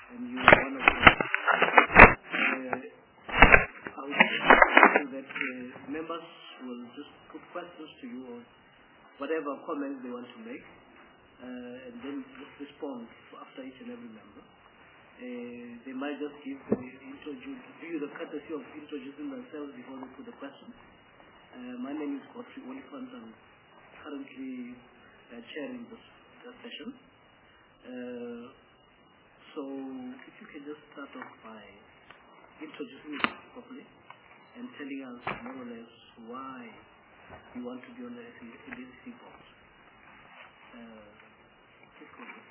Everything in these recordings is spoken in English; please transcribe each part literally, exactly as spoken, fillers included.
and you are one of them. Uh, I would say that uh, members will just put questions to you or whatever comments they want to make, uh, and then just respond after each and every member. Uh, they might just give uh, introduce, do you the courtesy of introducing themselves before they put the question. Uh, my name is Godfrey Oliphant. I'm currently uh, chairing this, this session. Uh, so if you can just start off by introducing yourself properly and telling us more or less why you want to be on the S A B C board. Uh, please go ahead.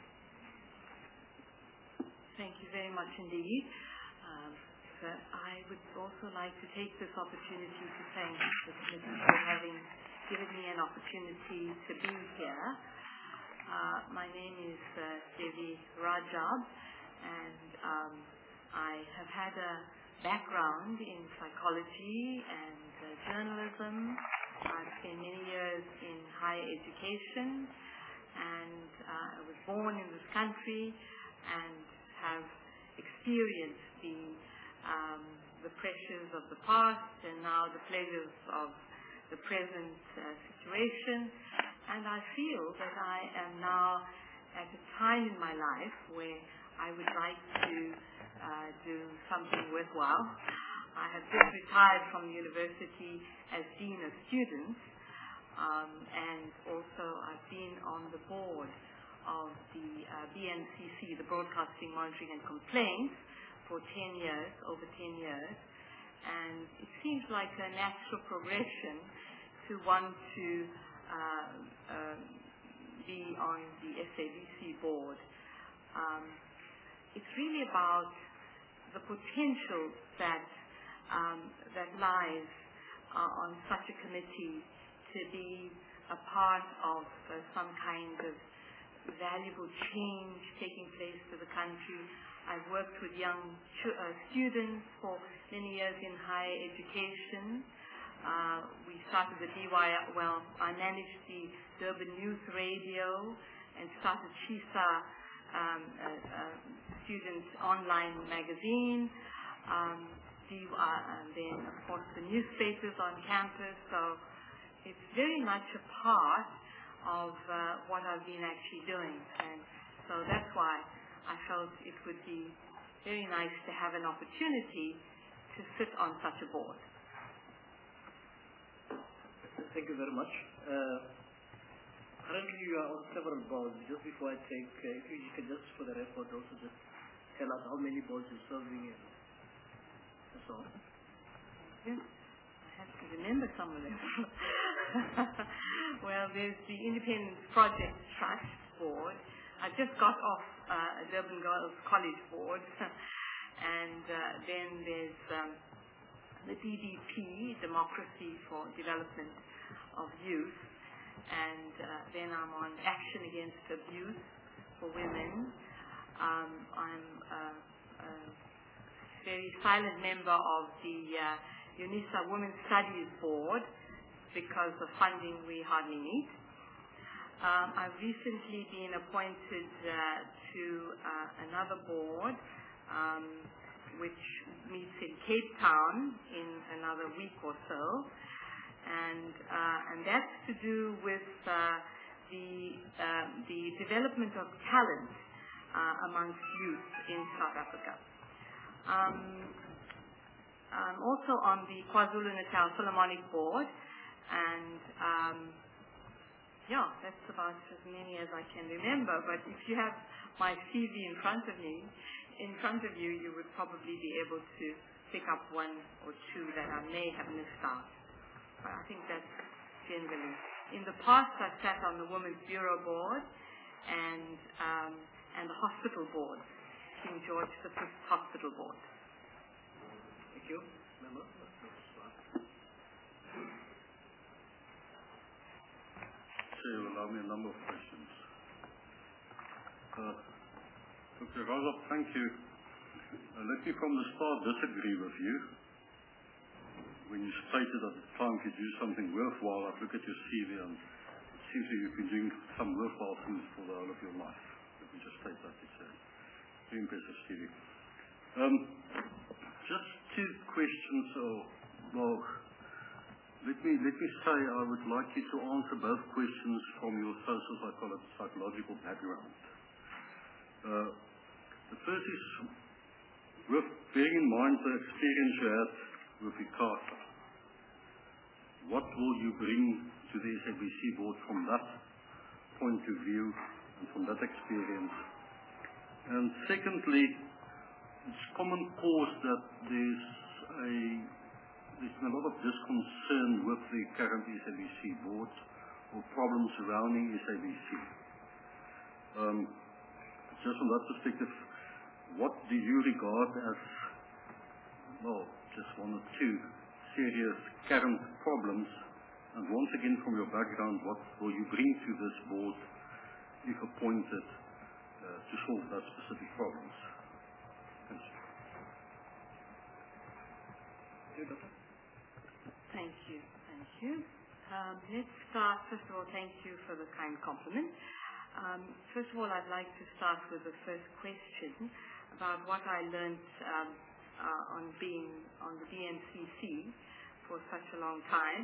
Thank you very much indeed. Um, so I would also like to take this opportunity to thank the committee for having given me an opportunity to be here. Uh, my name is uh, Devi Rajab, and um, I have had a background in psychology and uh, journalism. I've spent many years in higher education, and uh, I was born in this country and have experienced the um, the pressures of the past and now the pleasures of the present uh, situation. And I feel that I am now at a time in my life where I would like to uh, do something worthwhile. I have just retired from the university as Dean of Students, um, and also I've been on the board of the uh, B N C C, the Broadcasting Monitoring and Complaints, for ten years, over ten years. And it seems like a natural progression to want to uh, uh, be on the S A B C board. Um, it's really about the potential that um, that lies uh, on such a committee to be a part of uh, some kind of valuable change taking place to the country. I've worked with young ch- uh, students for many years in higher education. Uh, we started the D Y, well, I managed the Durban Youth Radio and started CHISA, um, uh, uh, Students Online Magazine, um, D Y, and then, of course, the newspapers on campus. So it's very much a part of uh, what I've been actually doing, and so that's why I felt it would be very nice to have an opportunity to sit on such a board. Thank you very much. Uh, currently you are on several boards. Just before I take, uh, if you can just for the record also just tell us how many boards you're serving in and so on. Yeah. I have to remember some of them. Well, there's the Independent Project Trust Board. I just got off uh, a Durban Girls College Board. And uh, then there's um, the D D P, Democracy for Development of Youth. And uh, then I'm on Action Against Abuse for Women. Um, I'm a, a very silent member of the uh, UNISA Women's Studies Board because of funding we hardly meet. Um, I've recently been appointed uh, to uh, another board um, which meets in Cape Town in another week or so, and uh, and that's to do with uh, the uh, the development of talent uh, amongst youth in South Africa. Um, I'm also on the KwaZulu-Natal Philharmonic Board, and um, yeah, that's about as many as I can remember. But if you have my C V in front of me, in front of you, you would probably be able to pick up one or two that I may have missed out. But I think that's generally. In the past, I've sat on the Women's Bureau Board and um, and the Hospital Board, King George the Fifth Hospital Board. Thank you. Member? So you allow me a number of questions. Uh, Doctor Rajab, thank you. Uh, let me from the start disagree with you. When you stated at the time to do something worthwhile, I look at your C V and it seems that you've been doing some worthwhile things for the whole of your life. Let me just state that. It's a, Very impressive, Stevie. Um, just two questions. Or, well, let me let me say I would like you to answer both questions from your social psychological background. Uh, the first is, with bearing in mind the experience you had with ICASA, what will you bring to the S A B C board from that point of view and from that experience? And secondly, it's common cause that there's a there's been a lot of disconcern with the current S A B C board or problems surrounding S A B C. Um, just from that perspective, what do you regard as, well, just one or two serious current problems? And once again, from your background, what will you bring to this board if appointed uh, to solve that specific problems? Thank you. Thank you. Thank you. Um, let's start, first of all, thank you for the kind compliment. Um, first of all, I'd like to start with the first question about what I learned um, uh, on being on the B N C C for such a long time.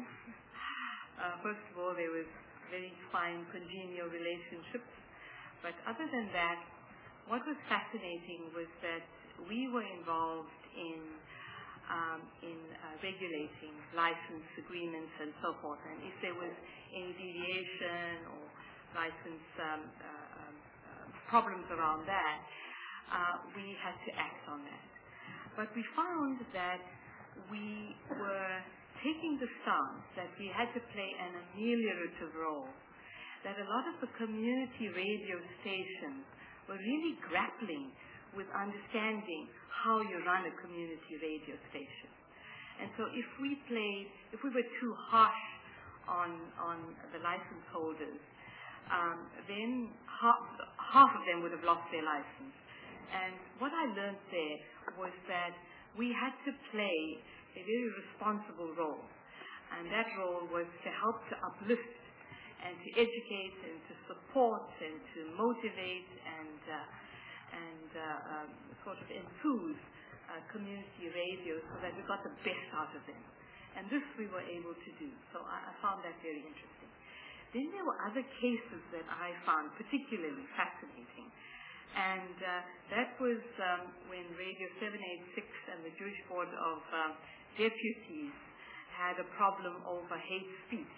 Uh, first of all, there was very fine congenial relationships. But other than that, what was fascinating was that we were involved in um, in uh, regulating license agreements and so forth. And if there was any deviation or license um, uh, um, uh, problems around that, uh, we had to act on that. But we found that we were taking the stance that we had to play an ameliorative role, that a lot of the community radio stations were really grappling with understanding how you run a community radio station. And so if we played, if we were too harsh on, on the license holders, um, then half, half of them would have lost their license. And what I learned there was that we had to play a very responsible role. And that role was to help to uplift and to educate and to support and to motivate and uh, and uh, um, sort of enthuse uh, community radio so that we got the best out of them. And this we were able to do. So I, I found that very interesting. Then there were other cases that I found particularly fascinating. And uh, that was um, when Radio seven eighty-six and the Jewish Board of um, Deputies had a problem over hate speech.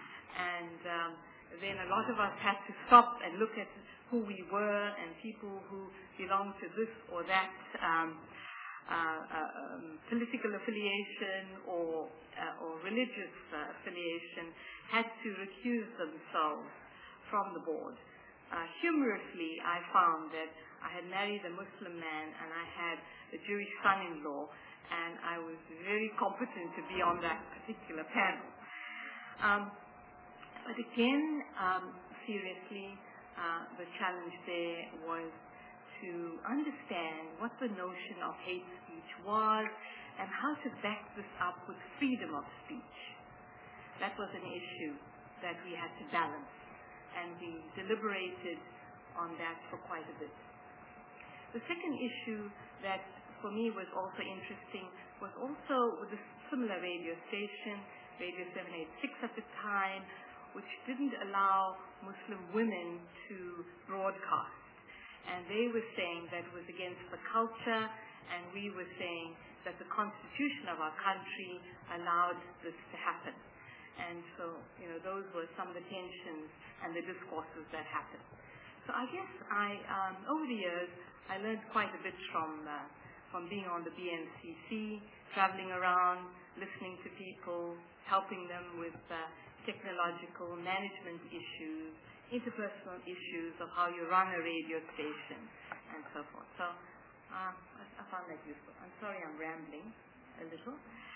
And um, then a lot of us had to stop and look at who we were and people who belonged to this or that um, uh, uh, um, political affiliation or, uh, or religious uh, affiliation had to recuse themselves from the board. Uh, humorously, I found that I had married a Muslim man and I had a Jewish son-in-law, and I was very competent to be on that particular panel. Um, but again, um, seriously, uh, the challenge there was to understand what the notion of hate speech was and how to back this up with freedom of speech. That was an issue that we had to balance, and we deliberated on that for quite a bit. The second issue that for me was also interesting was also with a similar radio station, Radio seven eighty-six at the time, which didn't allow Muslim women to broadcast. And they were saying that it was against the culture, and we were saying that the constitution of our country allowed this to happen. And so, you know, those were some of the tensions and the discourses that happened. So I guess I, um, over the years, I learned quite a bit from uh, from being on the B N C C, traveling around, listening to people, helping them with uh, technological management issues, interpersonal issues of how you run a radio station, and so forth. So uh, I, I found that useful. I'm sorry I'm rambling a little.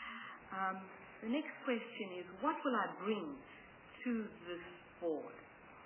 Um, the next question is, what will I bring to this board?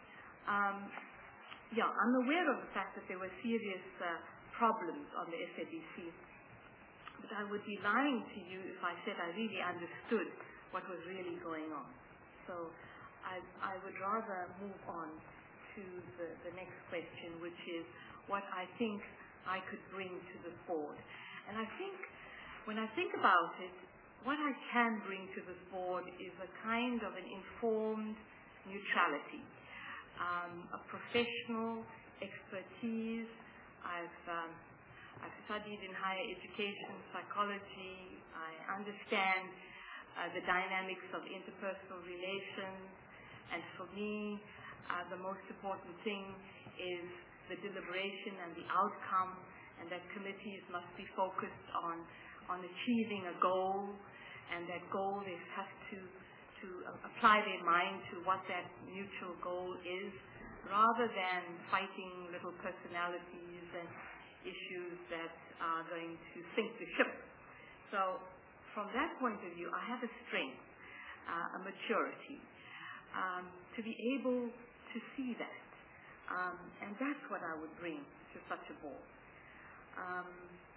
Um, yeah, I'm aware of the fact that there were serious uh, problems on the S A B C, but I would be lying to you if I said I really understood what was really going on. So I, I would rather move on to the, the next question, which is what I think I could bring to this board. And I think, when I think about it, what I can bring to this board is a kind of an informed neutrality, um, a professional expertise. I've, um, I've studied in higher education, psychology. I understand uh, the dynamics of interpersonal relations. And for me, uh, the most important thing is the deliberation and the outcome, and that committees must be focused on, on achieving a goal, and that goal they have to, to apply their mind to what that mutual goal is, rather than fighting little personalities and issues that are going to sink the ship. So from that point of view, I have a strength, uh, a maturity, um, to be able to see that. Um, and that's what I would bring to such a board. Um,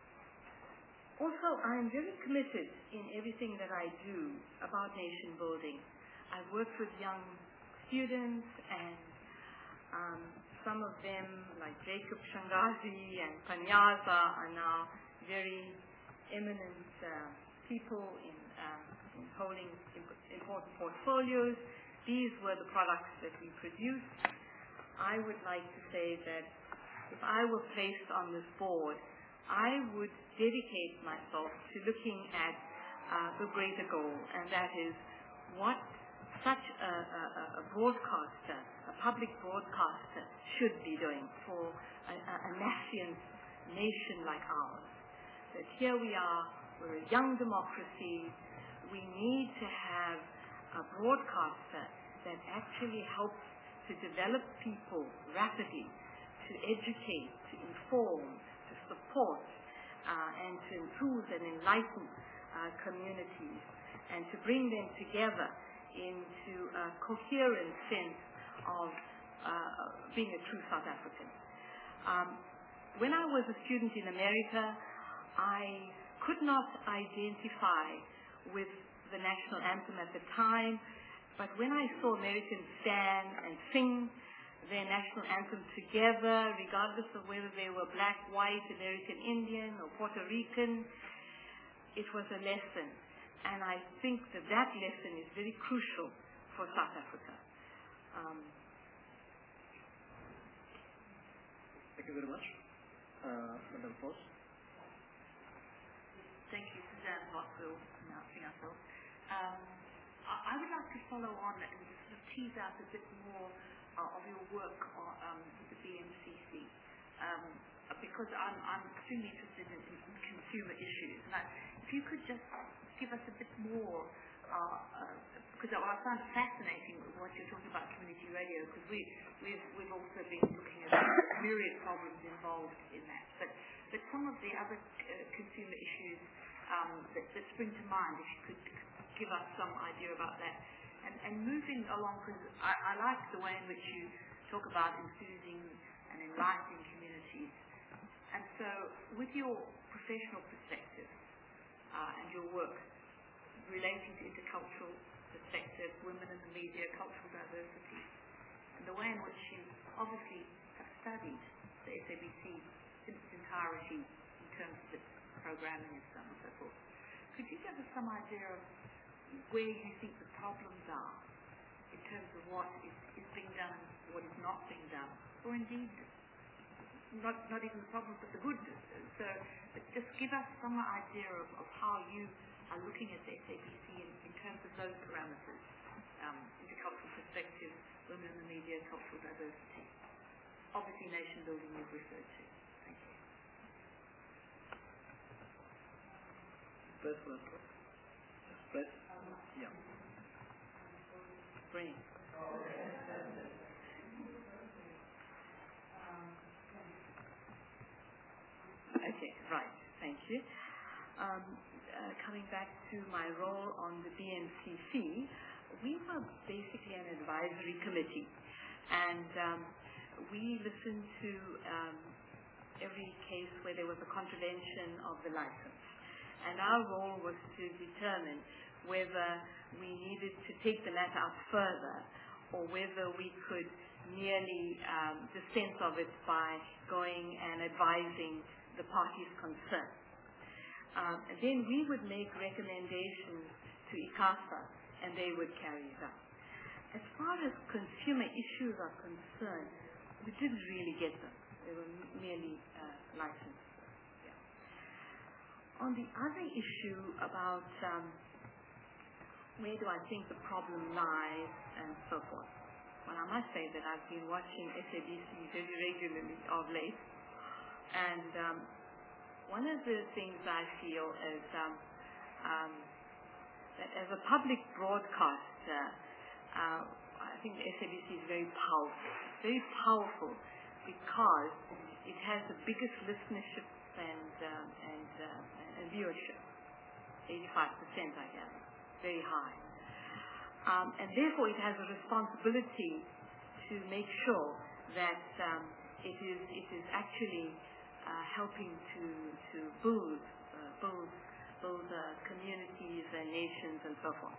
also, I'm very committed in everything that I do about nation building. I've worked with young students, and um, some of them, like Jacob Shangazi and Panyaza, are now very eminent uh, people in, uh, in holding imp- important portfolios. These were the products that we produced. I would like to say that if I were placed on this board, I would dedicate myself to looking at uh, the greater goal, and that is what such a, a, a broadcaster, a public broadcaster, should be doing for a, a nascent nation like ours. That here we are, we're a young democracy, we need to have a broadcaster that actually helps to develop people rapidly, to educate, to inform, to support, uh, and to improve and enlighten uh, communities, and to bring them together into a coherent sense of uh, being a true South African. Um, when I was a student in America, I could not identify with the national anthem at the time, but when I saw Americans stand and sing their national anthem together, regardless of whether they were black, white, American Indian, or Puerto Rican, it was a lesson. And I think that that lesson is very crucial for South Africa. Um, Thank you very much. Uh, Madam Foss. Thank you, Suzanne Rockville, announcing ourselves. Um, I, I would like to follow on and sort of tease out a bit more uh, of your work on, um, with the B M C C, um, because I'm, I'm extremely interested in, in consumer issues. And I, if you could just give us a bit more, uh, uh, because I found it fascinating what you're talking about community radio, because we, we've, we've also been looking at myriad problems involved in that. But, but some of the other uh, consumer issues um, that, that spring to mind, if you could give us some idea about that. And, and moving along, because I, I like the way in which you talk about infusing and enlightening communities. And so with your professional perspective uh, and your work relating to intercultural perspective, women in the media, cultural diversity, and the way in which you obviously have studied the S A B C in its entirety in terms of its programming and so on and so forth, could you give us some idea of where you think the problems are in terms of what is, is being done and what is not being done, or indeed not, not even the problems but the good. So but just give us some idea of, of how you are looking at the S A B C in, in terms of those parameters, um, intercultural perspective, women in the media, cultural diversity. Obviously nation building you've referred to. Thank you. Press, press, press. Press. Yeah. Bring. Okay, right. Thank you. Um, uh, coming back to my role on the B M C C, we were basically an advisory committee, and um, we listened to um, every case where there was a contravention of the license. And our role was to determine whether we needed to take the matter up further or whether we could merely um, dispense of it by going and and advising the parties concerned. Um, and then we would make recommendations to ICASA, and they would carry it out. As far as consumer issues are concerned, we didn't really get them. They were merely uh, licensed. Yeah. On the other issue about um, where do I think the problem lies and so forth, well, I must say that I've been watching S A B C very regularly of late, and um, one of the things I feel is um, um, that as a public broadcaster, uh, I think the S A B C is very powerful. Very powerful because it has the biggest listenership and um, and, uh, and viewership, eighty-five percent, I guess, very high. Um, and therefore, it has a responsibility to make sure that um, it is it is actually uh, helping to to build uh, build build uh, communities and nations and so forth.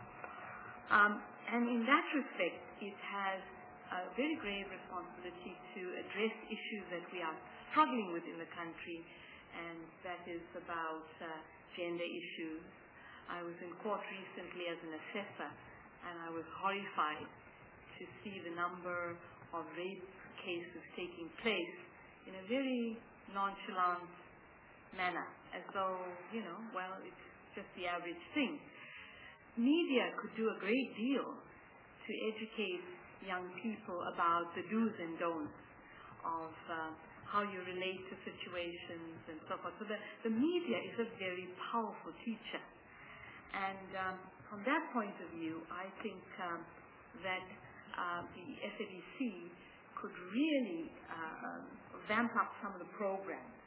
Um, and in that respect, it has a very grave responsibility to address issues that we are struggling with in the country, and that is about uh, gender issues. I was in court recently as an assessor, and I was horrified to see the number of rape cases taking place in a very nonchalant manner, as though, you know, well, it's just the average thing. Media could do a great deal to educate young people about the do's and don'ts of uh, how you relate to situations and so forth. So the, the media is a very powerful teacher. And um, from that point of view, I think um, that uh, the S A B C could really uh, vamp up some of the programs.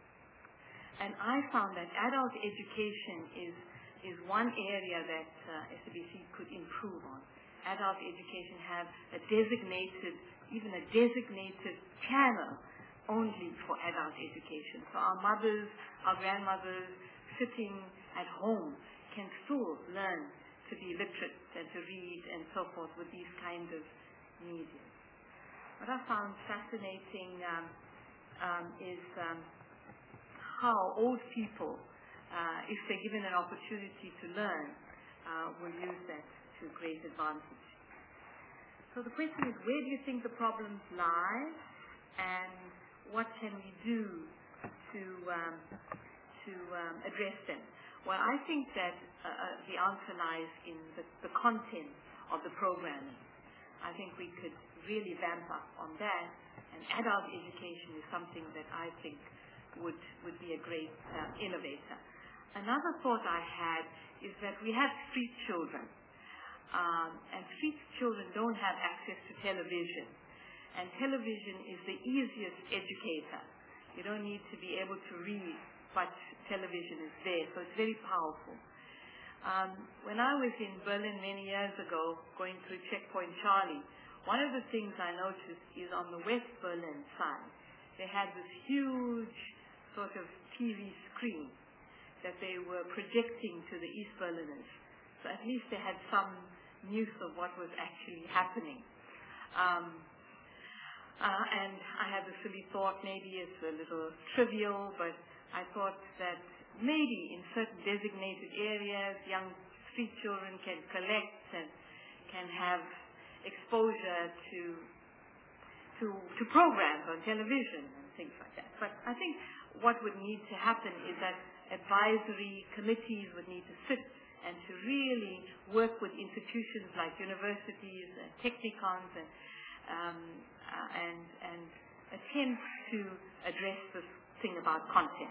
And I found that adult education is is one area that uh, S A B C could improve on. Adult education have a designated, even a designated channel only for adult education. So our mothers, our grandmothers sitting at home can still learn to be literate and to read and so forth with these kinds of media. What I found fascinating um, um, is um, how old people, uh, if they're given an opportunity to learn, uh, will use that to great advantage. So the question is, where do you think the problems lie, and what can we do to um, to um, address them? Well, I think that uh, the answer lies in the, the content of the programming. I think we could really vamp up on that, and adult education is something that I think would would be a great uh, innovator. Another thought I had is that we have street children, um, and street children don't have access to television, and television is the easiest educator. You don't need to be able to read, but television is there, so it's very powerful. Um, when I was in Berlin many years ago, going through Checkpoint Charlie, one of the things I noticed is on the West Berlin side, they had this huge sort of T V screen that they were projecting to the East Berliners. So at least they had some news of what was actually happening. Um, uh, and I had the silly thought, maybe it's a little trivial, but I thought that maybe in certain designated areas, young street children can collect and can have exposure to to to programs on television and things like that. But I think what would need to happen is that advisory committees would need to sit and to really work with institutions like universities and technicons and um, uh, and and attempt to address this thing about content.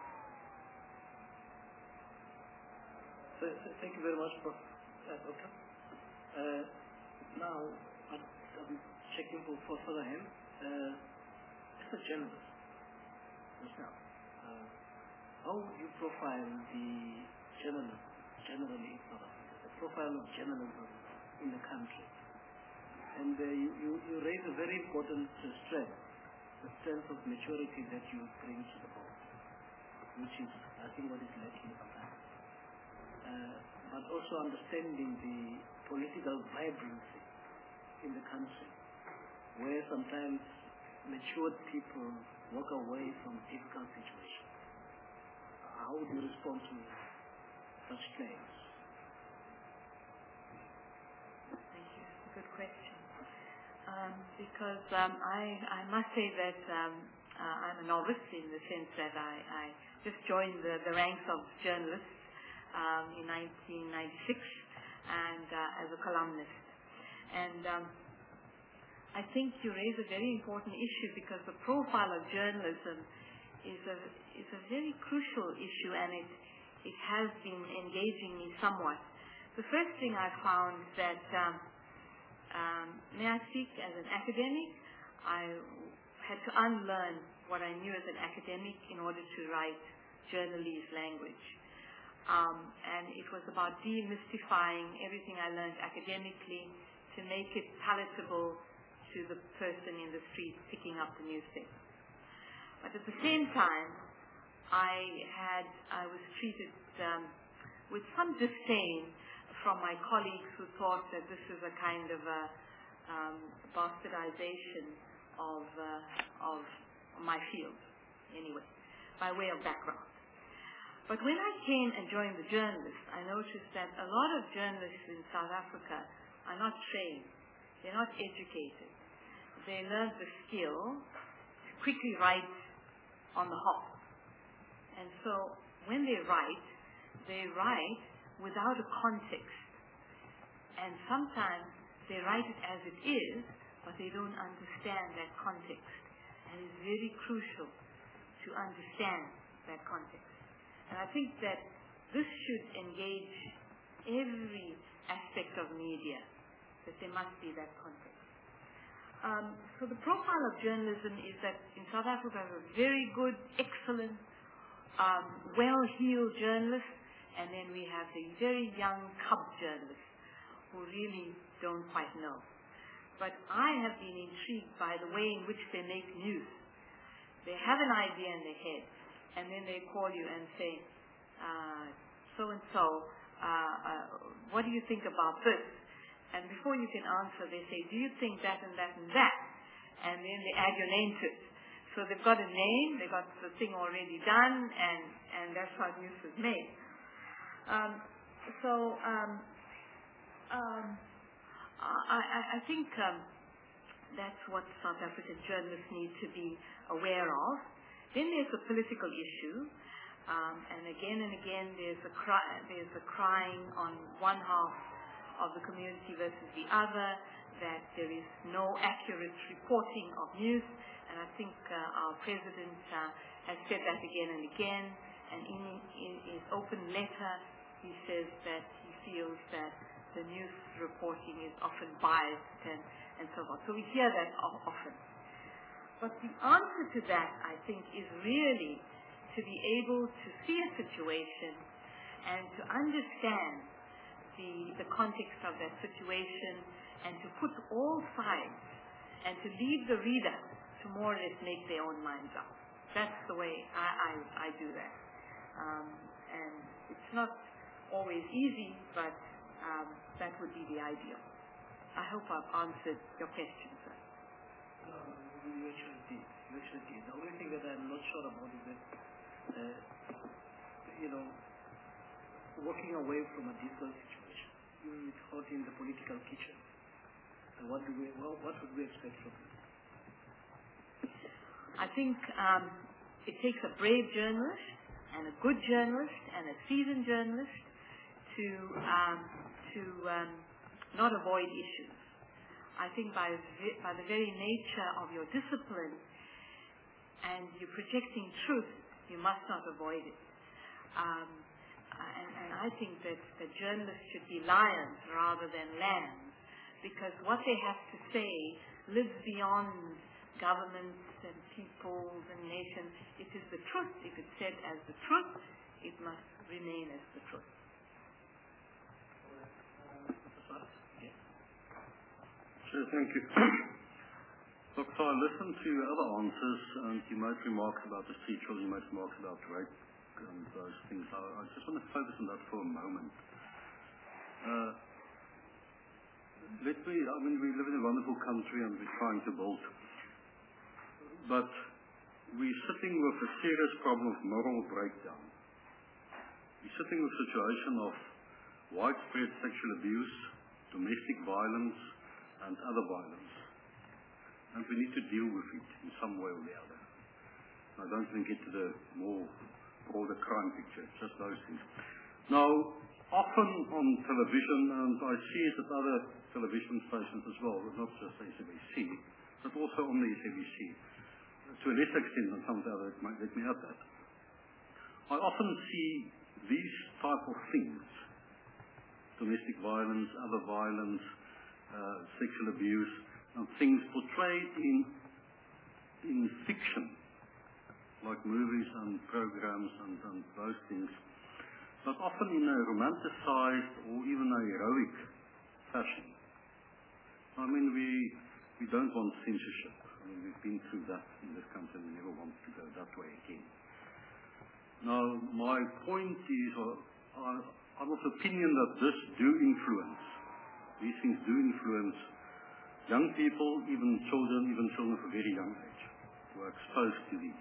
So, so thank you very much, Prof Uh, Doctor. Uh, now, I'm checking for, for further hand. Uh, as a journalist yourself, uh, how would you profile the journalism, generally, the profile of journalism in the country? And uh, you, you, you raise a very important uh, strength, the strength of maturity that you bring to the board, which is, I think, what is lacking sometimes. Uh, but also understanding the political vibrancy in the country, where sometimes matured people walk away from a difficult situation. How would you respond to such claims? Thank you. It's a good question. Um, because um, I, I must say that um, uh, I'm a novice in the sense that I, I just joined the, the ranks of journalists um, in nineteen ninety-six and uh, as a columnist. And um, I think you raise a very important issue because the profile of journalism is a is a very crucial issue, and it it has been engaging me somewhat. The first thing I found that um, um, may I speak as an academic, I had to unlearn what I knew as an academic in order to write journalese language. Um, and it was about demystifying everything I learned academically to make it palatable to the person in the street picking up the newspaper. But at the same time, I had I was treated um, with some disdain from my colleagues who thought that this is a kind of a um, bastardization of uh, of my field, anyway, by way of background. But when I came and joined the journalists, I noticed that a lot of journalists in South Africa are not trained, they're not educated. They learned the skill to quickly write on the hop. And so when they write, they write without a context. And sometimes they write it as it is, but they don't understand that context. And it's very crucial to understand that context. And I think that this should engage every aspect of media, that there must be that context. Um, so the profile of journalism is that in South Africa we have a very good, excellent, um, well-heeled journalists, and then we have the very young cub journalists who really don't quite know. But I have been intrigued by the way in which they make news. They have an idea in their head, and then they call you and say, uh, so-and-so, uh, uh, what do you think about this? And before you can answer, they say, do you think that and that and that? And then they add your name to it. So they've got a name, they've got the thing already done, and, and that's how news is made. Um, so um, um, I, I, I think um, that's what South African journalists need to be aware of. Then there's a political issue, um, and again and again there's a cry, there's a crying on one half of the community versus the other, that there is no accurate reporting of news, and I think uh, our president uh, has said that again and again, and in, in his open letter he says that he feels that the news reporting is often biased and, and so on. So we hear that often. But the answer to that, I think, is really to be able to see a situation and to understand the, the context of that situation and to put all sides and to leave the reader to more or less make their own minds up. That's the way I, I, I do that. Um, and it's not always easy, but um, that would be the ideal. I hope I've answered your question, sir. No, you actually did. You actually did. The only thing that I'm not sure about is that, uh, you know, walking away from a difficult situation, you are caught in the political kitchen. And what do we? Well, what would we expect from you? I think um, it takes a brave journalist and a good journalist and a seasoned journalist to um, to um, not avoid issues. I think by by the very nature of your discipline and you're projecting truth, you must not avoid it. Um, and, and I think that the journalists should be lions rather than lambs, because what they have to say lives beyond governments and peoples and nations. It is the truth. If it's said as the truth, it must remain as the truth. Sure, thank you. Look, so I listened to your other answers, and you made remarks about the street-children, you made remarks about rape and those things. I, I just want to focus on that for a moment. Uh, let me, I mean, we live in a wonderful country and we're trying to build. But we're sitting with a serious problem of moral breakdown. We're sitting with a situation of widespread sexual abuse, domestic violence, and other violence. And we need to deal with it in some way or the other. I don't even get to the more broader crime picture, just those things. Now, often on television, and I see it at other television stations as well, not just S A B C, but also on the S A B C, to a lesser extent than some of the others might let me add that. I often see these type of things, domestic violence, other violence, uh, sexual abuse, and things portrayed in, in fiction, like movies and programs and, and those things, but often in a romanticized or even a heroic fashion. I mean, we, we don't want censorship. I mean, we've been through that in this country, and we never want to go that way again. Now, my point is, uh, I, I'm of the opinion that this do influence, these things do influence young people, even children, even children of a very young age, who are exposed to these.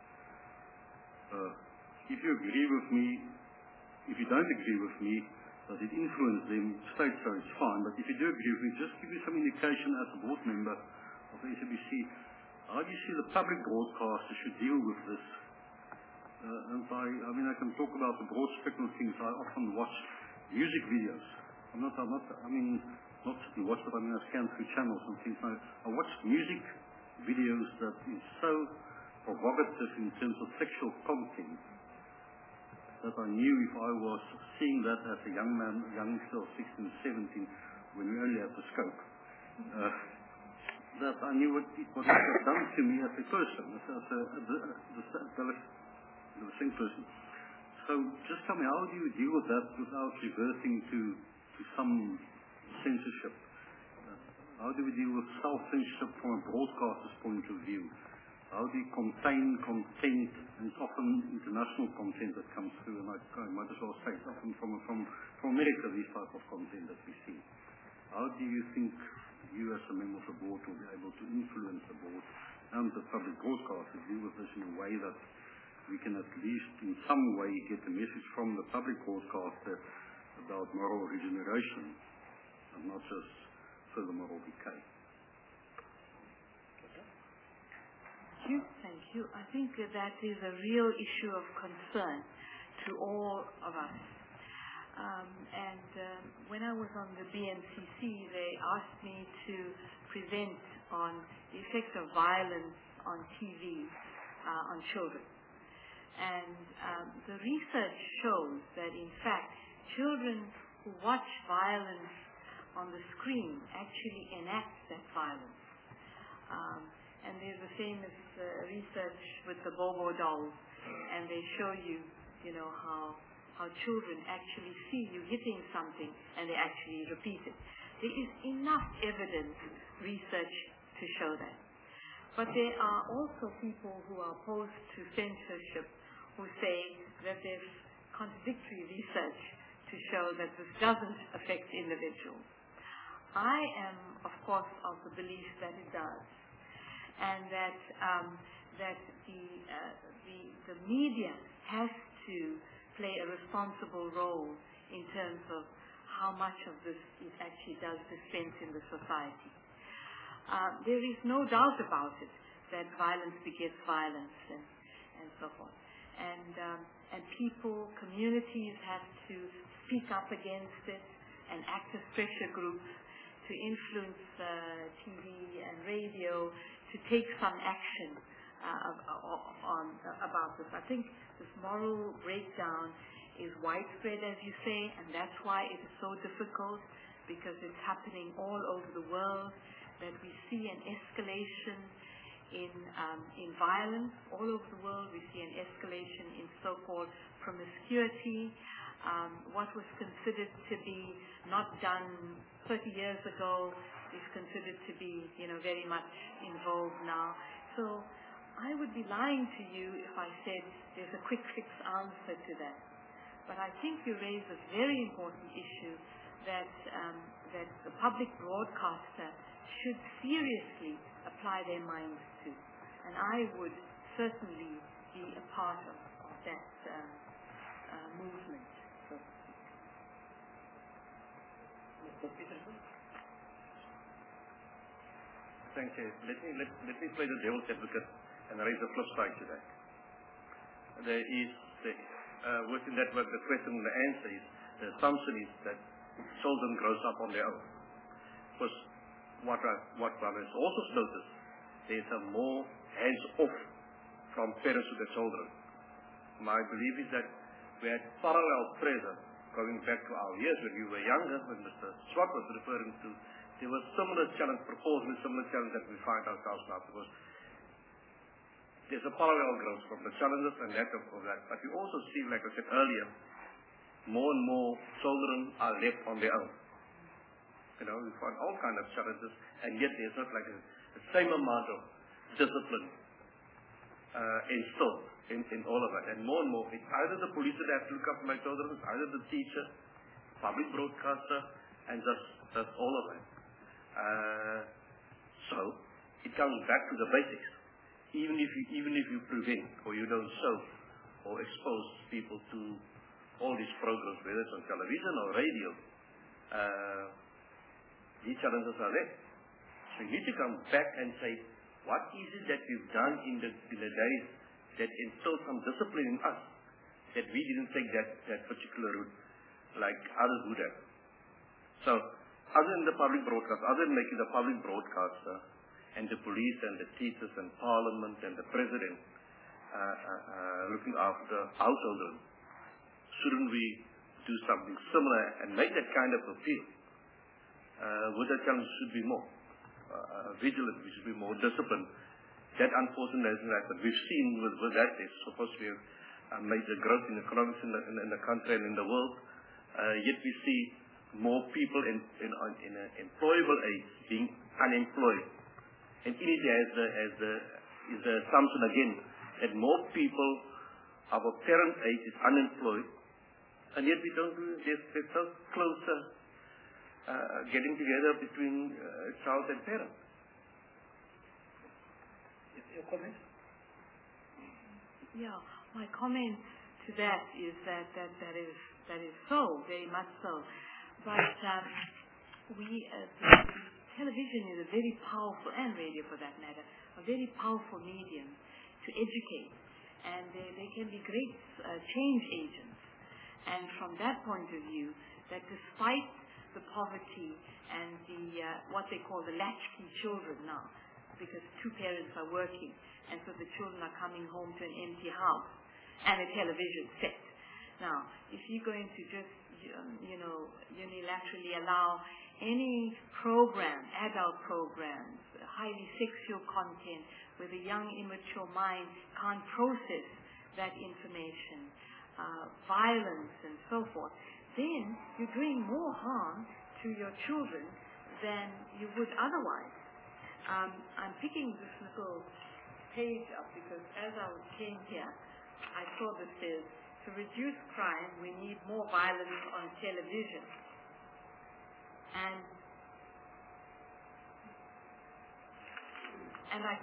Uh, if you agree with me, if you don't agree with me, that it influenced them, state so, it's fine, but if you do agree with me, just give me some indication as a board member of the S A B C, how do you see the public broadcaster should deal with this? Uh, and I, I mean, I can talk about the broad spectrum of things. I often watch music videos. I'm not, I'm not, I mean, not to watch, but I mean, I scan through channels and things. I, I watch music videos that is so provocative in terms of sexual content that I knew if I was seeing that as a young man, young still sixteen, seventeen, when we only had the scope, uh, that I knew what it, what it had done to me as a person, as, as a, a, a, a, a same person. So just tell me, how do you deal with that without reverting to, to some censorship? Uh, how do we deal with self-censorship from a broadcaster's point of view? How do you contain content, and it's often international content that comes through, and I, I might as well say it's often from, from, from America, these type of content that we see. How do you think you as a member of the board will be able to influence the board and the public broadcasters deal with this in a way that we can at least in some way get a message from the public broadcaster about moral regeneration and not just further moral decay? Thank you. Thank you. I think that, that is a real issue of concern to all of us. Um, and um, when I was on the B M C C, they asked me to present on the effects of violence on T V uh, on children. And um, the research shows that, in fact, children who watch violence on the screen actually enact that violence. Um, And there's a famous uh, research with the Bobo dolls, and they show you, you know, how how children actually see you hitting something, and they actually repeat it. There is enough evidence, research, to show that. But there are also people who are opposed to censorship who say that there's contradictory research to show that this doesn't affect individuals. I am, of course, of the belief that it does. And that um, that the, uh, the the media has to play a responsible role in terms of how much of this it actually does dispense in the society. Uh, there is no doubt about it that violence begets violence and, and so forth. And um, and people, communities have to speak up against it and act as pressure groups to influence uh, T V and radio to take some action uh, on, uh, about this. I think this moral breakdown is widespread, as you say, and that's why it is so difficult, because it's happening all over the world, that we see an escalation in, um, in violence all over the world. We see an escalation in so-called promiscuity. Um, what was considered to be not done thirty years ago is considered to be, you know, very much involved now. So I would be lying to you if I said there's a quick fix answer to that. But I think you raise a very important issue that um, that the public broadcaster should seriously apply their minds to. And I would certainly be a part of, of that uh, uh, movement. So to speak. Mister Peterson? Thank you. Let me, let, let me play the devil's advocate and raise the flip side to that. There is, the, uh, within that work, the question and the answer is, the assumption is that children grows up on their own. Because what, I, what one has also noticed, there's a more hands-off from parents to their children. My belief is that we had parallel present, going back to our years when we were younger, when Mister Swart was referring to, there was similar challenge, proposed similar challenge that we find ourselves now, because there's a parallel growth from the challenges and that of, of that. But you also see, like I said earlier, more and more children are left on their own. You know, we find all kinds of challenges, and yet there's not like a, the same amount of discipline uh, instilled in, in all of it. And more and more, it's either the police that have to look after my children, it's either the teacher, public broadcaster, and just, just all of it. Uh, so, it comes back to the basics. Even if you, even if you prevent or you don't show or expose people to all these programs, whether it's on television or radio, uh, these challenges are there. So you need to come back and say, what is it that we've done in the, in the days that instilled some discipline in us, that we didn't take that, that particular route like others would have. So, other than the public broadcast, other than making the public broadcaster and the police and the teachers and parliament and the president uh, uh, uh, looking after our children, shouldn't we do something similar and make that kind of appeal? Uh, with the challenge should be more uh, vigilant, we should be more disciplined. That unfortunately hasn't happened. We've seen with, with that, it's supposed to be a, a major growth in economics in the, in, in the country and in the world, uh, yet we see more people in, in, in an employable age being unemployed. And India has the, has the, is the assumption again that more people of a parent age is unemployed, and yet we don't do this. There's so closer uh, getting together between uh, child and parent. Your comment? Yeah, my comment to that is that that, that is that is so, very much so. But um, we, uh, the, the television is a very powerful, and radio for that matter, a very powerful medium to educate, and they, they can be great uh, change agents. And from that point of view, that despite the poverty and the uh, what they call the latchkey children now, because two parents are working, and so the children are coming home to an empty house and a television set. Now, if you're going to just, you know, unilaterally allow any program, adult programs, highly sexual content, where the young, immature mind can't process that information, uh, violence and so forth, then you're doing more harm to your children than you would otherwise. Um, I'm picking this little page up because as I came here, I saw that says, to reduce crime, we need more violence on television. And and I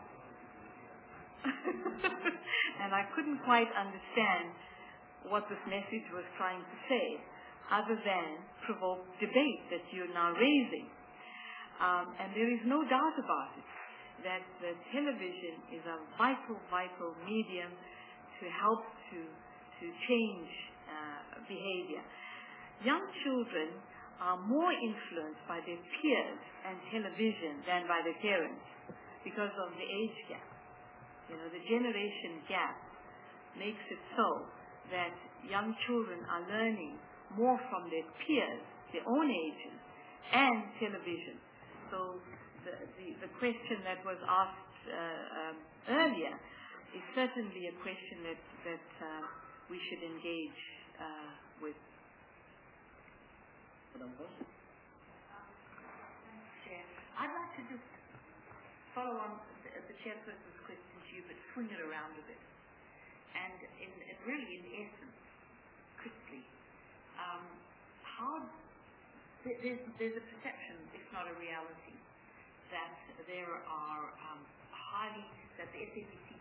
and I couldn't quite understand what this message was trying to say, other than provoke debate that you're now raising. Um, and there is no doubt about it that the television is a vital, vital medium to help to to change uh, behavior. Young children are more influenced by their peers and television than by their parents because of the age gap. You know, the generation gap makes it so that young children are learning more from their peers, their own ages, and television. So the, the, the question that was asked uh, um, earlier is certainly a question that, that uh, we should engage uh, with. Madam Host? Thanks, Chair. I'd like to just follow on the, the chairperson's question to you, but swing it around a bit. And in, in really, in essence, quickly, um, how there's, there's a perception, if not a reality, that there are um, highly, that the S A B C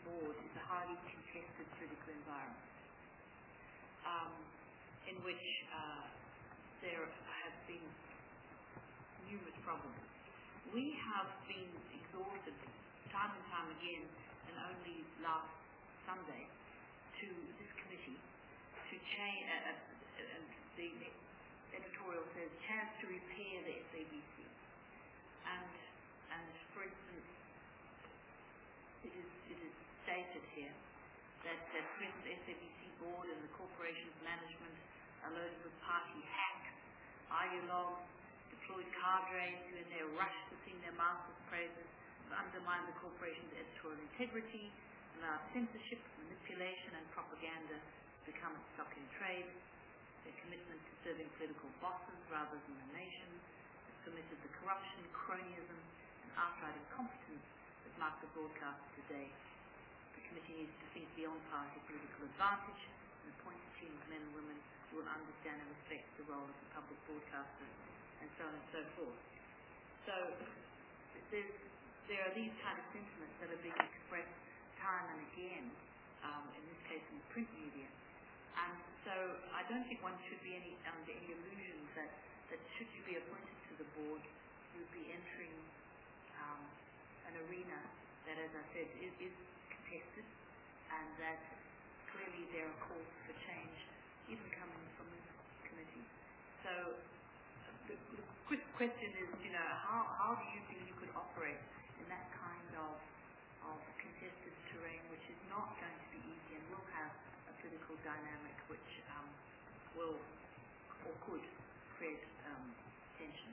board is a highly contested political environment, um, in which uh, there have been numerous problems. We have been exhorted time and time again, and only last Sunday, to this committee to change, uh, uh, and the editorial says, chance to repair the S A B C. And, and for instance, it is, it is stated here that the present S A B C board and the corporation's management are loaded with party hacks, ideologues, deployed cadres who in their rush to sing their master's praises have undermined the corporation's editorial integrity, allowed censorship, manipulation and propaganda to become its stock in trade. Their commitment to serving political bosses rather than the nation has permitted the corruption, cronyism and outright incompetence that mark the broadcast today. The committee needs to think beyond party political advantage and appoint a team of men and women who will understand and respect the role of the public broadcasters, and so on and so forth. So there's, there are these kind of sentiments that are being expressed time and again, um, in this case in the print media. And so I don't think one should be any, under any illusion that, that should you be appointed to the board, you would be entering um, an arena that, as I said, is, is contested, and that clearly there are calls for change, even coming from this committee. So the, the quick question is, you know, how, how do you think you could operate in that kind of, of contested terrain, which is not going to be easy and will have a political dynamic which um, will or could create um, tension?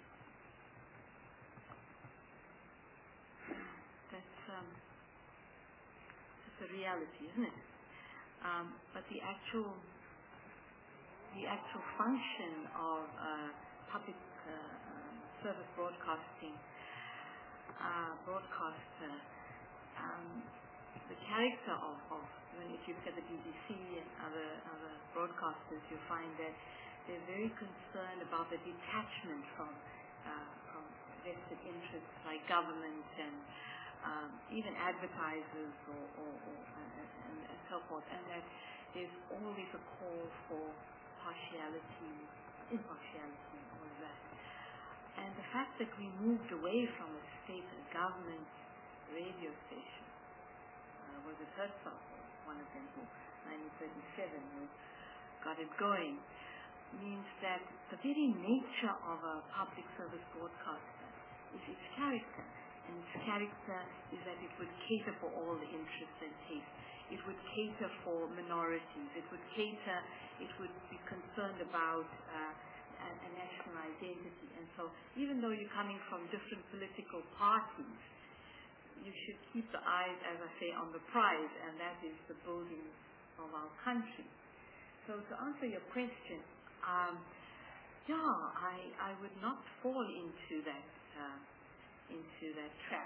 That's, um, that's a reality, isn't it? Um, but the actual the actual function of uh, public uh, um, service broadcasting uh, broadcaster, um, the character of, of when if you look at the B B C and other other broadcasters, you find that they're very concerned about the detachment from uh, from vested interests like government and um, even advertisers or, or, or and, and, and so forth, and that there's always a call for partiality, impartiality, and all of that. And the fact that we moved away from a state and government radio station, uh, was it Herzog, one of them, who nineteen thirty-seven, who got it going, means that the very nature of a public service broadcaster is its character. And its character is that it would cater for all the interests and tastes. It would cater for minorities. It would cater, it would be concerned about uh, a, a national identity. And so even though you're coming from different political parties, you should keep the eyes, as I say, on the prize, and that is the building of our country. So to answer your question, um, yeah, I, I would not fall into that uh, into that trap,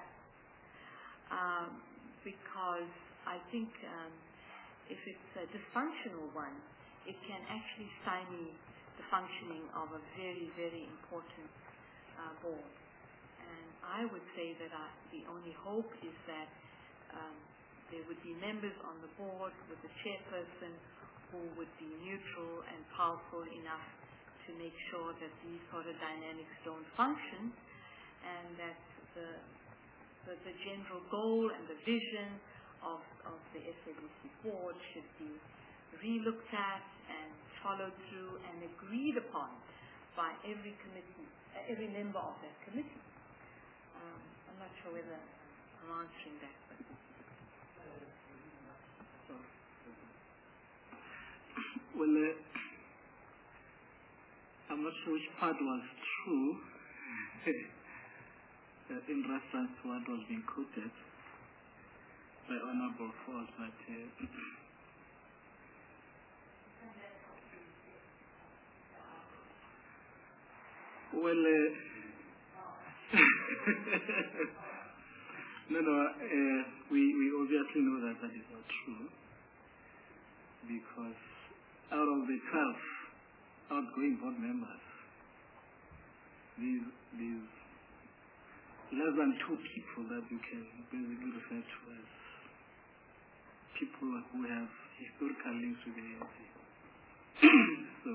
um, because I think um, if it's a dysfunctional one, it can actually stymie the functioning of a very, very important uh, board. And I would say that I, the only hope is that um, there would be members on the board with a chairperson who would be neutral and powerful enough to make sure that these sort of dynamics don't function, and that the, the, the general goal and the vision of, of the S A B C board should be re-looked at and followed through and agreed upon by every committee, uh, every member of that committee. Um, I'm not sure whether I'm answering that. But well, uh, I'm not sure which part was true uh, in reference to what was being quoted by Honorable Falls, but uh, well, uh, no, no, uh, we, we obviously know that that is not true, because out of the twelve outgoing board members, these, these less than two people that you can basically refer to as people who have historical links with the A N C. So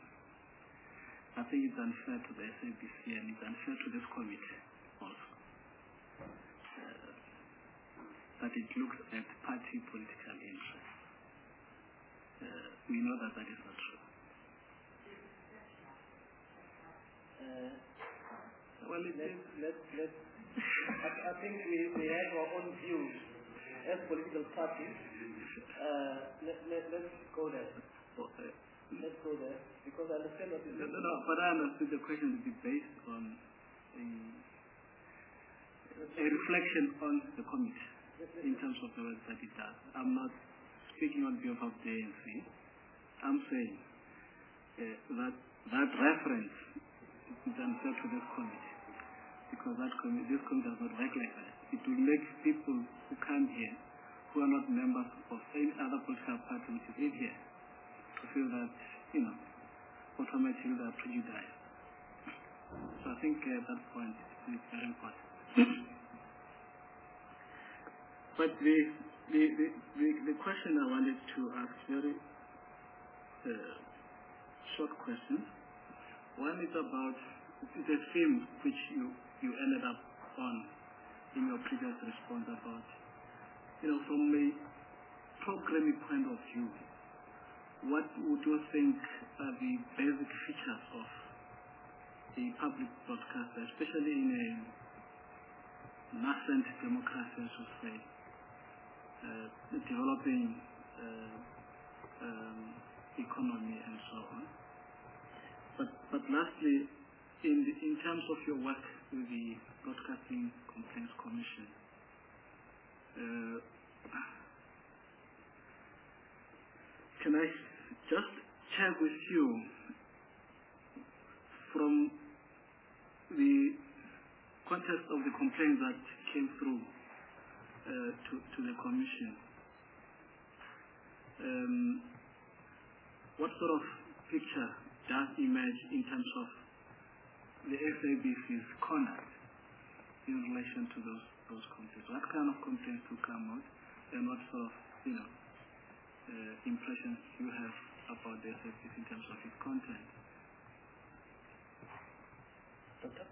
I think it's unfair to the S A B C and it's unfair to this committee also. Uh, that it looks at party political interests. Uh, we know that that is not true. Uh, well, it let, let, let, I, I think we, we have our own views as political parties. Uh, let, let, let's go there. Okay. Let's go there, because I understand what you're No, saying. no, no, but I understood the question to be based on a, a reflection on the committee in terms of the work that it does. I'm not speaking on behalf of the A N C. I'm saying uh, that that reference is unfair to this committee, because that committee, this committee does not work like that. It will make people who come here, who are not members of any other political party which is in here, to feel that, you know, automatically they are prejudiced. So I think uh, that point is very important. But the, the, the, the, the question I wanted to ask, very uh, short questions. One is about the theme which you, you ended up on in your previous response about, you know, from a programming point of view, what would you think are the basic features of a public broadcaster, especially in a nascent democracy, I should say, uh, developing uh, um, economy and so on? But, but lastly, in, the, in terms of your work with the Broadcasting Complaints Commission, uh, can I just check with you from the context of the complaints that came through uh, to, to the Commission, um, what sort of picture does emerge in terms of the S A B C's conduct in relation to those those complaints? What kind of complaints to come out, and what sort of, you know, uh, impressions you have about the S A B C in terms of its content? Doctor?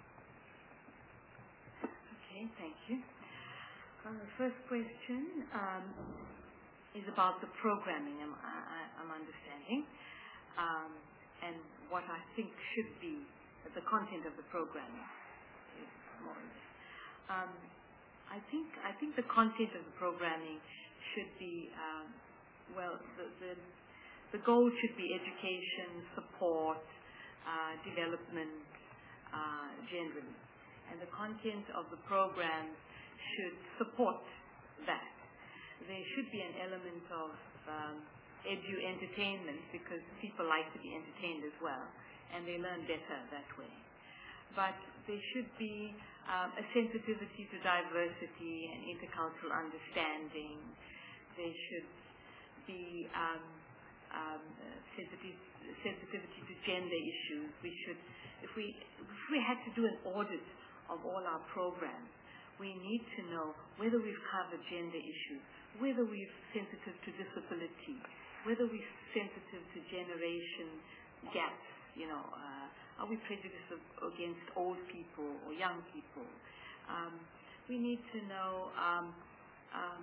Okay, thank you. Uh, the first question um, is about the programming, I'm, I, I'm understanding, um, and what I think should be the content of the programming. More or less. Um, I think I think the content of the programming should be, um, well, the, the the goal should be education, support, uh, development, uh, generally, and the content of the program should support that. There should be an element of um, edu-entertainment, because people like to be entertained as well, and they learn better that way. But there should be um, a sensitivity to diversity and intercultural understanding. There should be um, um, sensitivity, sensitivity to gender issues. We should, if we, if we had to do an audit of all our programs, we need to know whether we've covered gender issues, whether we're sensitive to disability, whether we're sensitive to generation gaps. You know, uh, are we prejudiced against old people or young people? Um, we need to know um, um,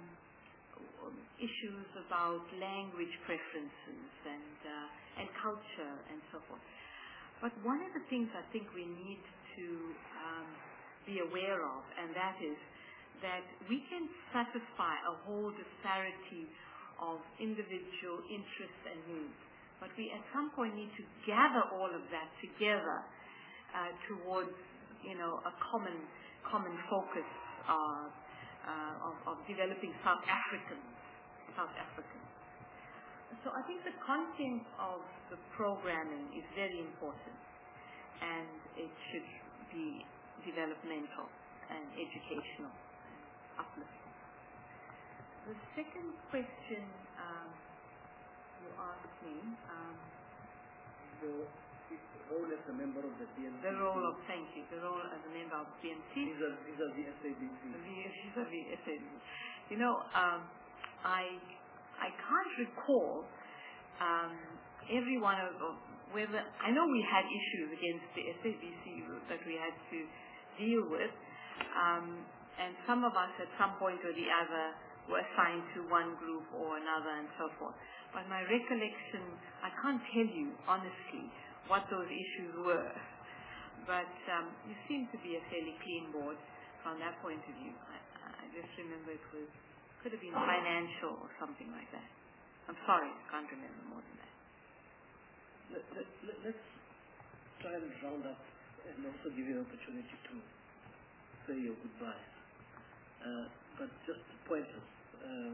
issues about language preferences and uh, and culture and so forth. But one of the things I think we need to um, be aware of, and that is that we can satisfy a whole disparity of individual interests and needs, but we at some point need to gather all of that together uh, towards, you know, a common common focus of, uh, of, of developing South African South Africans. So I think the content of the programming is very important, and it should be developmental and educational and uplifting. The second question um, you asked me, um, The role as a member of the B M C. the role of, thank you, the role as a member of B M C. Vis-a-vis S A B C. Vis-a-vis S A B C. You know, um, I I can't recall um, every one of of whether I know we had issues against the S A B C that we had to deal with, um, and some of us at some point or the other were assigned to one group or another and so forth. But my recollection, I can't tell you honestly what those issues were. But um, you seem to be a fairly clean board from that point of view. I, I just remember it was could have been financial or something like that. I'm sorry, I can't remember more than that. Let, let, let, let's try and round up and also give you an opportunity to say your goodbyes. Uh, but just to point us, uh,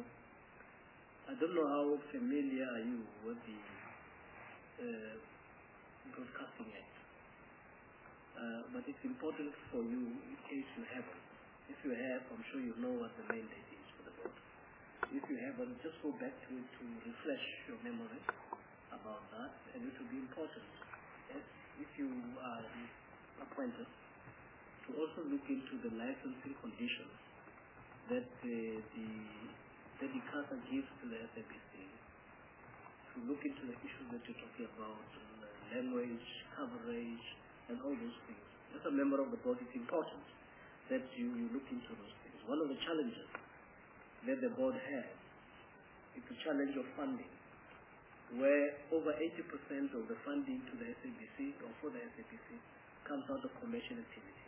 I don't know how familiar are you with the uh, Broadcasting Act, uh, but it's important for you in case you haven't. If you have, I'm sure you know what the mandate is for the board. If you haven't, just go back to it to refresh your memory about that, and it will be important, as if you are appointed, to also look into the licensing conditions that uh, the that the ICASA gives to the S A B C, to look into the issues that you're talking about, uh, language, coverage, and all those things. As a member of the board, it's important that you, you look into those things. One of the challenges that the board has is the challenge of funding, where over eighty percent of the funding to the S A B C or for the S A B C comes out of commercial activity.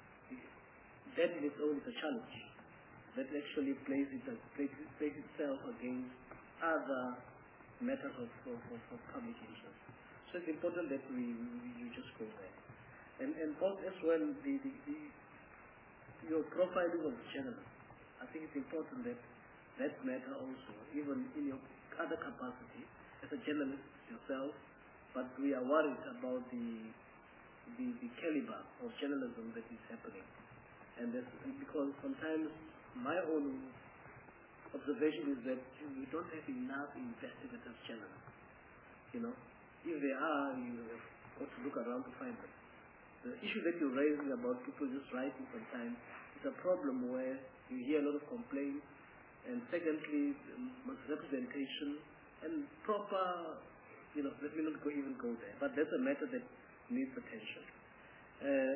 That in its own is a challenge that actually plays, it, plays, plays itself against other matters of, of, of, of public interest. So it's important that we, we you just go there. And and as well, the, the, the your profiling of journalists, I think it's important that that matter also, even in your other capacity, as a journalist yourself, but we are worried about the the, the caliber of journalism that is happening. And that's because sometimes my own observation is that we don't have enough investigators journalists. You know, if they are, you have got to look around to find them. The issue that you're raising about people just writing sometimes is a problem where you hear a lot of complaints, and secondly, misrepresentation and proper, you know, let me not go even go there, but that's a matter that needs attention. Uh,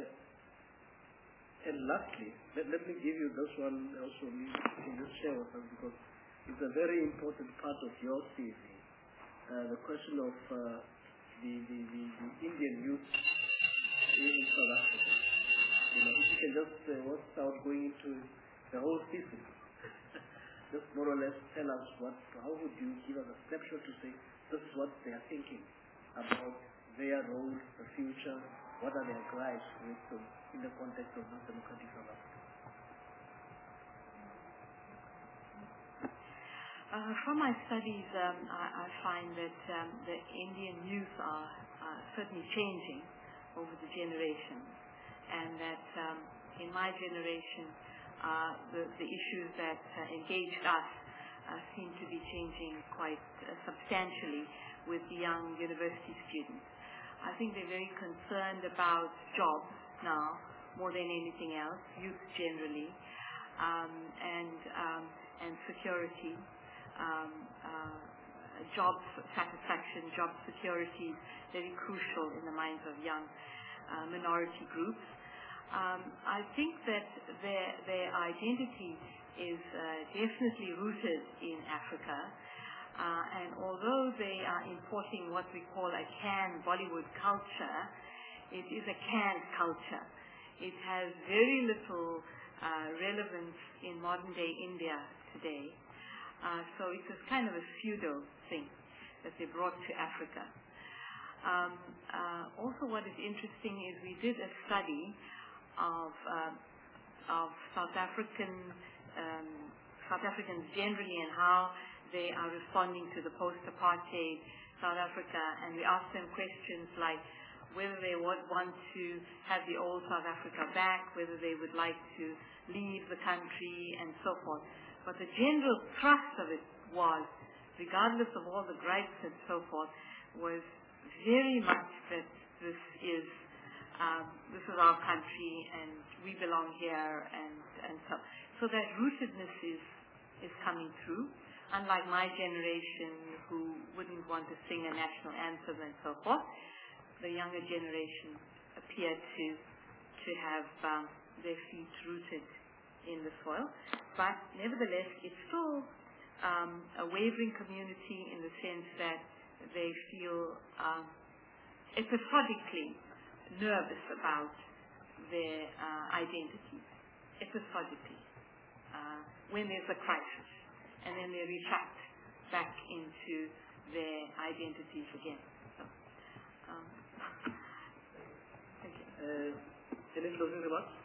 and lastly, let, let me give you this one also, you can just share with us because it's a very important part of your C V. Uh, the question of uh, the, the, the, the Indian youth in South Africa. You know, if you can just uh, without going into the whole system, just more or less tell us what, how would you give us a snapshot to say this is what they are thinking about their role, the future, what are their gripes with them in the context of this democratic South Africa? Uh, from my studies, um, I, I find that um, the Indian youth are, are certainly changing over the generations, and that um, in my generation, uh, the, the issues that uh, engaged us uh, seem to be changing quite uh, substantially with the young university students. I think they're very concerned about jobs now more than anything else, youth generally, um, and um, and security, um, uh, job satisfaction, job security, very crucial in the minds of young uh, minority groups. Um, I think that their their identity is uh, definitely rooted in Africa. Uh, and although they are importing what we call a canned Bollywood culture, it is a canned culture. It has very little uh, relevance in modern-day India today. Uh, so it's a kind of a pseudo thing that they brought to Africa. Um, uh, also, what is interesting is we did a study of uh, of South African um, South Africans generally and how they are responding to the post-apartheid South Africa, and we asked them questions like whether they would want to have the old South Africa back, whether they would like to leave the country, and so forth. But the general thrust of it was, regardless of all the gripes and so forth, was very much that this is um, this is our country and we belong here, and and so so that rootedness is is coming through. unlike my generation who wouldn't want to sing a national anthem and so forth, the younger generation appear to to have um, their feet rooted in the soil. But nevertheless, it's still um, a wavering community in the sense that they feel um, episodically nervous about their uh, identities, episodically, uh, when there's a crisis, and then they retract back into their identities again. So, um, thank you. Uh, any closing remarks?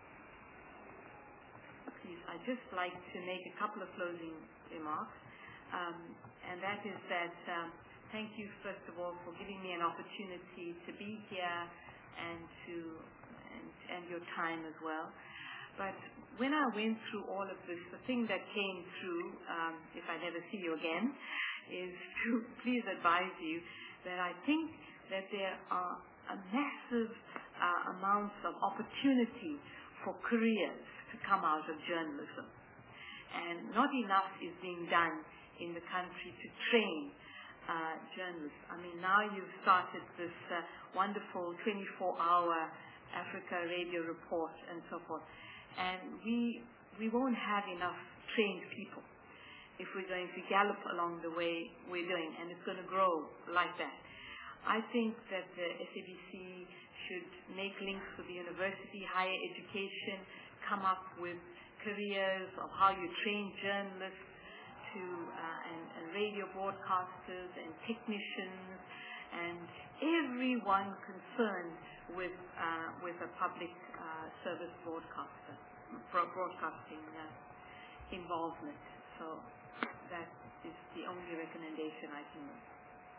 Please, I'd just like to make a couple of closing remarks, um, and that is that um, thank you, first of all, for giving me an opportunity to be here and to and, and your time as well. But when I went through all of this, the thing that came through, um, if I never see you again, is to please advise you that I think that there are a massive uh, amounts of opportunity for careers to come out of journalism. And not enough is being done in the country to train uh, journalists. I mean, now you've started this uh, wonderful twenty-four hour Africa radio report and so forth. And we we won't have enough trained people if we're going to gallop along the way we're doing, and it's going to grow like that. I think that the S A B C should make links with the university, higher education, come up with careers of how you train journalists to uh, and, and radio broadcasters and technicians and everyone concerned with uh, with a public uh, service broadcaster broadcasting uh, involvement. So that is the only recommendation I can make.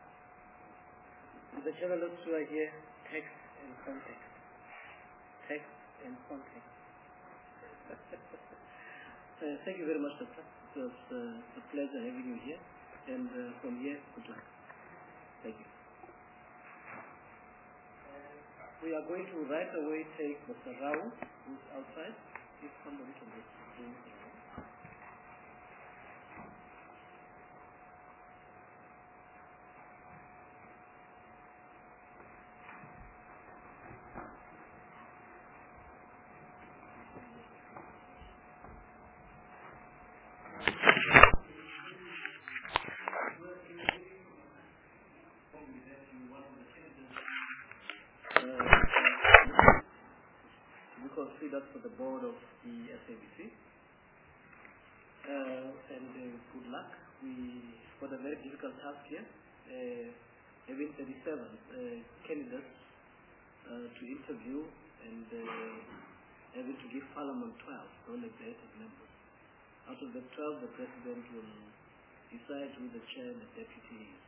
The journalists who are here, text and context. Text and context. uh, thank you very much, Doctor. It was uh, a pleasure having you here. And uh, from here, good luck. Thank you. We are going to right away take Mister Rao, who's outside. If somebody can just bring him around. That for the board of the S A B C. Uh, and uh, good luck. We got a very difficult task here, uh, having thirty-seven uh, candidates uh, to interview and uh, having to give Parliament twelve non-executive members. Out of the twelve, the President will decide who the chair and the deputy is.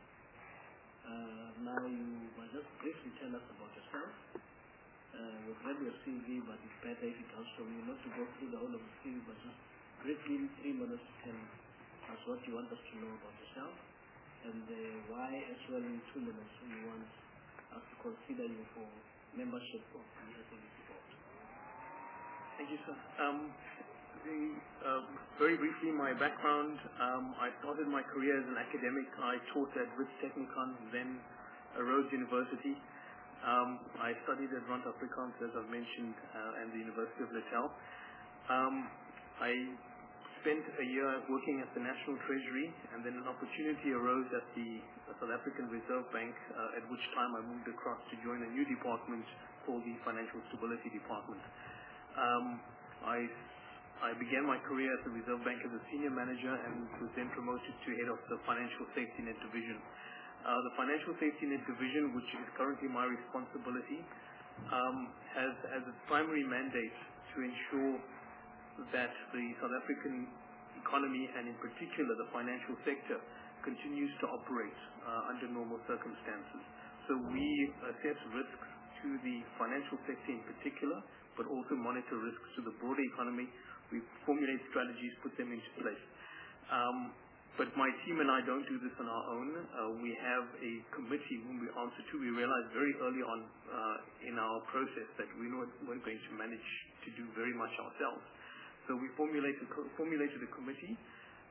Uh, now you must just briefly tell us about yourself. Uh, we've read your C V, but it's better if it comes from you, not to go through the whole of the C V, but just briefly in three minutes to tell us what you want us to know about yourself, and uh, why as well in two minutes you want us to consider you for membership of the S A B C board. Thank you, sir. Um, the, uh, very briefly, my background, um, I started my career as an academic. I taught at Wits Technikon, then Rhodes University. Um, I studied at Rand Afrikaans, as I've mentioned, uh, and the University of Natal. Um, I spent a year working at the National Treasury, and then an opportunity arose at the South African Reserve Bank, uh, at which time I moved across to join a new department called the Financial Stability Department. Um, I, I began my career at the Reserve Bank as a senior manager and was then promoted to head of the Financial Safety Net Division. Uh, the Financial Safety Net Division, which is currently my responsibility, um, has as its primary mandate to ensure that the South African economy, and in particular the financial sector, continues to operate uh, under normal circumstances. So we assess risks to the financial sector in particular, but also monitor risks to the broader economy. We formulate strategies, put them into place. Um, But my team and I don't do this on our own. Uh, we have a committee whom we answer to. We realized very early on uh, in our process that we weren't going to manage to do very much ourselves. So we formulated, formulated a committee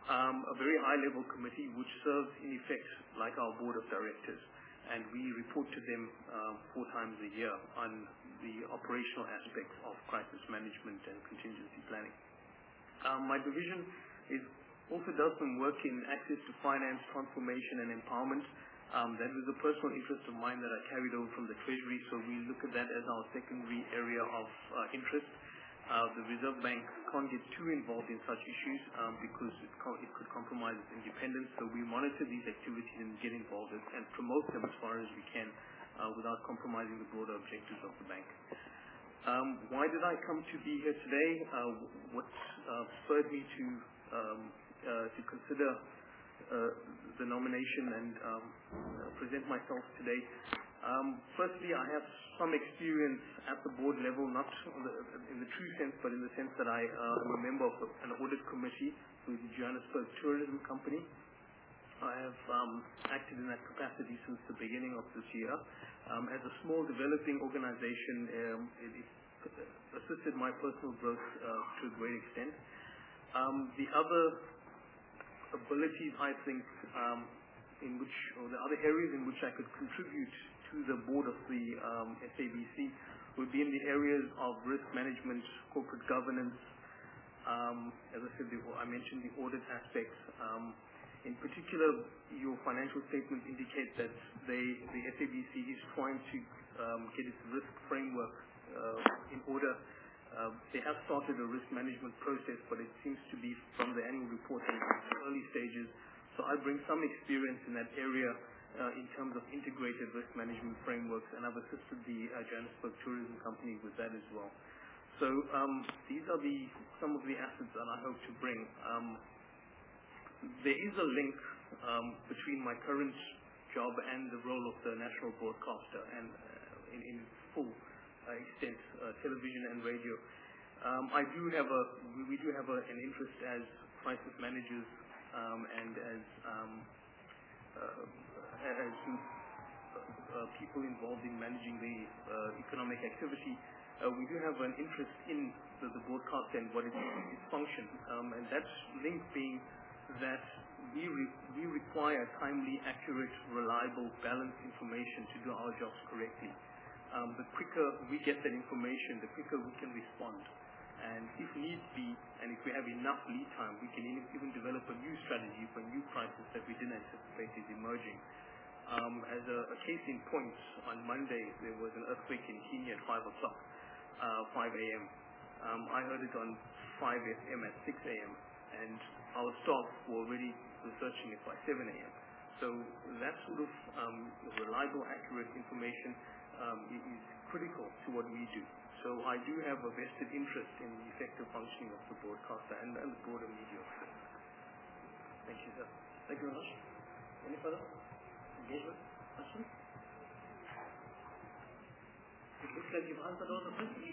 um, a very high-level committee which serves in effect like our board of directors, and we report to them um, four times a year on the operational aspects of crisis management and contingency planning. Um, my division is also does some work in access to finance, transformation, and empowerment. Um, that was a personal interest of mine that I carried over from the Treasury, so we look at that as our secondary area of uh, interest. Uh, the Reserve Bank can't get too involved in such issues um, because it, co- it could compromise its independence, so we monitor these activities and get involved and promote them as far as we can uh, without compromising the broader objectives of the bank. Um, why did I come to be here today? Uh, what uh, spurred me to um, uh, to consider uh, the nomination and um, uh, present myself today? Um, firstly, I have some experience at the board level, not on the, in the true sense, but in the sense that I uh, am a member of an audit committee with the Johannesburg Tourism Company. I have um, acted in that capacity since the beginning of this year. Um, as a small developing organization, um, it, it assisted my personal growth uh, to a great extent. Um, the other abilities, I think, um, in which, or the other areas in which I could contribute to the board of the um, S A B C would be in the areas of risk management, corporate governance. Um, as I said, the, I mentioned the audit aspects. Um, in particular, your financial statements indicate that they, the S A B C is trying to um, get its risk framework uh, in order. Uh, they have started a risk management process, but it seems to be from the annual report in the early stages. So I bring some experience in that area uh, in terms of integrated risk management frameworks, and I've assisted the uh, Johannesburg Tourism Company with that as well. So um, these are the some of the assets that I hope to bring. Um, there is a link um, between my current job and the role of the national broadcaster, and uh, in, in full uh, extent, uh, television and radio. Um, I do have a we, we do have a, an interest as crisis managers um, and as um, uh, as uh, people involved in managing the uh, economic activity. Uh, we do have an interest in the, the broadcast and what its, its function, um, and that link being that we re we require timely, accurate, reliable, balanced information to do our jobs correctly. Um, the quicker we get that information, the quicker we can respond. And if need be, and if we have enough lead time, we can even develop a new strategy for a new crisis that we didn't anticipate is emerging. Um, as a, a case in point, on Monday there was an earthquake in Kenya at five o'clock, uh, five a m Um, I heard it on five f m at six a m and our staff were already researching it by seven a m So that sort of um, reliable, accurate information um, is critical to what we do. So I do have a vested interest in the effective functioning of the broadcaster and, and the broader media. Thank you, sir. Thank you very much. Any further engagement? Questions? It looks like you've answered all the questions.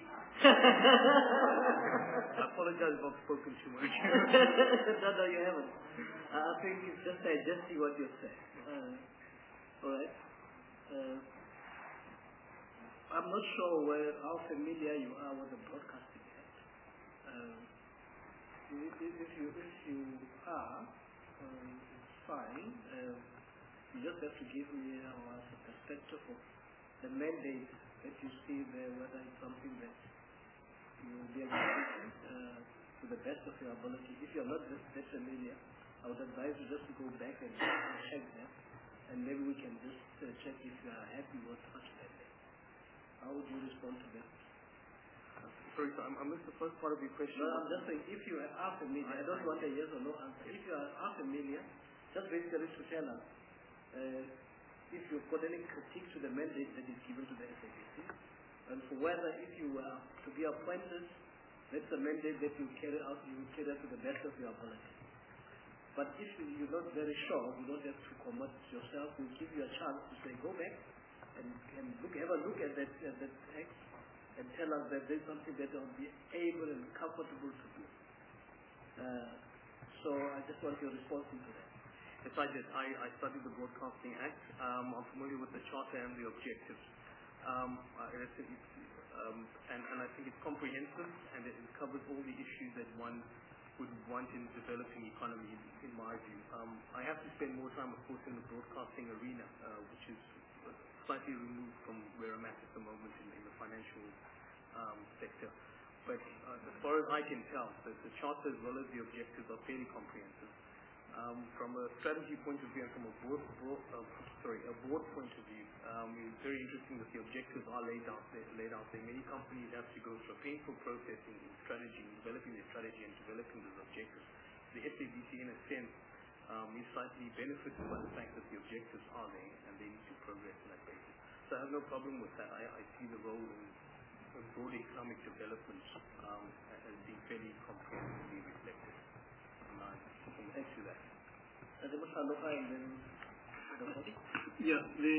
I apologize if I've spoken too much. no, no, you haven't. Uh, I think it's just digesting what you said. Uh, all right. Uh, I'm not sure where, how familiar you are with the broadcasting act. Um, if, if, you, if you are, um, it's fine. Uh, you just have to give me uh, a perspective of the mandate that you see there, whether it's something that you will be able to do uh, to the best of your ability. If you're not that, that familiar, I would advise you just to go back and check that, and maybe we can just uh, check if you are happy with such mandate. How would you respond to that? Sorry, sir, I missed the first part of your question. No, I'm just saying, if you are familiar, I don't want a yes or no answer. If you are familiar, just basically to tell us uh, if you've got any critique to the mandate that is given to the S A B C, and for whether if you were to be appointed, that's a mandate that you carry out, you will carry out to the best of your ability. But if you're not very sure, you don't have to commit yourself. We'll give you a chance to say, go back and, and look, have a look at that, at that text and tell us that there's something that I'll be able and comfortable to do. Uh, so I just want your response into that. Yes, I did. I, I studied the Broadcasting Act. Um, I'm familiar with the Charter and the objectives. Um, I, I think it's, um, and, and I think it's comprehensive, and it, it covers all the issues that one would want in developing economy, in my view. Um, I have to spend more time, of course, in the broadcasting arena, uh, which is slightly removed from where I'm at at the moment in, in the financial um, sector. But uh, as far as I can tell, the, the charter as well as the objectives are fairly comprehensive. Um, from a strategy point of view and from a board, board uh, sorry, a board point of view, um, it's very interesting that the objectives are laid out there. Laid out there. Many companies have to go through a painful process in, in strategy, in developing their strategy and developing those objectives. The S A B C, in a sense, um, is slightly benefited by the fact that the objectives are there and they need to progress on that basis. So I have no problem with that. I, I see the role in, in broad economic development um, as being fairly comprehensively reflected. And I can to that. And then Yeah, the,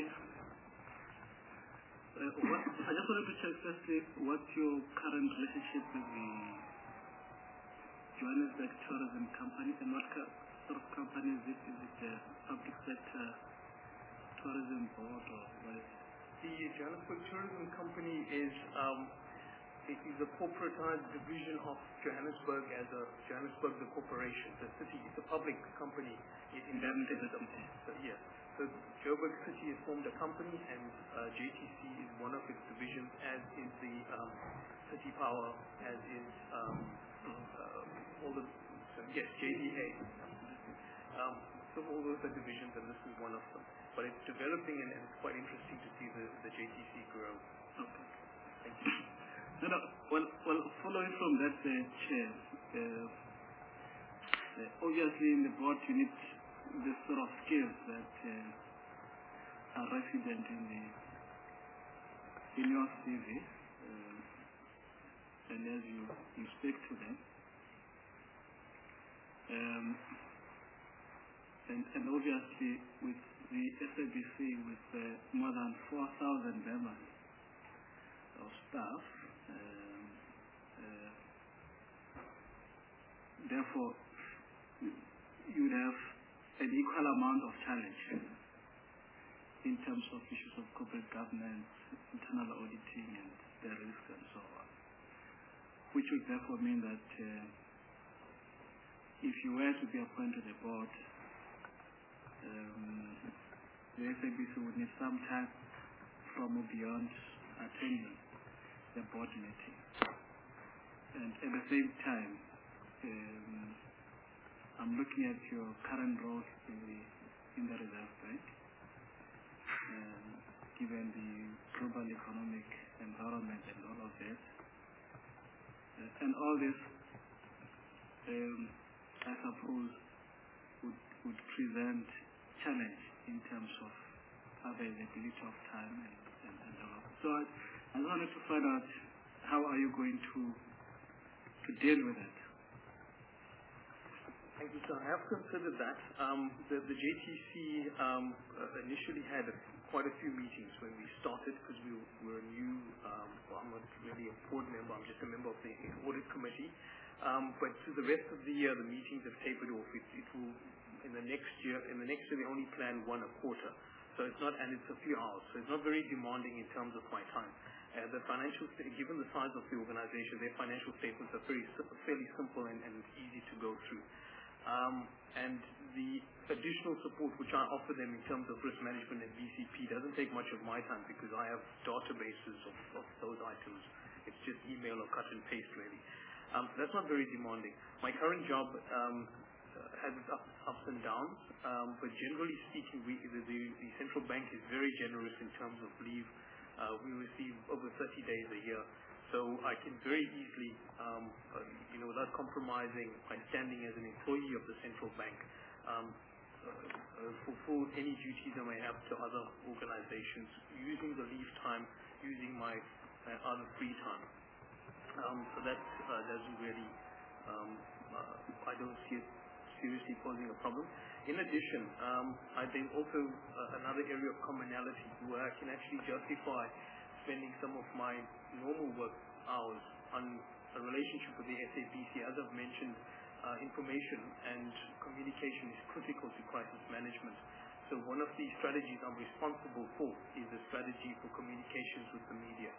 uh, what, I just wanted to check firstly what's your current relationship with the Johannesburg Tourism Company and what ca- sort of company is it? Is it a public sector tourism board or what is it? The Johannesburg Tourism Company is um, it is a corporatized division of Johannesburg as a Johannesburg the corporation, the city. It's a public company in, in that system. So, yes. So Joburg City has formed a company, and uh, J T C is one of its divisions, as is the um, City Power, as is um, uh, all the so yes J D A. Um, so all those are divisions, and this is one of them. But it's developing, and, and it's quite interesting to see the, the J T C grow. Okay. Thank you. No, no. Well, well, following from that, uh, Chair, uh, uh, obviously in the board you need the sort of skills that uh, are resident in the in your C V, uh, and as you, you speak to them, um, and, and obviously with the S A B C with uh, more than four thousand members of staff. Um, uh, therefore, you would have an equal amount of challenge in terms of issues of corporate governance, internal auditing, and the risk and so on. Which would therefore mean that uh, if you were to be appointed to the board, um, the S A B C would need some time from or beyond attending the board meeting. And at the same time, um, I'm looking at your current role in the, in the Reserve Bank, um, given the global economic environment and all of that. Uh, and all this, um, I suppose, would, would present challenge in terms of availability of time and, and, and all of that. So I, I wanted to find out how are you going to to deal with that. Thank you, sir. I have considered that. Um, the, the J T C um, uh, initially had a, quite a few meetings when we started because we were a new, um, well, I'm not really a board member, I'm just a member of the audit committee. Um, but through the rest of the year, the meetings have tapered off. It, it will, in the next year, in the next year, they only plan one a quarter. So it's not, and it's a few hours. So it's not very demanding in terms of my time. Uh, the financial, given the size of the organization, their financial statements are very fairly simple and, and easy to go through. Um, and the additional support which I offer them in terms of risk management and B C P doesn't take much of my time because I have databases of, of those items. It's just email or cut and paste really. Um, so that's not very demanding. My current job um, has its ups, ups and downs, um, but generally speaking, we, the, the, the central bank is very generous in terms of leave. Uh, we receive over thirty days a year, so I can very easily, um, uh, you know, without compromising my standing as an employee of the central bank, um, uh, uh, fulfill any duties I may have to other organizations using the leave time, using my uh, other free time. Um, so that uh, doesn't really, um, uh, I don't see it seriously posing a problem. In addition, um, I think also uh, another area of commonality where I can actually justify spending some of my normal work hours on a relationship with the S A B C. As I've mentioned, uh, information and communication is critical to crisis management. So one of the strategies I'm responsible for is the strategy for communications with the media.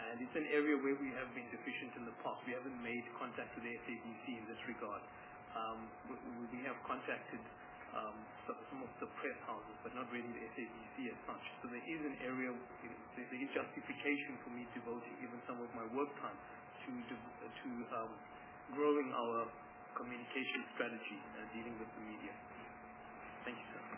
And it's an area where we have been deficient in the past. We haven't made contact with the S A B C in this regard. Um, we, we have contacted um, some of the press houses, but not really the S A B C as such. So there is an area, there is justification for me devoting even some of my work time to, to um, growing our communication strategy and dealing with the media. Thank you, sir.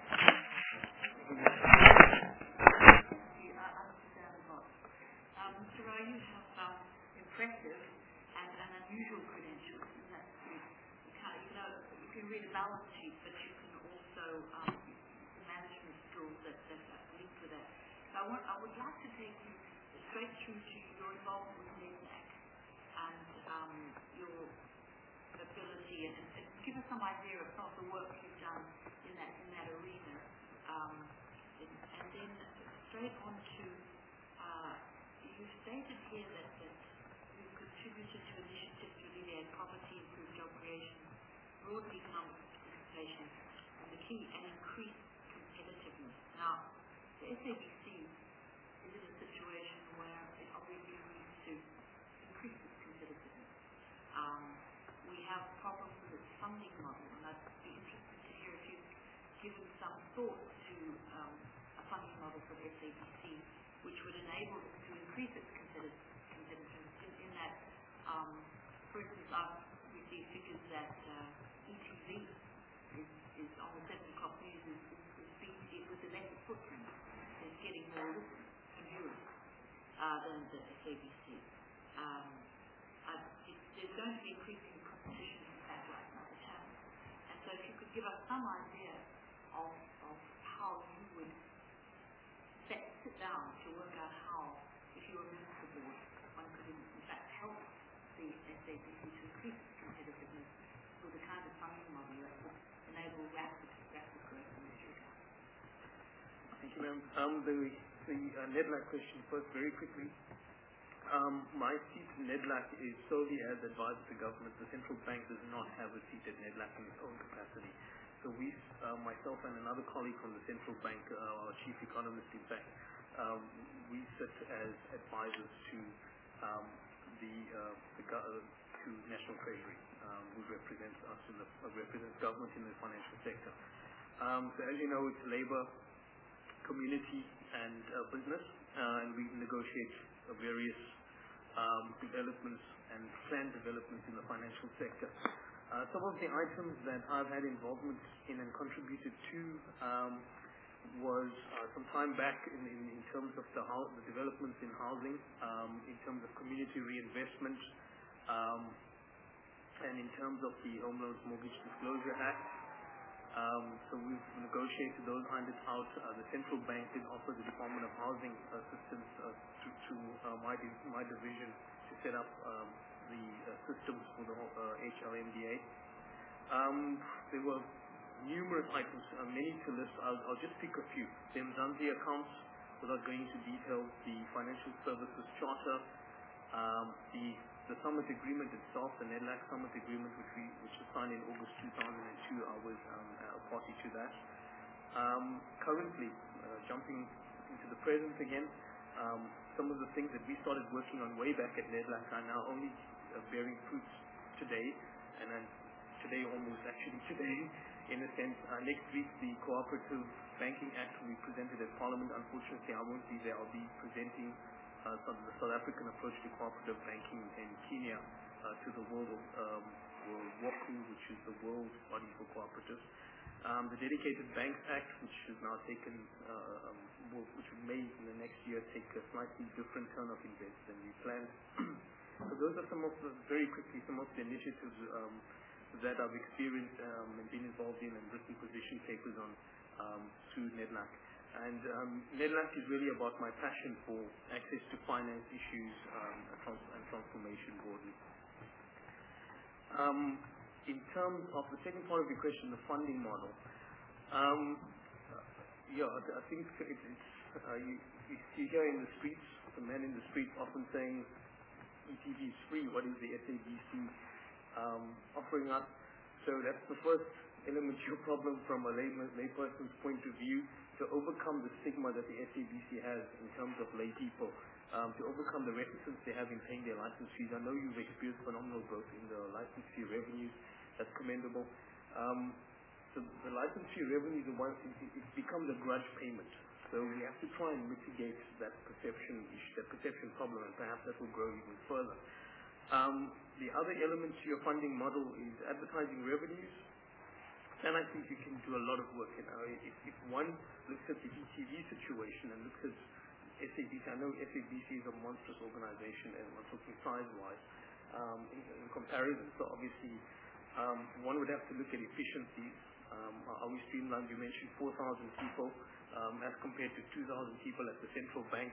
Mister Rao, you have um, impressive and, and unusual credentials. And that's you, you, can't, you know, you can read a balance sheet, but you can also um, the management skills that, that are linked with that. So I, want, I would like to take you straight through to your involvement with NEDLAC and um, your ability, and, and give us some idea of some of the work you've done in that in that arena, um, and, and then straight on to. Uh, You've stated here that, that you've contributed to initiatives to alleviate poverty, improve job creation, broaden economic participation, and the key, and increase competitiveness. Now, the S A B C is in a situation where it obviously needs to increase its competitiveness. Um, we have problems with its funding model, and I'd be interested to hear if you've given some thought to um, a funding model for the S A B C, which would enable it to increase its competitiveness in, in that, um, for instance, I've received figures that uh, E T V is, is on the seven o'clock news is, is, is being, it, with the lesser footprint, is getting more listeners and viewers uh, than the S A B C. Um, I, it, there's going to be increasing competition in satellite and other channels. And so if you could give us some idea of, of how you would set, sit down to work out how, if you were a minister board, one could in, in fact help the S A B C to increase its competitiveness with the kind of funding model that would enable rapid, rapid growth in this regard. Thank you, ma'am. Um, the the uh, NEDLAC question first, very quickly. Um, my seat in NEDLAC is solely as advisor to government. The central bank does not have a seat at NEDLAC in its own capacity. So we, uh, myself and another colleague from the central bank, uh, our chief economist, in fact, um, we sit as advisors to um, the, uh, the uh, to National Treasury, um, who represents us in the uh, represents government in the financial sector. Um, so as you know, it's labor, community, and uh, business, uh, and we negotiate uh, various um, developments and planned developments in the financial sector. Uh, some of the items that I've had involvement in and contributed to um, was uh, some time back in, in, in terms of the, house, the developments in housing, um, in terms of community reinvestment, um, and in terms of the Home Loans Mortgage Disclosure Act. Um, so we've negotiated those handed out. Uh, the central bank did offer the Department of Housing assistance uh, to, to uh, my, my division to set up um, the uh, systems for the uh, H L M D A. Um, there were numerous items, uh, many to list. I'll, I'll just pick a few. The Mzansi accounts, without going into detail, the Financial Services Charter, um, the the Summit Agreement itself, the NEDLAC Summit Agreement, which we which was signed in August two thousand two. I was um, a party to that. Um, currently, uh, jumping into the present again, um, some of the things that we started working on way back at NEDLAC are now only uh, bearing fruits today, and then today almost actually today, in a sense. Uh, next week, the Cooperative Banking Act will be presented at Parliament. Unfortunately, I won't be there. I'll be presenting uh, some of the South African approach to cooperative banking in Kenya uh, to the World, um, World WACU, which is the World Body for Cooperatives. Um, the Dedicated Banks Act, which has now taken, uh, um, will, which may in the next year take a slightly different turn of events than we planned. So those are some of the, very quickly, some of the initiatives um, that I've experienced um, and been involved in and written position papers on um, through NEDLAC. And um, NEDLAC is really about my passion for access to finance issues um, and, trans- and transformation broadly. Um, in terms of the second part of your question, the funding model, um, yeah, I think it, it's, uh, you, you hear in the streets, the men in the streets often saying, E T V is free, what is the S A B C um, offering us? So that's the first element to your problem from a layman, layperson's point of view. to overcome the stigma that the S A B C has in terms of lay people, um, to overcome the reticence they have in paying their license fees. I know you've experienced phenomenal growth in the license fee revenues. That's commendable. Um, so the license fee revenues, it, it becomes a grudge payment. So we have to try and mitigate that perception issue, that perception problem, and perhaps that will grow even further. Um, the other element to your funding model is advertising revenues. And I think you can do a lot of work. You know, if, if one looks at the E T V situation and looks at S A B C, I know S A B C is a monstrous organization, and I'm talking size-wise um, in, in comparison. So obviously, um, one would have to look at efficiencies. Um, are we streamlined? You mentioned four thousand people um, as compared to two thousand people at the central bank.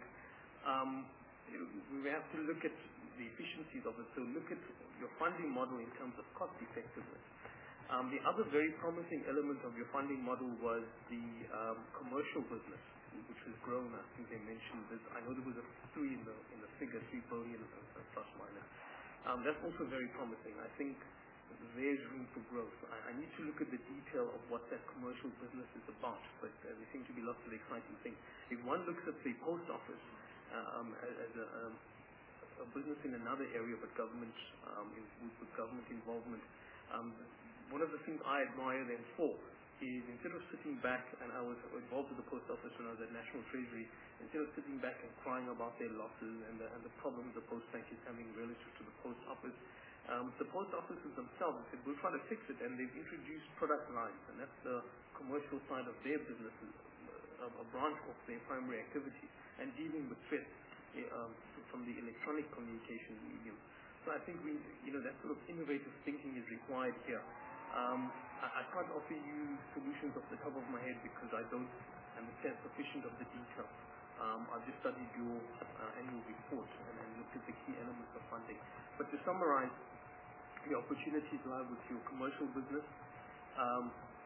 Um, we have to look at the efficiencies of it. So look at your funding model in terms of cost effectiveness. Um, the other very promising element of your funding model was the um, commercial business, which has grown. I think they mentioned this. I know there was a three in the in the figure, three billion uh, plus minus. Um, that's also very promising. I think there's room for growth. I, I need to look at the detail of what that commercial business is about, but uh, there seem to be lots of exciting things. If one looks at the post office um, as, as a, um, a business in another area, but government um, in, with, with government involvement. Um, One of the things I admire them for is instead of sitting back, and I was involved with the post office when I was at National Treasury, instead of sitting back and crying about their losses and the, and the problems the post bank is having relative to the post office, um, the post offices themselves said, we'll try to fix it, and they've introduced product lines, and that's the commercial side of their businesses, a, a branch of their primary activity, and dealing with threats um, from the electronic communication medium. So I think we, you know, that sort of innovative thinking is required here. Um, I, I can't offer you solutions off the top of my head because I don't understand sufficient of the detail. Um, I've just studied your uh, annual report and, and looked at the key elements of funding. But to summarize, the opportunities lie with your commercial business. Um,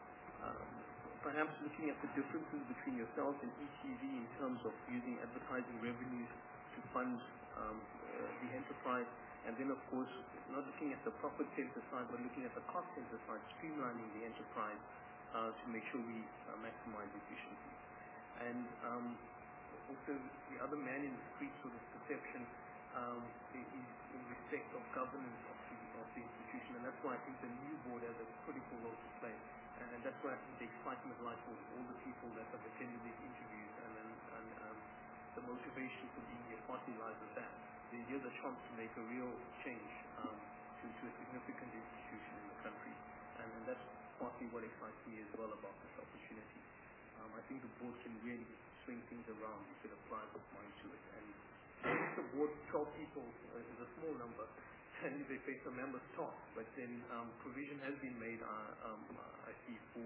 um, perhaps looking at the differences between yourself and E T V in terms of using advertising revenues to fund um, uh, the enterprise. And then, of course, not looking at the profit center side, but looking at the cost center side, streamlining the enterprise uh, to make sure we uh, maximize efficiency. And um, also, the other man in the street sort of perception um, is in respect of governance of the, of the institution. And that's why I think the new board has a critical role to play. And, and that's why I think the excitement lies for all the people that have attended these interviews and, and, and um, the motivation for being here partly lies with that. Here's a chance to make a real change um, to, to a significant institution in the country, and, and that's partly what excites me as well about this opportunity. Um, I think the board can really swing things around if it applies its mind to it. And if the board, twelve people uh, is a small number, and they face a member's task, but then um, provision has been made, uh, um, I see, for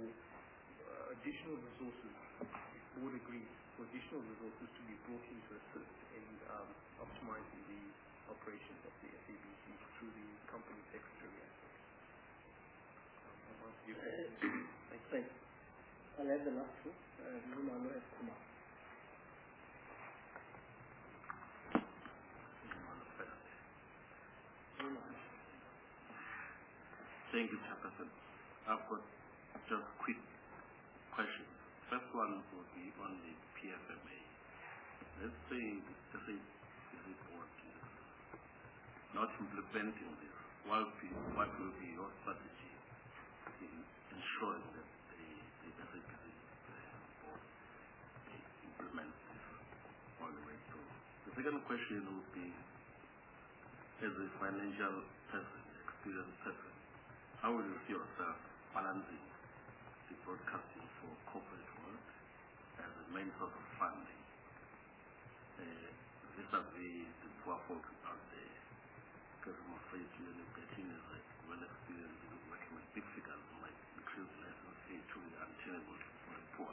uh, additional resources. If the board agrees, for additional resources to be brought in to assist in um, optimizing the operations of the S A B C through the company secretary aspect. Um, you. Thanks. Thanks. I'll add the last two. Uh, Numalo S. Kumar. Thank you, Chairperson. I've got just quick questions. First one will be on the P F M A. Let's say the S A B C board is not implementing this. What will be, what will be your strategy in ensuring that the, the S A B C board implements this all the way through? The second question would be, as a financial person, experienced person, how will you see yourself balancing the broadcasting for corporate world as a main source of funding uh, vis-a-vis the poor folk out there? Because I'm afraid you're getting as like well experienced in working with big figures might increase license fee to the untenable for the poor.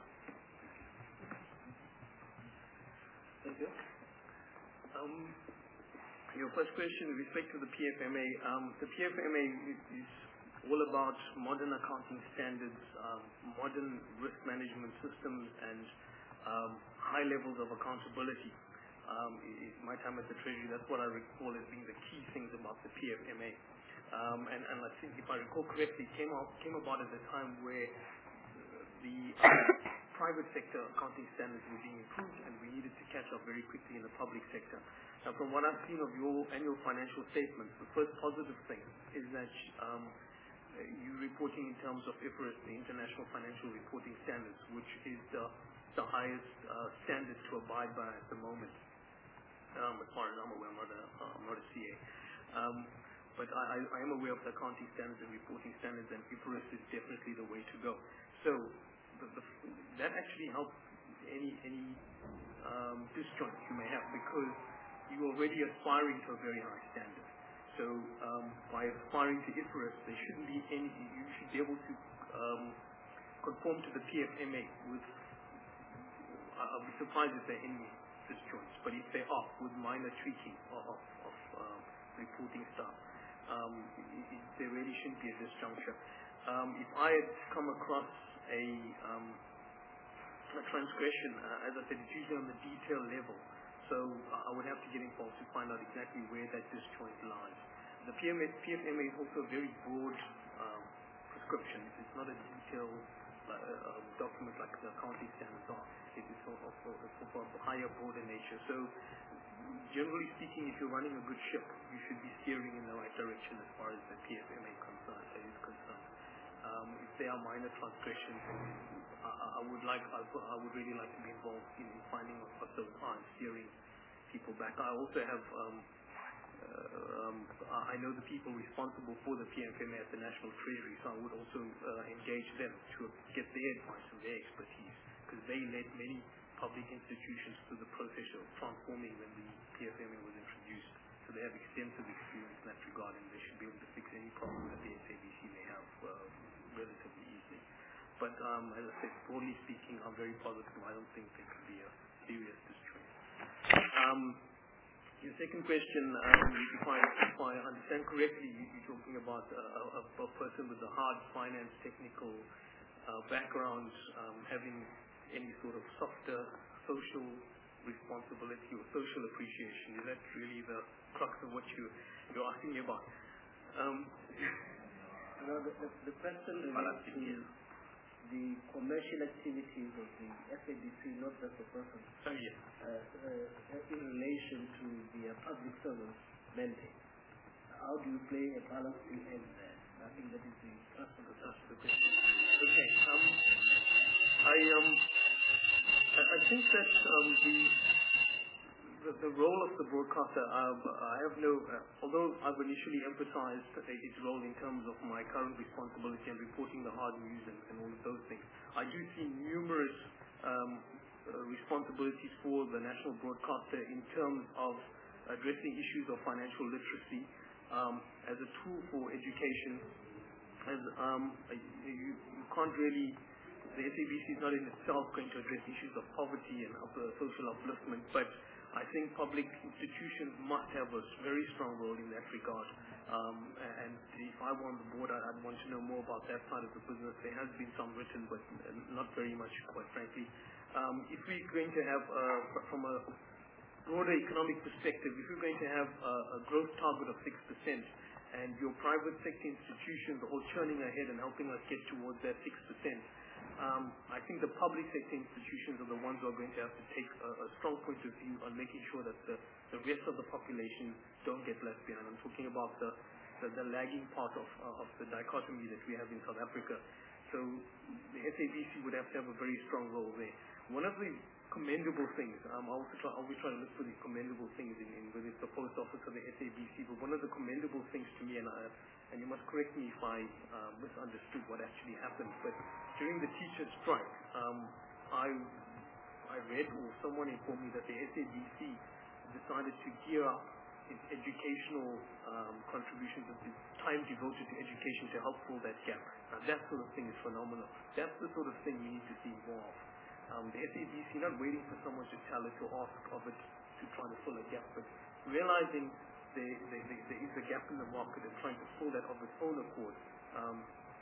Thank you. Um, your first question with respect to the P F M A, um, the P F M A is, is all about modern accounting standards, um, modern risk management systems, and um, high levels of accountability. Um, in my time at the Treasury, that's what I recall as being the key things about the P F M A. Um, and, and I think, if I recall correctly, came, out, came about at a time where the uh, private sector accounting standards were being improved, and we needed to catch up very quickly in the public sector. Now, from what I've seen of your annual financial statements, the first positive thing is that um, you're reporting in terms of I F R S, the International Financial Reporting Standards, which is the, the highest uh, standard to abide by at the moment. Um, as far as I'm aware, I'm not a, uh, I'm not a C A. Um, but I, I am aware of the accounting standards and reporting standards, and I F R S is definitely the way to go. So the, the, that actually helps any, any um, disjoint you may have, because you're already aspiring to a very high standard. So um, by aspiring to I F R S, there shouldn't be any, you should be able to um, conform to the P F M A with, I'll be surprised if there are any disjoints, but if there are, with minor tweaking of, of, of um, reporting stuff, um, it, it, there really shouldn't be a disjuncture. Um, if I had come across a, um, a transgression, uh, as I said, it's usually on the detail level. So uh, I would have to get involved to find out exactly where that disjoint lies. The P F M A is also a very broad um, prescription. It's not a detailed uh, uh, document like the accounting standards are. It is of, of, of, of a higher, broader nature. So generally speaking, if you're running a good ship, you should be steering in the right direction as far as the P F M A concern, uh, is concerned. Um, if there are minor transgressions, I, I would like, I, I would really like to be involved in finding what those are and steering people back. I also have, um, uh, um, I know the people responsible for the P F M A at the National Treasury, so I would also uh, engage them to get their advice and their expertise, because they led many public institutions through the process of transforming when the P F M A was introduced. So they have extensive experience in that regard, and they should be able to fix any problem that the S A B C may have uh, relatively easily. But um, as I said, broadly speaking, I'm very positive. I don't think there could be a serious disjoint. Um, your second question, um, if, I, if I understand correctly, you're talking about a, a, a person with a hard finance technical uh, background um, having any sort of softer social responsibility or social appreciation. Is that really the crux of what you, you're asking me about? Um, No, the, the, the question relates to the commercial activities of the S A B C, not just the person, oh, yes. uh, uh, in relation to the uh, public service mandate. How do you play a balancing act there? I think that is the thrust of the question. Okay. Um, I um, I, I think that um, the The, the role of the broadcaster, um, I have no, uh, although I've initially emphasized its role in terms of my current responsibility and reporting the hard news and, and all of those things, I do see numerous um, uh, responsibilities for the national broadcaster in terms of addressing issues of financial literacy um, as a tool for education. As um, you, you can't really, the S A B C is not in itself going to address issues of poverty and upper social upliftment, but I think public institutions must have a very strong role in that regard. Um, and if I were on the board, I'd want to know more about that side of the business. There has been some written, but not very much, quite frankly. Um, if we're going to have, uh, from a broader economic perspective, if we're going to have a, a growth target of six percent, and your private sector institutions are all churning ahead and helping us get towards that six percent, Um, I think the public sector institutions are the ones who are going to have to take a, a strong point of view on making sure that the, the rest of the population don't get left behind. I'm talking about the, the, the lagging part of, uh, of the dichotomy that we have in South Africa. So the S A B C would have to have a very strong role there. One of the commendable things, um, I also try, I always try to look for the commendable things in, in whether it's the post office or the S A B C, but one of the commendable things to me, and, I, and you must correct me if I uh, misunderstood what actually happened, but during the teacher strike, um, I, I read or someone informed me that the S A B C decided to gear up its educational um, contributions, its time devoted to education to help fill that gap. Now that sort of thing is phenomenal. That's the sort of thing we need to see more of. Um, the S A B C not waiting for someone to tell it or ask of it to try to fill a gap, but realizing there, there, there, there is a gap in the market and trying to fill that of its own accord, um,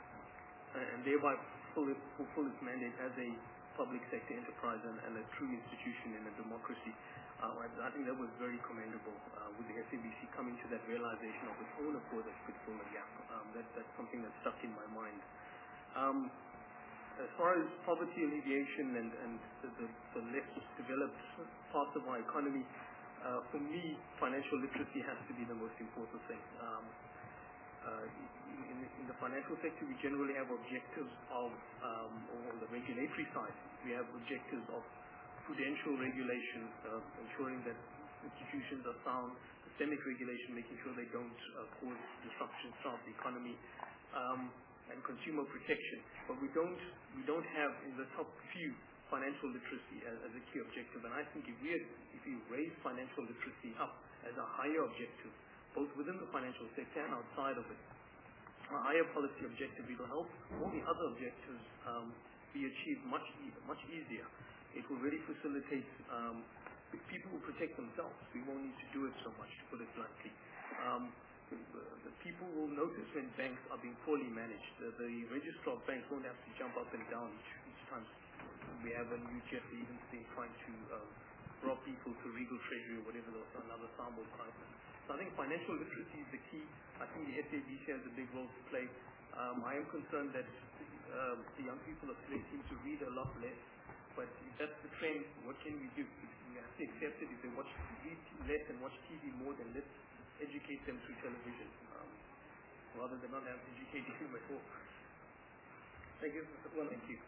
and thereby full it, fulfill its mandate as a public sector enterprise and, and a true institution in a democracy. Uh, I, I think that was very commendable uh, with the S A B C coming to that realization of its own accord that could fill a gap. Um, that, that's something that stuck in my mind. Um, As far as poverty alleviation and, and the, the, the less developed parts of our economy, uh, for me, financial literacy has to be the most important thing. Um, uh, in, in the financial sector, we generally have objectives of, um, or on the regulatory side, we have objectives of prudential regulation, uh, ensuring that institutions are sound, systemic regulation, making sure they don't uh, cause disruptions throughout the economy, um, and consumer protection. But we don't we don't have in the top few financial literacy as, as a key objective. And I think if we had, if we raise financial literacy up as a higher objective, both within the financial sector and outside of it, a higher policy objective, it will help all the other objectives um, be achieved much e- much easier. It will really facilitate. Um, people will protect themselves. We won't need to do it so much, to put it bluntly. Um, the, the people will notice when banks are being poorly managed. The, the registrar of banks won't have to jump up and down each, each time we have a new jet even thing trying to um, rob people to Regal Treasury or whatever, or another Sambo crisis. So I think financial literacy is the key. I think the S A B C has a big role to play. Um, I am concerned that uh, the young people of today seem to read a lot less. But if that's the trend, what can we do? We have to accept it. If they watch read less and watch T V more, then let's educate them through television, um, rather than not have educated them at all. Thank you. Well, thank you.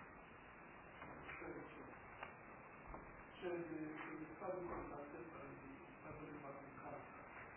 So the, the study conducted by the Federal Department of Health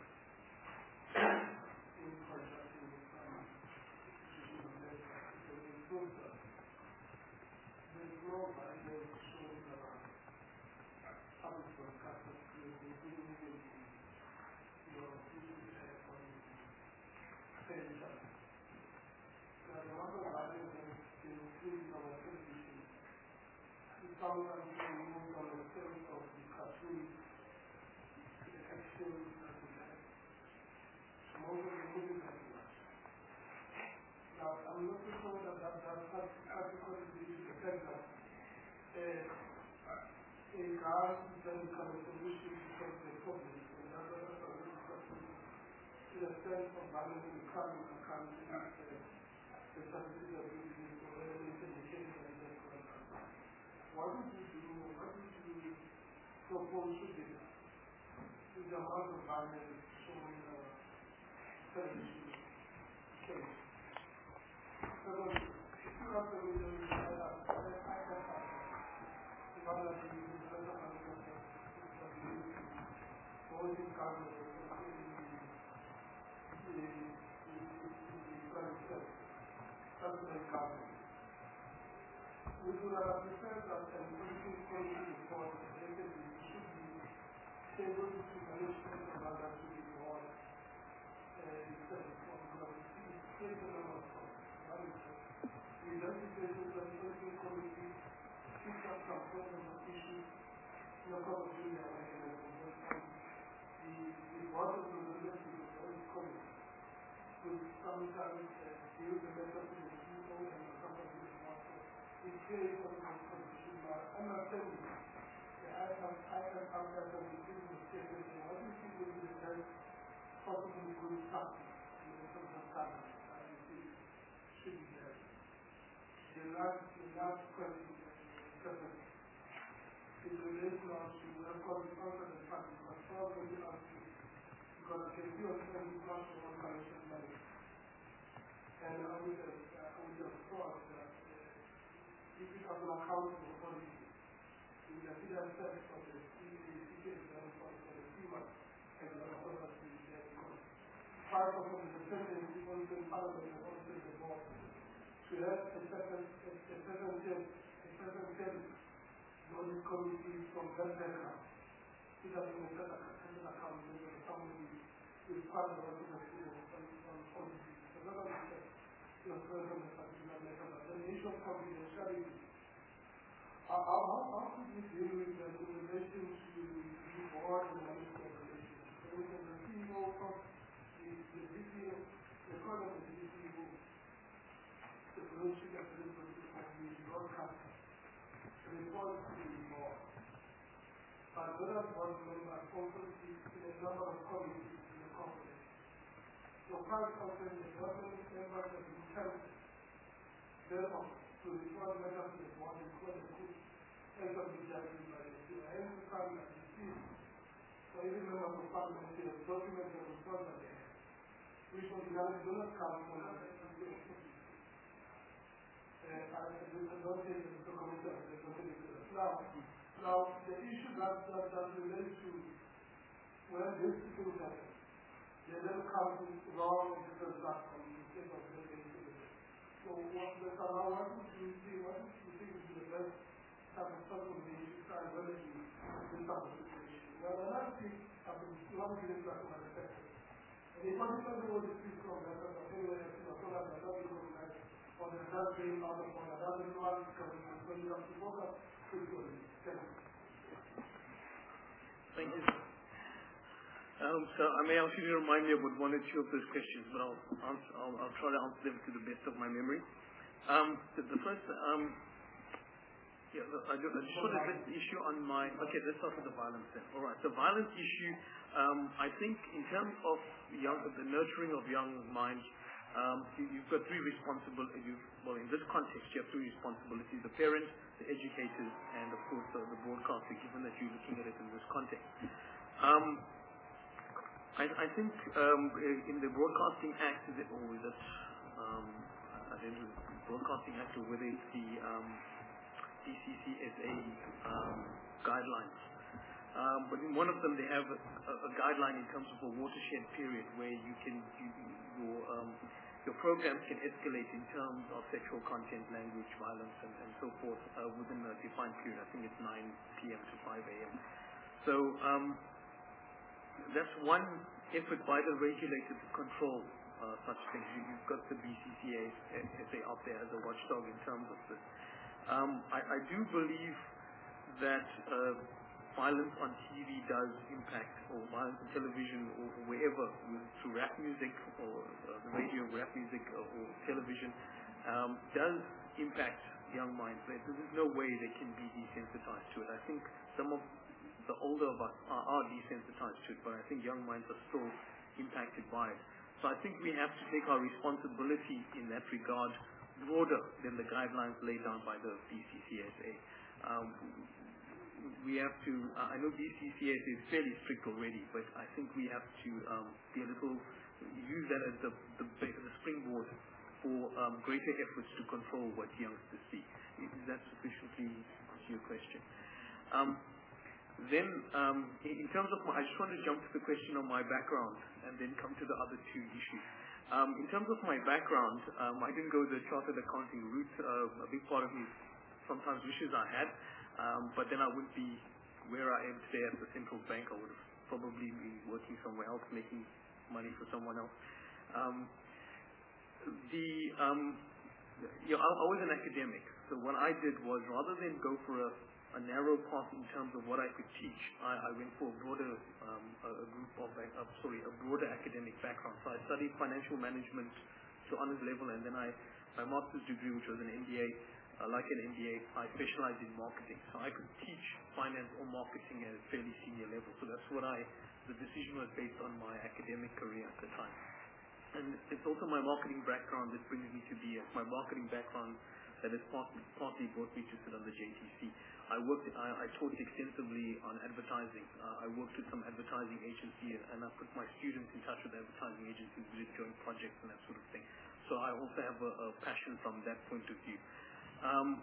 in conjunction with some institutions of America, so they proved that there's no value showing that public broadcasters will be doing the your duty on television. Now, the other value is to include our television. Some countries moved on the terms of the cartoon to the actual that we have. Most of the movies that we watch. Now, I'm not so sure that that, that, that article is the fact that uh, a car then become a solution to solve the problem. And that's what I'm going to question. In a sense of balancing the car and account the services that we use for education and that kind of stuff. What would you do, what would you propose to do? Is the amount of violence showing uh, television case? Secondly, if you have television, I have I have one of the better management of the holding cameras in the private sector, something like that. We would have preferred that a political policy report related to should be able to management of other to be more instead of create a number of problems. We identified that the political committee picked up some problems of issues in a couple of years ago. The the board of the legislative committee would sometimes use the method of the C E O and the company it's very important for the consumer. I'm not telling you. I have I have come back and we did the statement and what do you think will be the best possible good practice in the terms of government? I think should be there. The last the last question is related now to what I call the answer the fact because I'm going to ask you because I can see on some class of one financial money. And I would have I would have thought that if you have an account for the policy, you can see that set of the C K is done for the three months and the other one is there because part of the defendant is also in parliament and also in the board. So that's a certain a certain term, a certain term, the committee from that background. It doesn't set a certain account for somebody who is part of the organization on policy. So that is your person in particular matter, but the issue of confidentiality. How, how, how could we deal with that in relation to the board and management relations? For instance, the C E O of the, the D P O, the code of the D P O, the relationship that is going to be broadcast, reports to the board. But other board members also see a number of committees in the company. So quite often the government members have been tempted, therefore, to report matters to the board and call the court as of the judgment by the C I. Hence, the Parliament received for every member of Parliament to have documents and reports that they have, which ordinarily do not come from the Uh, I don't take the document as the document. Now, now, the issue that, that, that relates to when these things happen, they then come wrong and different platforms instead of getting into it. So, what the Salah wants to see, what do you think is the best type of circumstance to try and remedy this type of situation? Well, another thing happens, you want to get into that from an effect. And if one doesn't go to speak from that, but anyway, I feel like I don't recognize or the does bring out of one another one because so you have to focus quickly. Thank you. Thank you. Um, so I may ask you to remind me about one or two of those questions, but I'll, answer, I'll, I'll try to answer them to the best of my memory. Um, the, the first, um, yeah, I, do, I just want to address the issue on my, okay, let's start with the violence then. All right, the violence issue, um, I think in terms of young, the nurturing of young minds, Um, you, you've got three responsibilities. Well, in this context, you have three responsibilities: the parent, the educators, and of course the, the broadcaster. Given that you're looking at it in this context, um, I, I think um, in the Broadcasting Act, is it or is it um, I don't know, the Broadcasting Act, or whether it's the um, B C C S A um, guidelines. Um, but in one of them, they have a, a, a guideline in terms of a watershed period where you can you, your um, your programs can escalate in terms of sexual content, language, violence, and, and so forth uh, within a defined period. I think it's nine p m to five a m So um, that's one effort by the regulator to control uh, such things. You, you've got the B C C A S A out there as a watchdog in terms of this. Um, I, I do believe that uh, violence on T V does impact, or violence on television, or wherever, through rap music, or uh, the radio, rap music, or, or television, um, does impact young minds. There is no way they can be desensitized to it. I think some of the older of us are, are desensitized to it, but I think young minds are still impacted by it. So I think we have to take our responsibility in that regard broader than the guidelines laid down by the B C C S A. Um, we have to, uh, I know B C C S A is fairly strict already, but I think we have to um, be a little, use that as the, the, the springboard for um, greater efforts to control what youngsters see. Is that sufficiently to your question? Um, then, um, in terms of my, I just want to jump to the question on my background and then come to the other two issues. Um, in terms of my background, um, I didn't go the chartered accounting route. Uh, a big part of me sometimes wishes I had. Um, but then I wouldn't be where I am today at the central bank. I would have probably been working somewhere else, making money for someone else. Um, the um, you know, I, I was an academic, so what I did was, rather than go for a, a narrow path in terms of what I could teach, I, I went for a broader um, a, a group of uh, sorry a broader academic background. So I studied financial management to honors level, and then I my master's degree, which was an M B A. Uh, like an M B A, I specialized in marketing, so I could teach finance or marketing at a fairly senior level. So that's what I, the decision was based on my academic career at the time. And it's also my marketing background that brings me to B S. My marketing background that has partly, partly brought me to sit on the J T C. I worked, I, I taught extensively on advertising. Uh, I worked with some advertising agencies, and I put my students in touch with advertising agencies. We did joint projects and that sort of thing. So I also have a, a passion from that point of view. Um,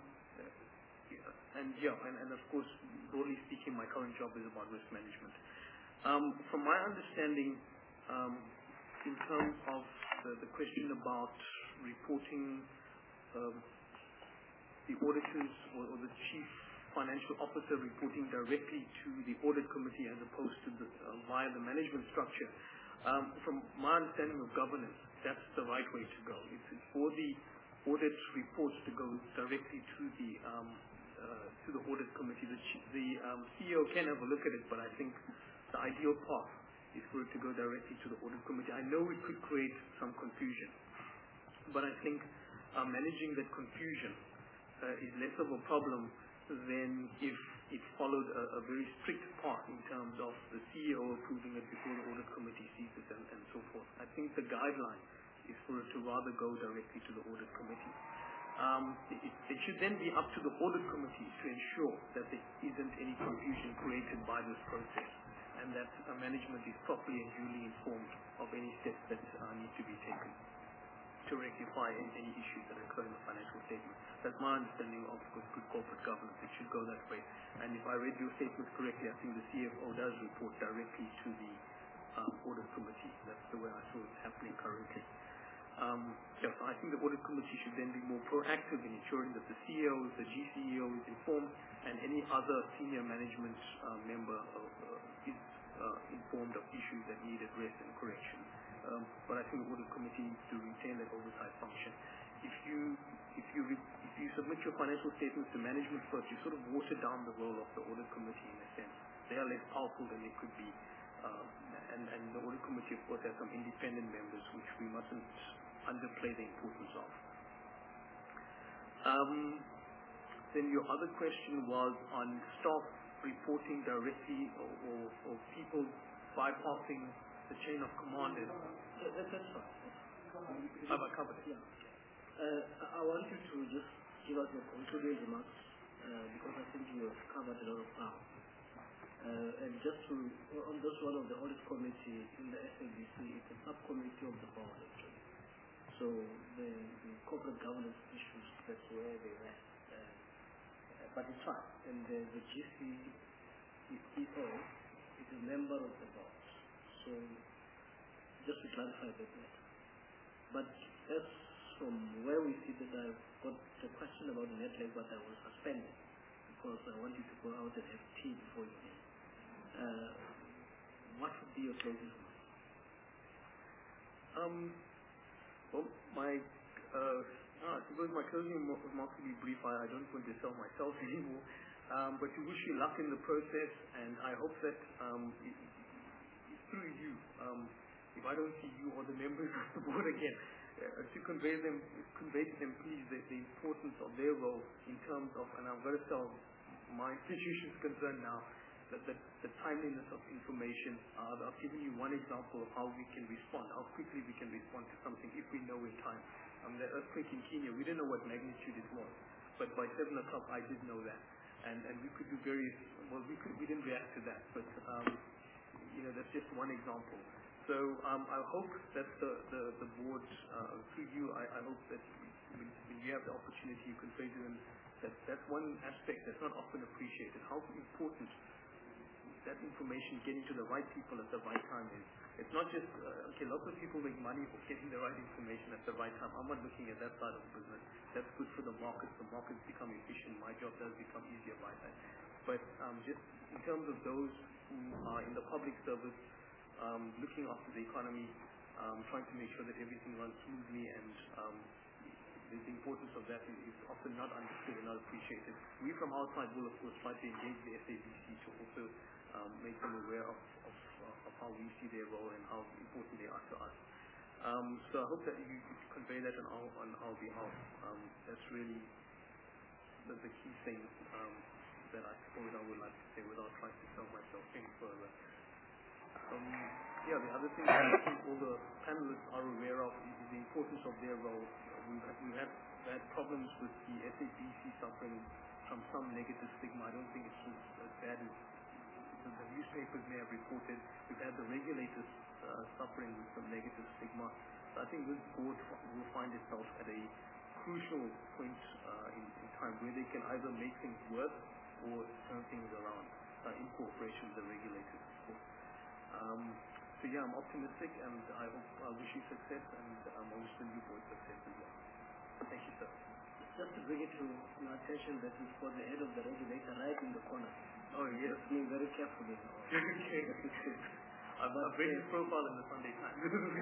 and yeah, and, and of course, broadly speaking, my current job is about risk management. Um, from my understanding, um, in terms of the, the question about reporting um, the auditors or, or the chief financial officer reporting directly to the audit committee as opposed to the, uh, via the management structure, um, from my understanding of governance, that's the right way to go. It's, it's for the audit reports to go directly to the um, uh, to the audit committee. The, the um, C E O can have a look at it, but I think the ideal path is for it to go directly to the audit committee. I know it could create some confusion, but I think uh, managing that confusion uh, is less of a problem than if it followed a, a very strict path in terms of the C E O approving it before the audit committee sees it and, and so forth. I think the guideline is for it to rather go directly to the audit committee. Um, it, it should then be up to the audit committee to ensure that there isn't any confusion created by this process, and that uh, management is properly and duly informed of any steps that uh, need to be taken to rectify any, any issues that occur in the financial statement. That's my understanding of good, good corporate governance. It should go that way. And if I read your statement correctly, I think the C F O does report directly to the um, audit committee. That's the way I saw it happening currently. Um, yes, I think the audit committee should then be more proactive in ensuring that the C E Os, the G C E O is informed, and any other senior management uh, member of, uh, is uh, informed of issues that need address and correction. Um, but I think the audit committee needs to retain that oversight function. If you if you re, if you submit your financial statements to management first, you sort of water down the role of the audit committee in a sense. They are less powerful than they could be, um, and and the audit committee of course has some independent members which we mustn't underplay the importance of. Um, then your other question was on staff reporting directly, or, or, or people bypassing the chain of command. And That, that's fine. have I covered it? Yeah. Uh, I I want you to just give us your concluding remarks, uh, because I think you have covered a lot of ground. Uh, and just to, on this one of the audit committee in the S A B C, it's a subcommittee of the board actually. So the, the corporate governance issues, that's where they rest. Uh, uh, but it's fine. And uh, the G C E O is a member of the board. So just to clarify that. But as from where we see that I've got a question about the net leg, but I was suspended because I want you to go out and have tea before you leave. Uh, what would be your closing remarks? Um, well, my, uh, I suppose my closing remarks will be brief. I, I don't want to sell myself anymore, um, but to wish you luck in the process, and I hope that um, it, it, through you, um, if I don't see you or the members of the board again, uh, to convey them, convey to them, please, the, the importance of their role in terms of, and I'm going to tell my institution's concern now, that the, the timeliness of information. Uh, I've given you one example of how we can respond, how quickly we can respond to something if we know in time. Um, the earthquake in Kenya, we didn't know what magnitude it was, but by seven o'clock I did know that, and and we could do various. Well, we could we didn't react to that, but um, you know that's just one example. So um, I hope that the the, the board, uh, through you, I, I hope that when, when you have the opportunity, you can say to them that that's one aspect that's not often appreciated. How important that information getting to the right people at the right time is. It's not just, uh, okay, lots of people make money for getting the right information at the right time. I'm not looking at that side of the business. That's good for the markets. The markets become efficient. My job does become easier by that. But um, just in terms of those who are in the public service, um, looking after the economy, um, trying to make sure that everything runs smoothly, and um, the importance of that is, is often not understood and not appreciated. We from outside will, of course, try to engage the S A B C to also Um, make them aware of, of, of how we see their role and how important they are to us. Um, so I hope that you, you convey that on our, on our behalf. Um, that's really the, the key thing um, that I suppose I would like to say without trying to sell myself any further. Um, yeah, the other thing that I think all the panelists are aware of is the importance of their role. We've had, we've had, we've had problems with the S A B C suffering from some negative stigma. I don't think it's as, as bad as the newspapers may have reported. We've had the regulators uh, suffering with some negative stigma. So I think this board will find itself at a crucial point uh, in, in time where they can either make things work or turn things around uh, in cooperation with the regulators, of course. Um, so yeah, I'm optimistic, and I hope I wish you success, and um, I wish the new board success as well. Thank you, sir. Just to bring it to your attention that we've got the head of the regulator right in the corner. Oh, yes. Listening very carefully. Okay. I've, I've read his profile in the Sunday Times.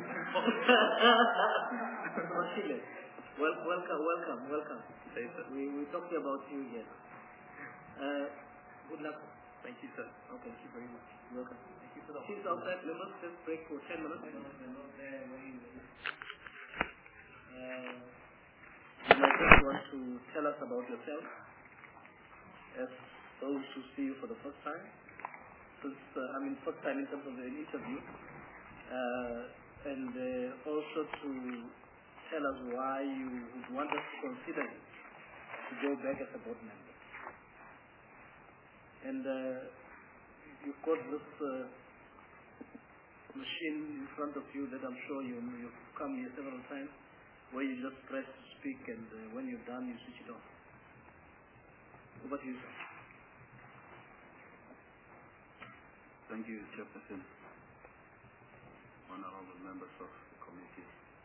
Mashile, well, welcome, welcome, welcome. Hey, sir. We, we're talking about you here. Uh, good luck. Thank you, sir. Okay. Thank you very much. You're welcome. Thank you for the Please, outside members, let's break for ten minutes. Uh, you might just want to tell us about yourself as those who see you for the first time. Since, uh, I mean, first time in terms of the interview. Uh, and uh, also to tell us why you would want us to consider you to go back as a board member. And uh, you've got this uh, machine in front of you that I'm sure you, you've come here several times, where you just press speak, and uh, when you're done, you switch it off. Over to you, sir. Thank you, Chairperson. Honorable members of the committee.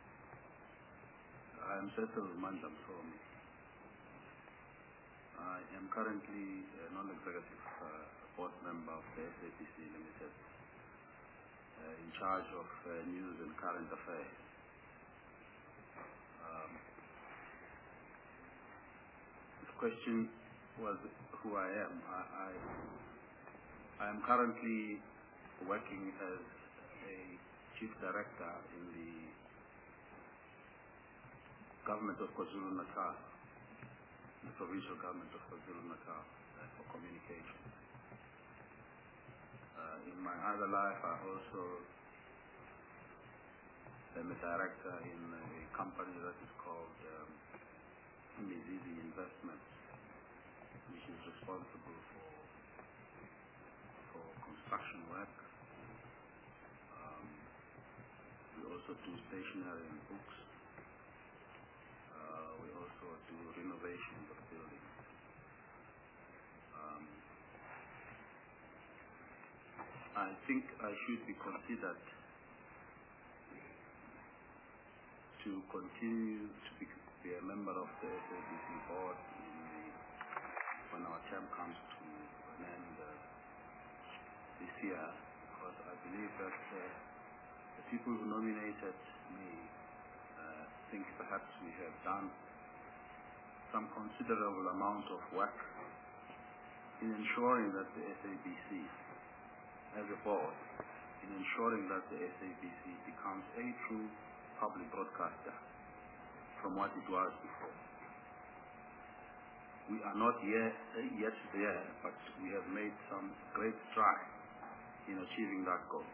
I am Cecil Mandam from. I am currently a non-executive uh, board member of the S A B C Limited, uh, in charge of uh, news and current affairs. Um, the question was who I am. I, I, I am currently working as a chief director in the government of KwaZulu-Natal, the provincial government of KwaZulu-Natal, uh, for communications. Uh, in my other life, I also am a director in a company that is called um, Mizizi Investments, which is responsible for for construction work. Um, we also do stationery and books. Uh, we also do renovations of buildings. Um, I think I should be considered to continue to be, be a member of the S A B C board in the, when our term comes to an end uh, this year, because I believe that uh, the people who nominated me uh, think perhaps we have done some considerable amount of work in ensuring that the S A B C, as a board, in ensuring that the S A B C becomes a true public broadcaster from what it was before. We are not yet, uh, yet there, but we have made some great strides in achieving that goal.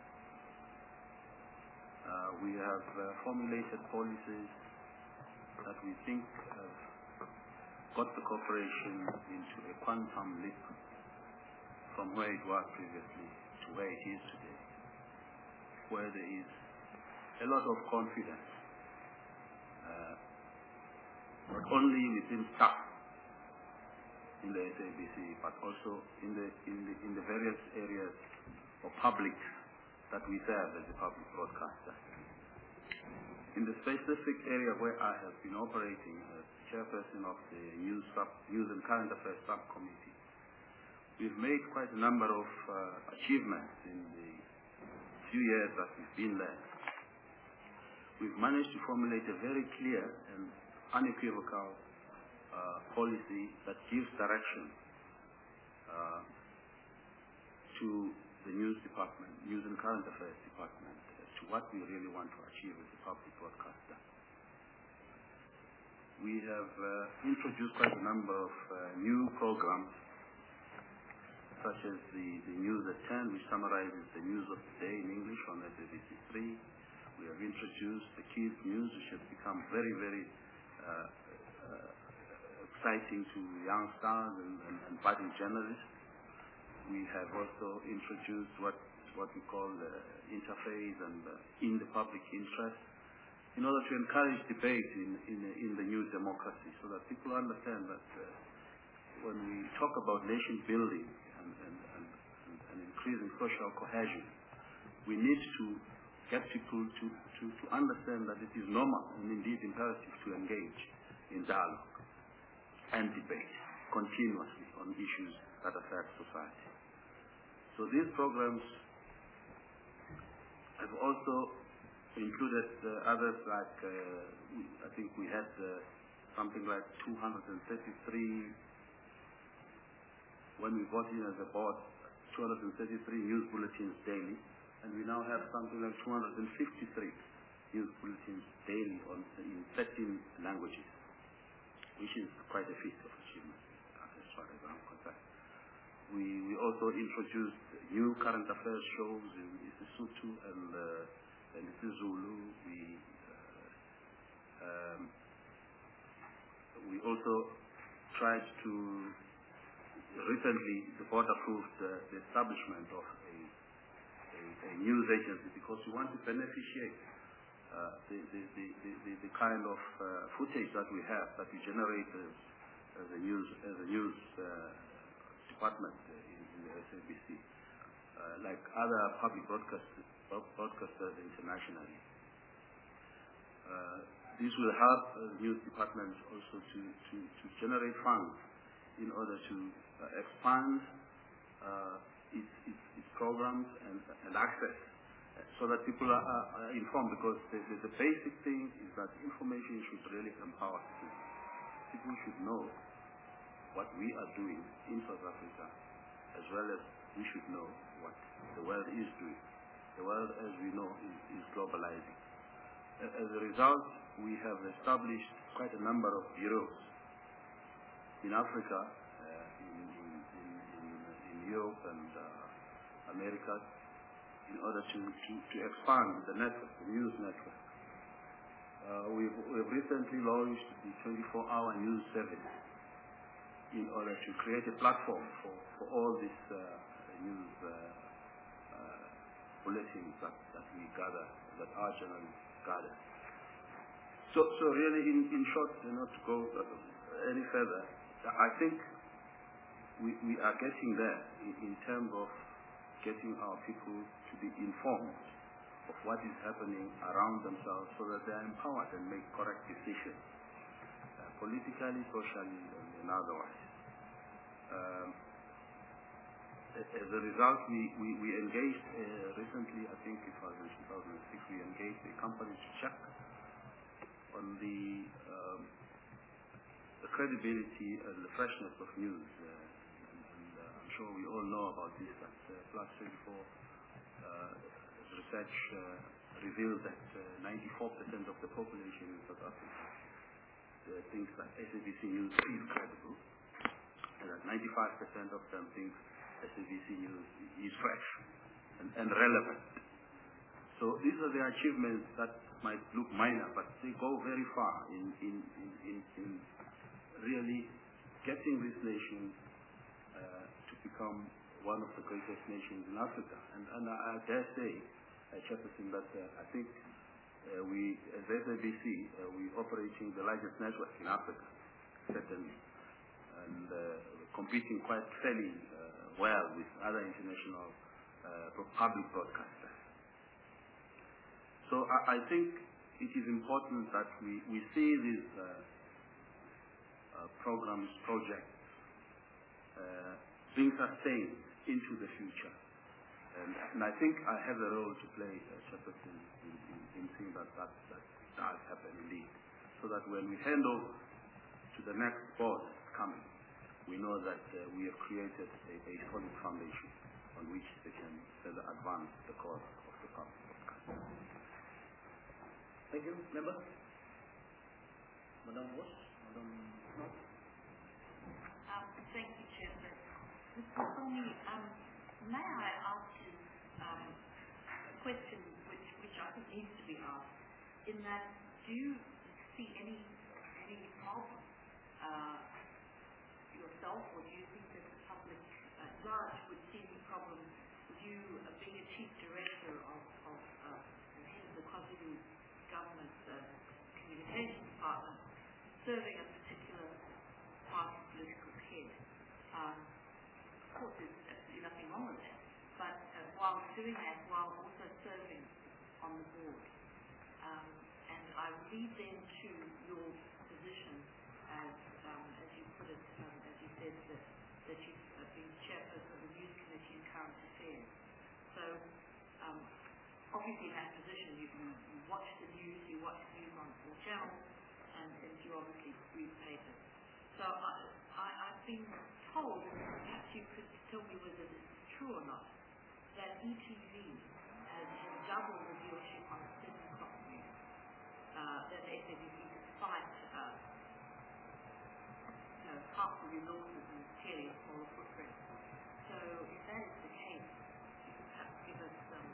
Uh, we have uh, formulated policies that we think have got the corporation into a quantum leap from where it was previously to where it is today, where there is a lot of confidence, uh, not only within staff in the S A B C, but also in the, in the, in the various areas of public that we serve as a public broadcaster. In the specific area where I have been operating as chairperson of the News, sub, News and Current Affairs Subcommittee, we've made quite a number of uh, achievements in the few years that we've been there. We've managed to formulate a very clear and unequivocal uh, policy that gives direction uh, to the news department, news and current affairs department, as to what we really want to achieve as a public broadcaster. We have uh, introduced quite a number of uh, new programs, such as the, the News at ten, which summarizes the news of the day in English on S A B C three. We have introduced the Kids News, which has become very, very uh, uh, exciting to young stars and, and, and budding journalists. We have also introduced what, what we call uh, interface and uh, in the public interest, in order to encourage debate in, in, in the new democracy, so that people understand that uh, when we talk about nation building and, and, and, and, and increasing social cohesion, we need to get people to, to, to understand that it is normal and indeed imperative to engage in dialogue and debate continuously on issues that affect society. So these programs have also included uh, others like, uh, I think we had uh, something like two hundred thirty-three, when we got in as a board, two hundred thirty-three news bulletins daily. And we now have something like two hundred fifty-three news bulletins daily on, in thirteen languages, which is quite a feat of achievement as far as I'm concerned. We, we also introduced new current affairs shows in Isisuthu and, uh, and Isizulu. We, uh, um, we also tried to, recently the board approved uh, the establishment of a, a, a news agency because we want to beneficiate uh, the, the, the, the, the kind of uh, footage that we have, that we generate as, as a news, as a news uh, department in, in the S A B C, uh, like other public broadcasters, broadcasters internationally. Uh, this will help uh, news departments also to, to, to generate funds in order to uh, expand uh, its, its, its programs and, and access uh, so that people are, are, are informed, because the, the, the basic thing is that information should really empower people. People should know what we are doing in South Africa, as well as we should know what the world is doing. The world, as we know, is, is globalizing. As a result, we have established quite a number of bureaus in Africa, uh, in, in, in, in, in Europe and uh, America, in order to, to, to expand the network, the news network. Uh, we've, we've recently launched the twenty-four hour news service in order to create a platform for, for all these uh, news uh, uh, bulletins that, that we gather, that our journalists gather. So, so really, in, in short, not to go uh, any further, I think we, we are getting there in, in terms of getting our people to be informed of what is happening around themselves so that they are empowered and make correct decisions, uh, politically, socially, and, and otherwise. Um, as a result, we, we, we engaged uh, recently, I think it was in two thousand six, we engaged a company to check on the, um, the credibility and the freshness of news. Uh, and and uh, I'm sure we all know about this, that uh, Plus twenty-four uh, research uh, revealed that uh, ninety-four percent of the population in South Africa uh, thinks that S A B C News is credible, and that ninety-five percent of them think S A B C News is fresh and, and relevant. So these are the achievements that might look minor, but they go very far in, in, in, in, in really getting this nation uh, to become one of the greatest nations in Africa. And, and I, I dare say, uh, Chairperson, that uh, I think uh, we, as S A B C, uh, we're operating the largest network in Africa, certainly, and uh, competing quite fairly uh, well with other international uh, public broadcasters. So I, I think it is important that we, we see these uh, uh, programs, projects, uh, being sustained into the future. And, and I think I have a role to play, uh, Chairperson, in, in, in seeing that that, that does happen indeed. So that when we hand over to the next board coming, we know that uh, we have created a, a solid foundation on which they can further advance the cause of the public broadcast. Thank you. Member? Madam Walsh? Madam no? Um, thank you, Chairman. Mister Somi, um, may I ask you um, a question which, which I think needs to be asked, in that do you see any, any problem uh, yourself, or do you think that the public at large would see any problem with you uh, being a chief director of, of uh, the head of the KwaZulu government uh, communications department, serving a particular party political head? Um, of course, there's absolutely nothing wrong with that, but uh, while doing that, while also serving on the board. Um, and I read then to your position as, um, as you put it, um, as you said, that, that you've uh, been chairperson of the News Committee in Current Affairs. So, um, obviously in that position, you, you, you watch the news, you watch the news on all channels, and, and you obviously read papers. So I, I, I've been told, perhaps you could tell me whether this is true or not, that E T V has, has doubled the viewership on seven o'clock news, uh, than S A B C, despite uh, you know, half the resources and clearly a smaller footprint. So if that is the case, you could perhaps give us some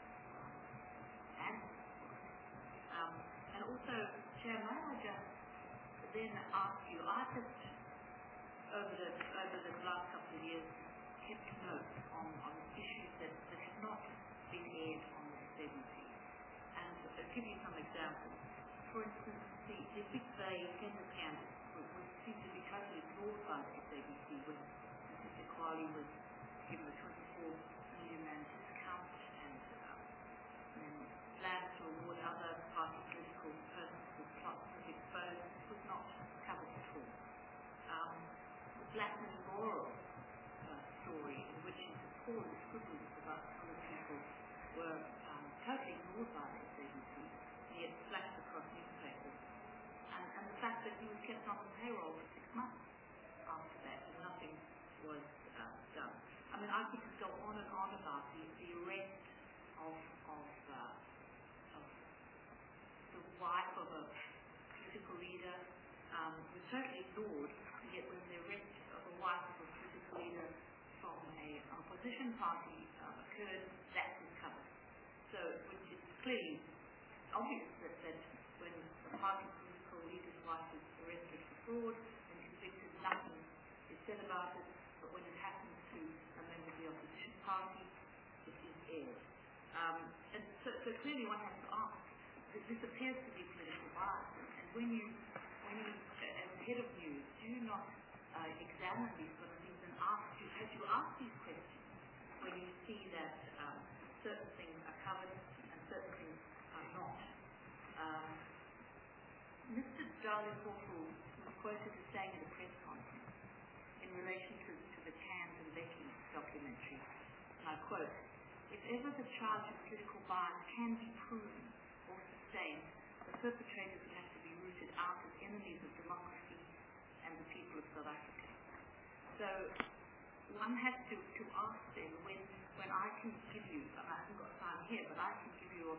answers. Um, and also, Chair, may I just then ask you, I just over the, over the last couple of years, kept notes on, on issues that, that had not been aired on the S A B C. And I'll give you some examples. For instance, the, the Big Bay tender canvas would, would seem to be totally ignored by the S A B C when Mister Kwali was given a twenty-four million rand discount and uh, then plans to award other party political persons with plots to expose. This was not covered at all. Um, the Blackman and Laurel uh, story, in which his appalling scribbles about other people were um, totally ignored by the S A B C, and yet flashed across newspapers. And, and the fact that he was kept on the payroll for six months after that, and nothing was uh, done. I mean, I could just go on and on about the, the arrest of, of, uh, of the wife of a political leader, um, was totally ignored, and yet when the arrest of a wife of a political leader from a opposition party uh, occurred, that was covered. So it's clearly obvious that, that when a party political leader's wife is arrested for fraud and convicted, nothing is said about it, but when it happens to a member of the opposition party, it is aired. Um, and so, so clearly one has to ask, this appears to be political bias, and when you, when you as head of news, do you not uh, examine these sort of things and ask, you, have you asked these questions when you see that um, certain things are covered and certain things are not? Um, Mister Darling Hawthorne was quoted as saying at a press conference in relation to, to the Cans and Becky documentary, and I quote, "If ever the charge of political bias can be proven or sustained, the perpetrators will have to be rooted out as enemies of democracy and the people of South Africa." So one has to, to ask them when, when I can give you, and I haven't got time here, but I can give you a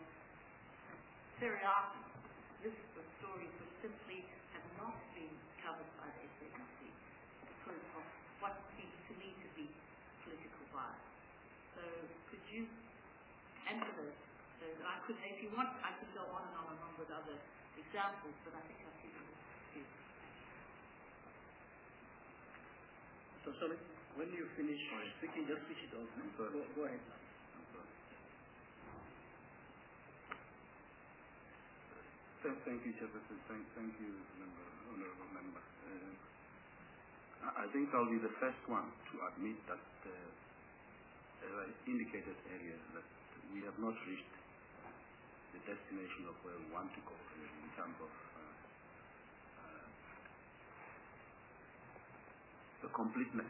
seriatim list of stories which simply have not been covered by the S A B C because of what seems to me to be political bias. So could you answer those? So I could, if you want, I could go on and on and on with other examples, but I think I've given this to you. So sorry, when you finish speaking, just switch it off. Go, go ahead. Thank, thank you, Chairperson. Thank, thank you, member, honourable member. Uh, I think I'll be the first one to admit that, uh, as I indicated earlier, that we have not reached the destination of where we want to go in terms of uh, uh, the completeness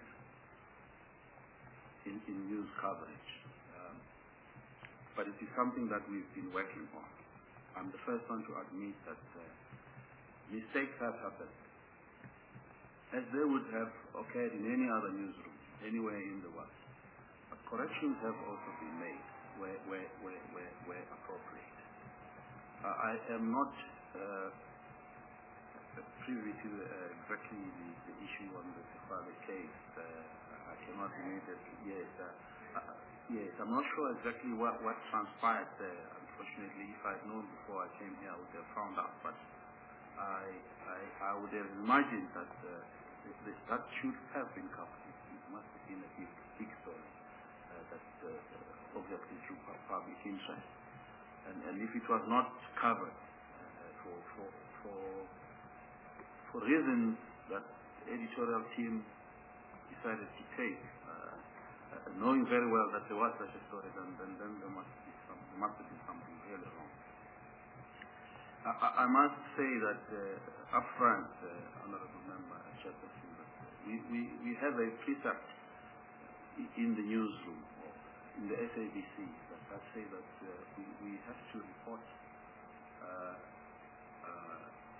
in, in news coverage. Um, but it is something that we've been working on. I'm the first one to admit that uh, mistakes have happened, as they would have occurred in any other newsroom, anywhere in the world. But corrections have also been made where, where, where, where, where appropriate. Uh, I am not uh, privy to uh, exactly the, the issue on the Sefale case. Uh, I cannot immediately, yes, uh, uh, yes, I'm not sure exactly what, what transpired there. Unfortunately, if I had known before I came here, I would have found out. But I, I, I would have imagined that uh, this, this, that should have been covered. It, it must have been a big, big story uh, that uh, obviously drew public interest. And, and if it was not covered uh, for, for, for, for reasons that the editorial team decided to take, uh, uh, knowing very well that there was such a story, then, then, then there must be some, there must have been something really wrong. I, I must say that uh, up front, uh, Honourable Member Chairperson, that we, we, we have a precept in the newsroom, or in the S A B C, that, that say that uh, we, we have to report uh, uh,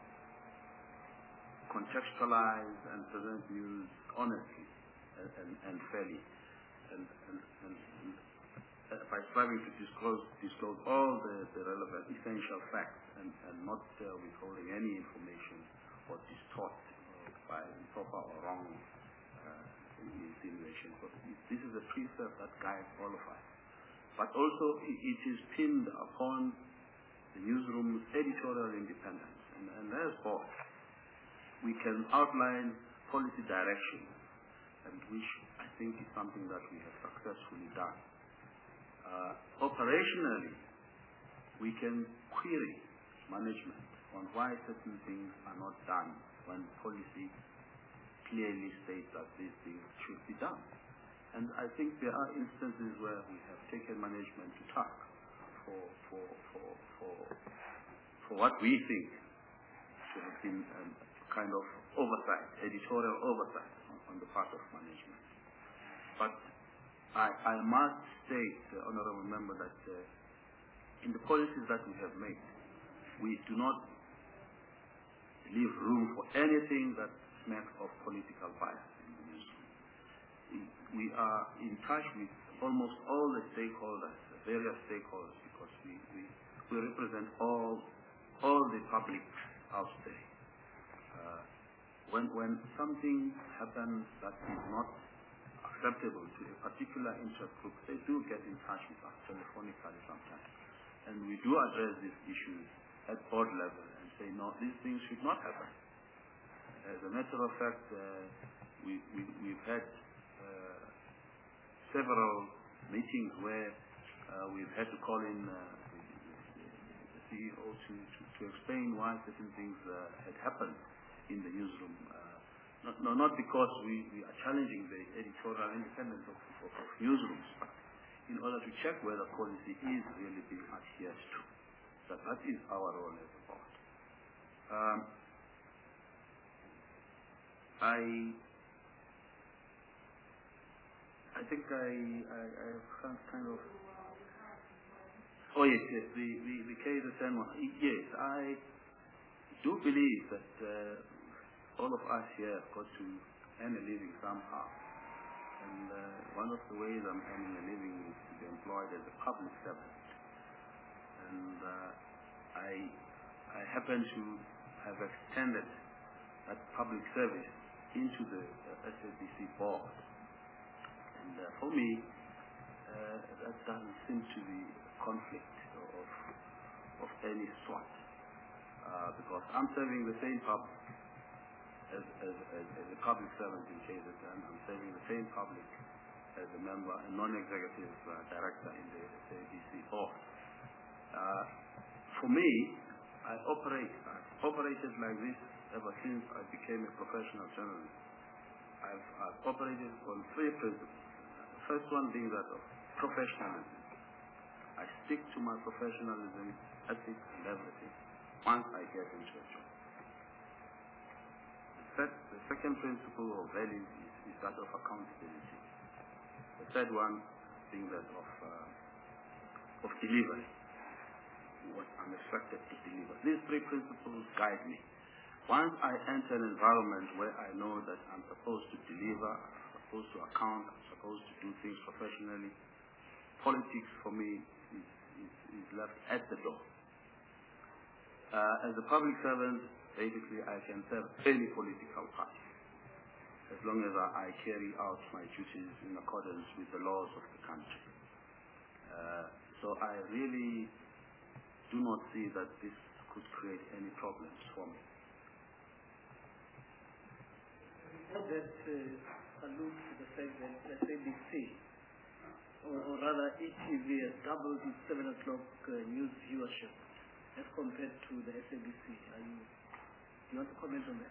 contextualize and present news honestly and, and, and fairly, and, and, and, and uh, by striving to disclose, disclose all the, the relevant essential facts and, and not uh, withholding any information or distort uh, by improper or wrong uh, insinuation. So this is a precept that guides all of us. But also it, it is pinned upon the newsroom's editorial independence, and, and therefore we can outline policy direction and which I think is something that we have successfully done. Uh, operationally, we can query management on why certain things are not done when policy clearly states that these things should be done. And I think there are instances where we have taken management to task for, for, for, for, for what we think should have been um, kind of oversight, editorial oversight on, on the part of management. But I, I must state, uh, Honorable Member, that uh, in the policies that we have made, we do not leave room for anything that smacks of political bias in the newsroom. We, we are in touch with almost all the stakeholders, the various stakeholders, because we, we, we represent all, all the public out there. Uh, when, when something happens that is not acceptable to a particular interest group, they do get in touch with us telephonically sometimes. And we do address these issues at board level and say, no, these things should not happen. As a matter of fact, uh, we, we, we've had uh, several meetings where uh, we've had to call in uh, the, the C E O to, to, to explain why certain things uh, had happened in the newsroom. Uh, not, no, not because we, we are challenging the editorial independence of, of, of newsrooms, but in order to check whether policy is really being adhered to. That, that is our role as a board. Um, I I think I I, I have kind of oh yes yes the the, the K Z N one, yes, I do believe that uh, all of us here have got to earn a living somehow, and uh, one of the ways I'm earning a living is to be employed as a public servant, and uh, I I happen to have extended that public service into the uh, S A B C board. And uh, for me, uh, that doesn't seem to be a conflict of, of any sort. Uh, because I'm serving the same public as, as, as, as a public servant in K Z N. I'm serving the same public as a member, a non-executive uh, director in the S A B C board. Uh, for me, I operate, I've operated like this ever since I became a professional journalist. I've, I've operated on three principles. The first one being that of professionalism. I stick to my professionalism, ethics, and everything once I get into a job. The, third, the second principle of values is, is that of accountability. The third one being that of, uh, of delivery, what I'm expected to deliver. These three principles guide me. Once I enter an environment where I know that I'm supposed to deliver, I'm supposed to account, I'm supposed to do things professionally, politics for me is, is, is left at the door. Uh, as a public servant, basically I can serve any political party as long as I, I carry out my duties in accordance with the laws of the country. Uh, so I really do not see that this could create any problems for me. That uh, alludes to the fact that S A B C, or, or rather E T V, has doubled its seven o'clock uh, news viewership as compared to the S A B C. Are you, do you want to comment on that?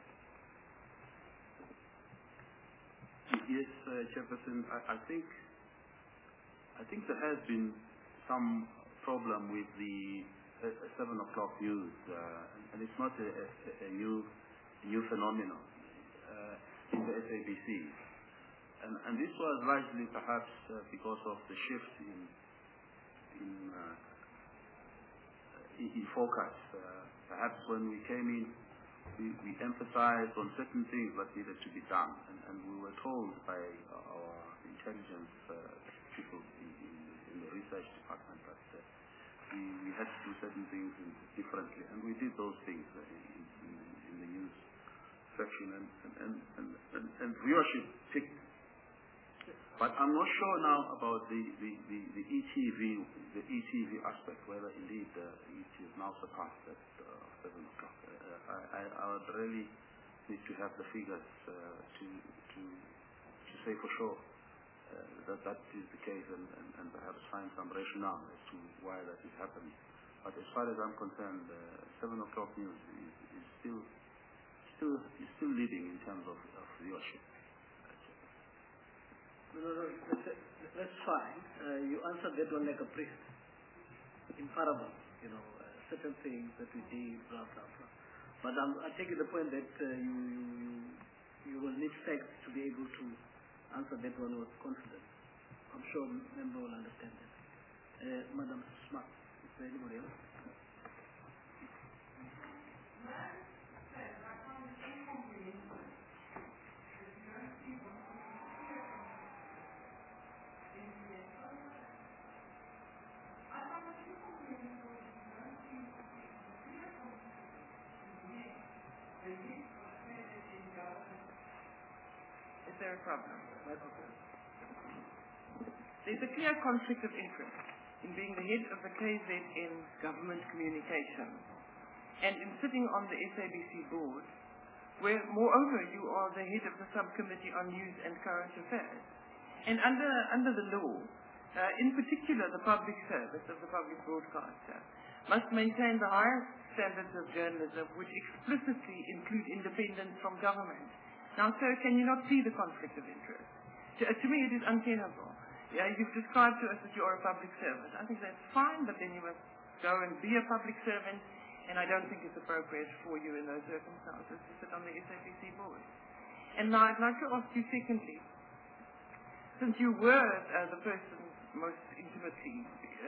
Yes, uh, Chairperson. I, I think I think there has been some problem with the uh, seven o'clock news, uh, and it's not a, a, a new a new phenomenon uh, in the S A B C, and, and this was largely perhaps uh, because of the shift in in, uh, in, in focus. Uh, perhaps when we came in, we, we emphasized on certain things that needed to be done, and, and we were told by our intelligence uh, people in, in, in the research department that uh, we, we had to do certain things differently, and we did those things uh, in, in, in the news section, and, and, and, and, and viewership picked. But I'm not sure now about the, the, the, the E T V, the E T V aspect, whether indeed uh, it is now surpassed at uh, seven o'clock. Uh, I, I, I would really need to have the figures uh, to, to, to say for sure uh, that that is the case and, and, and perhaps find some rationale as to why that is happening. But as far as I'm concerned, uh, seven o'clock news is, is still still is still leading in terms of, of viewership. No, no, no, that's, that's fine. Uh, you answered that one like a priest. In parables, you know, uh, certain things that we did, blah, blah, blah. But um, I take it the point that uh, you, you, you will need facts to be able to answer that one with confidence. I'm sure member will understand that. Uh, Madam Smart, is there anybody else? Is there a problem? There's a clear conflict of interest in being the head of the K Z N government communications and in sitting on the S A B C board, where moreover you are the head of the subcommittee on news and current affairs. And under, under the law, uh, in particular the public service of the public broadcaster must maintain the highest standards of journalism which explicitly include independence from government. Now, sir, can you not see the conflict of interest? To, to me, it is untenable. Yeah, you've described to us that you are a public servant. I think that's fine, but then you must go and be a public servant, and I don't think it's appropriate for you in those circumstances to sit on the S A B C board. And now I'd like to ask you secondly, since you were uh, the person most intimately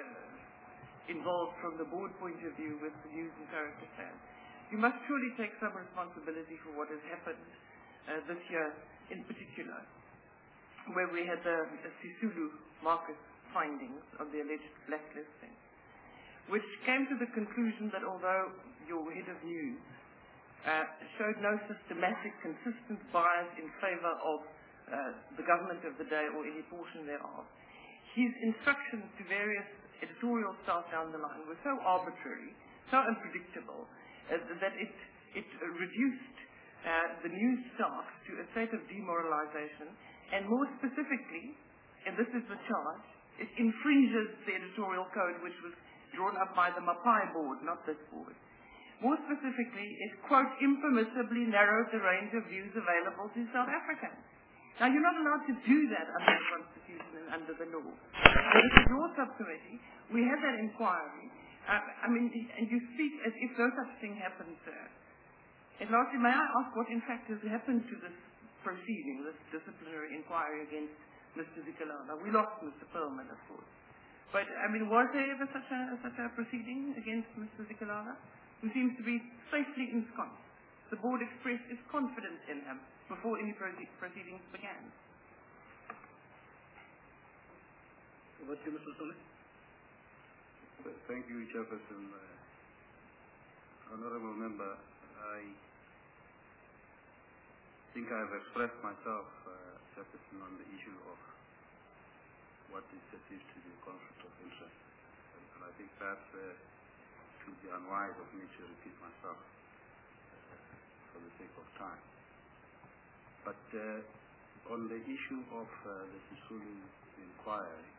uh, involved from the board point of view with the news and current affairs, you must surely take some responsibility for what has happened Uh, this year in particular, where we had the, the Sisulu market findings of the alleged blacklisting, which came to the conclusion that although your head of news uh, showed no systematic, consistent bias in favor of uh, the government of the day or any portion thereof, his instructions to various editorial staff down the line were so arbitrary, so unpredictable, uh, that it, it uh, reduced Uh, the news staff to a state of demoralization, and more specifically, and this is the charge, it infringes the editorial code which was drawn up by the Mapai board, not this board. More specifically, it, quote, impermissibly narrowed the range of views available to South Africans. Now, you're not allowed to do that under the Constitution and under the law. But this is your subcommittee. We had that inquiry. Uh, I mean, and you speak as if no such thing happened, sir. And lastly, may I ask what in fact has happened to this proceeding, this disciplinary inquiry against Mister Zikalala? We lost Mister Perlman, of course. But, I mean, was there ever such a, such a proceeding against Mister Zikalala, who seems to be safely ensconced? The board expressed its confidence in him before any proceedings began. Over to you, Mister Solly. Thank you, Chairperson. Uh, Honorable Member, I think I have expressed myself, uh, Chairperson, on the issue of what is perceived to be a conflict of interest. And, and I think perhaps uh, it would be unwise of me to repeat myself uh, for the sake of time. But uh, on the issue of uh, the Sisulu inquiry,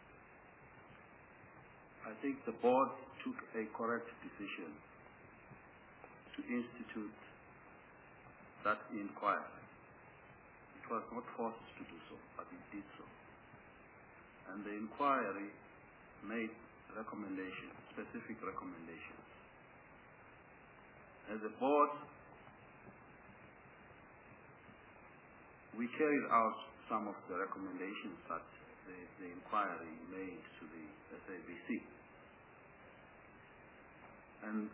I think the board took a correct decision to institute that inquiry. It was not forced to do so, but it did so. And the inquiry made recommendations, specific recommendations. As a board, we carried out some of the recommendations that the, the inquiry made to the S A B C. And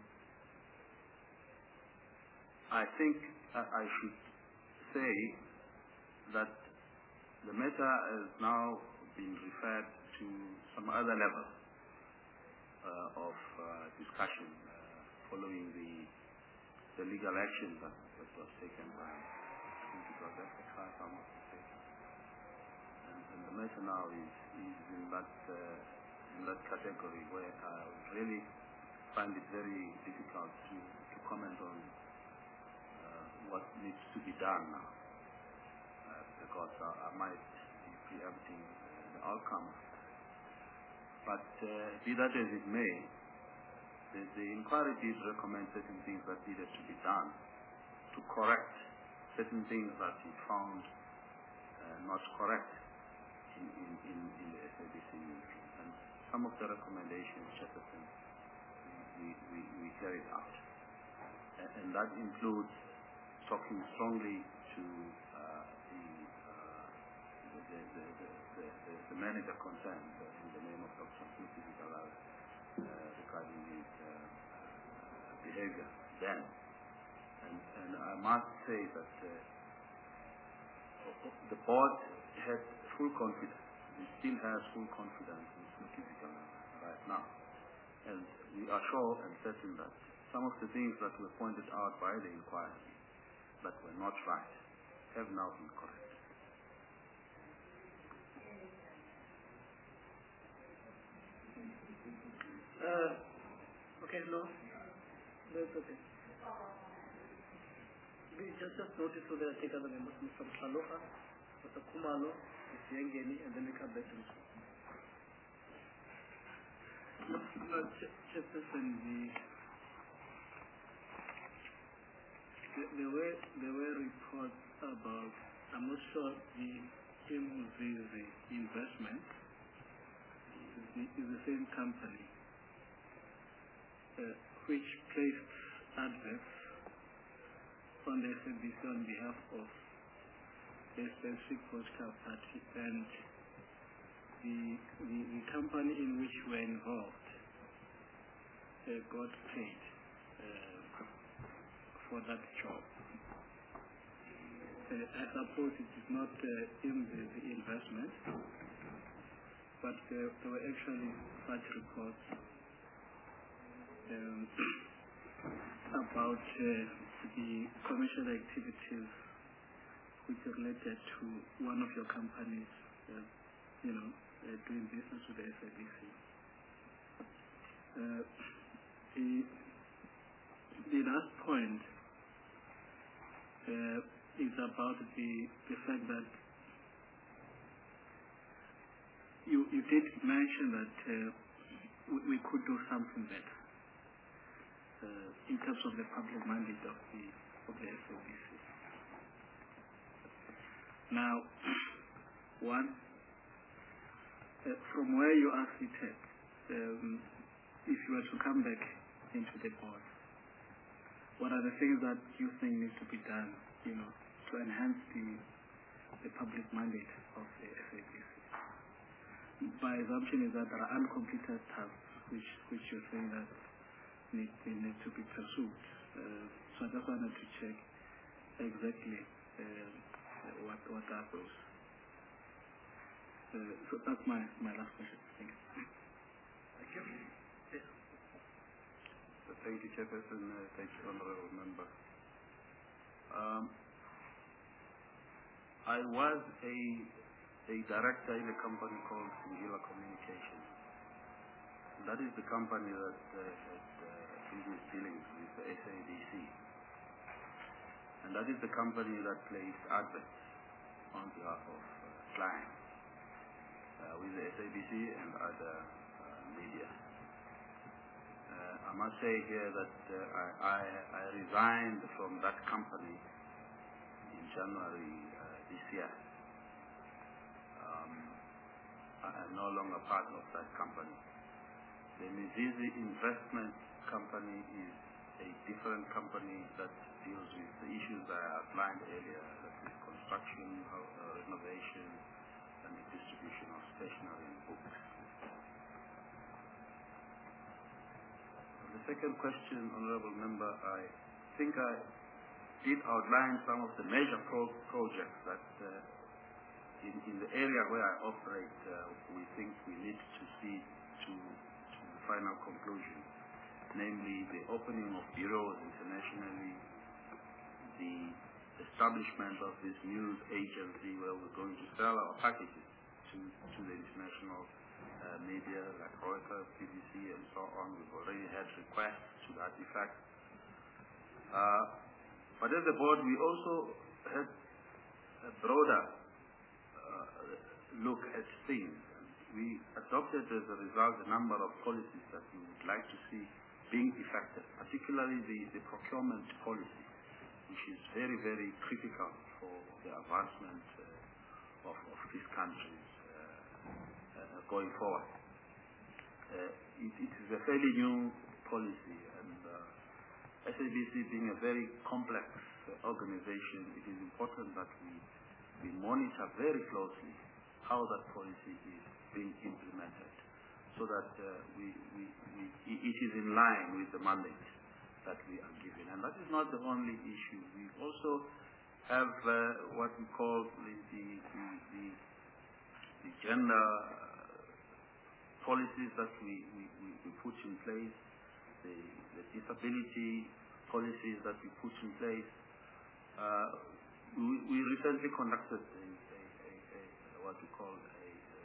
I think I should say that the matter has now been referred to some other level uh, of uh, discussion uh, following the, the legal action that, that was taken by, I think it was F X I, if I'm not mistaken. And, and the matter now is, is in, that, uh, in that category where I really find it very difficult to, to comment on what needs to be done now. Uh, the because I, I might be preempting the outcome. But uh, be that as it may, the, the inquiry did recommend certain things that needed to be done to correct certain things that he found uh, not correct in, in, in, in the S A B C newsroom. And some of the recommendations, Chairperson, we, we, we carried out. And, and that includes talking strongly to uh, the, uh, the, the, the, the, the, the manager concerned uh, in the name of Doctor Smith uh, regarding his uh, behavior then. And, and I must say that uh, the board had full confidence, it still has full confidence in Smith right now. And we are sure and certain that some of the things that were pointed out by the inquiry that were not right have now been corrected. Uh, okay, no, that's okay. We just, just notice so that I take other members, Mister Mhaloha, Mister Kumalo, Mister Yengeni, and then we come back to this one. No, no, Chairperson, the, there were, there were reports about, I'm not sure the Imzizi investment is the, is the same company uh, which placed adverts on the S A B C on behalf of a specific political party, and the, the, the company in which we were involved uh, got paid uh, for that job. Uh, I suppose it is not uh, in the, the investment, but uh, there were actually such reports um, about uh, the commercial activities which are related to one of your companies, uh, you know, uh, doing business with the S A B C. Uh, the, the last point uh, is about the, the fact that you, you did mention that uh, we, we could do something better uh, in terms of the public mandate of the, of the S A B C. Now, one, uh, from where you are seated, um, if you were to come back into the board, what are the things that you think need to be done, you know, to enhance the, the public mandate of the S A B C? My assumption is that there are uncompleted tasks which, which you're saying that need, they need to be pursued. Uh, so I just wanted to check exactly uh, what, what are those. Uh, so that's my, my last question. Thank you. Thank you. Yes. So thank you, Chairperson. Uh, thank you, Honourable Member. Um, I was a a director in a company called Singular Communications. And that is the company that uh, had uh, business dealings with the S A B C. And that is the company that placed adverts on behalf of uh, clients uh, with the S A B C and other uh, media. Uh, I must say here that uh, I, I, I resigned from that company in January uh, this year. Um, I am no longer part of that company. The Mizizi Investment Company is a different company that deals with the issues I outlined earlier, that is construction, uh, renovation, and the distribution of stationery and books. The second question, Honourable Member, I think I did outline some of the major pro projects that uh, In, in the area where I operate, uh, we think we need to see to, to the final conclusion, namely the opening of bureaus internationally, the establishment of this news agency where we're going to sell our packages to, to the international uh, media like Reuters, B B C, and so on. We've already had requests to that effect. Uh, but as a board, we also had a broader look at things. We adopted as a result a number of policies that we would like to see being effective, particularly the, the procurement policy, which is very, very critical for the advancement uh, of, of these countries uh, uh, going forward. Uh, it, it is a fairly new policy, and uh, S A B C being a very complex uh, organization, it is important that we, we monitor very closely how that policy is being implemented, so that uh, we, we, we, it is in line with the mandate that we are given. And that is not the only issue. We also have uh, what we call the, the, the, the, the gender policies that we, we, we put in place, the, the disability policies that we put in place. Uh, we, we recently conducted a, a, a, a, what we call a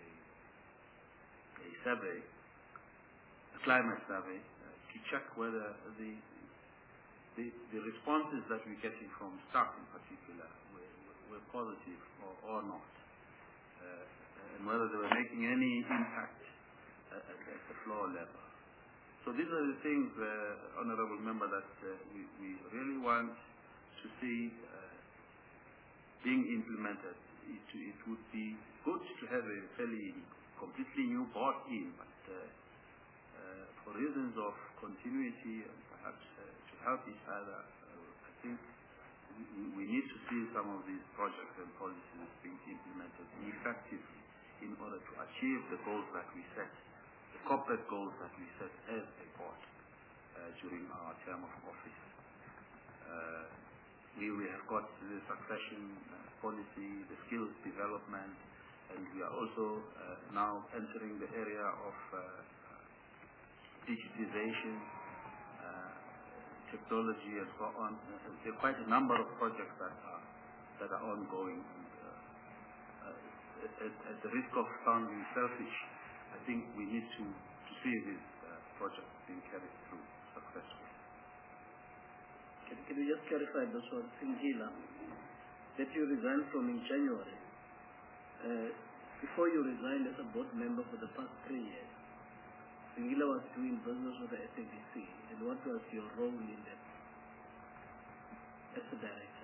a survey, a climate survey, uh, to check whether the, the the responses that we're getting from staff in particular were, were positive or, or not, uh, and whether they were making any impact at, at, at the floor level. So these are the things, uh, Honourable Member, that uh, we, we really want to see uh, being implemented. It, it would be good to have a fairly completely new board in, but uh, uh, for reasons of continuity and perhaps uh, to help each other, uh, I think we, we need to see some of these projects and policies being implemented effectively in order to achieve the goals that we set, the corporate goals that we set as a board uh, during our term of office. Uh, we, we have got the succession uh, policy, the skills development, and we are also uh, now entering the area of uh, digitization, uh, technology, and so on. Uh, there are quite a number of projects that are that are ongoing. And, uh, uh, at, at the risk of sounding selfish, I think we need to, to see these uh, projects being carried through successfully. Can, can you just clarify this one, Singila, that you resigned from in January? Uh, before you resigned as a board member for the past three years, Singila was doing business with the S A B C, and what was your role in that as a director?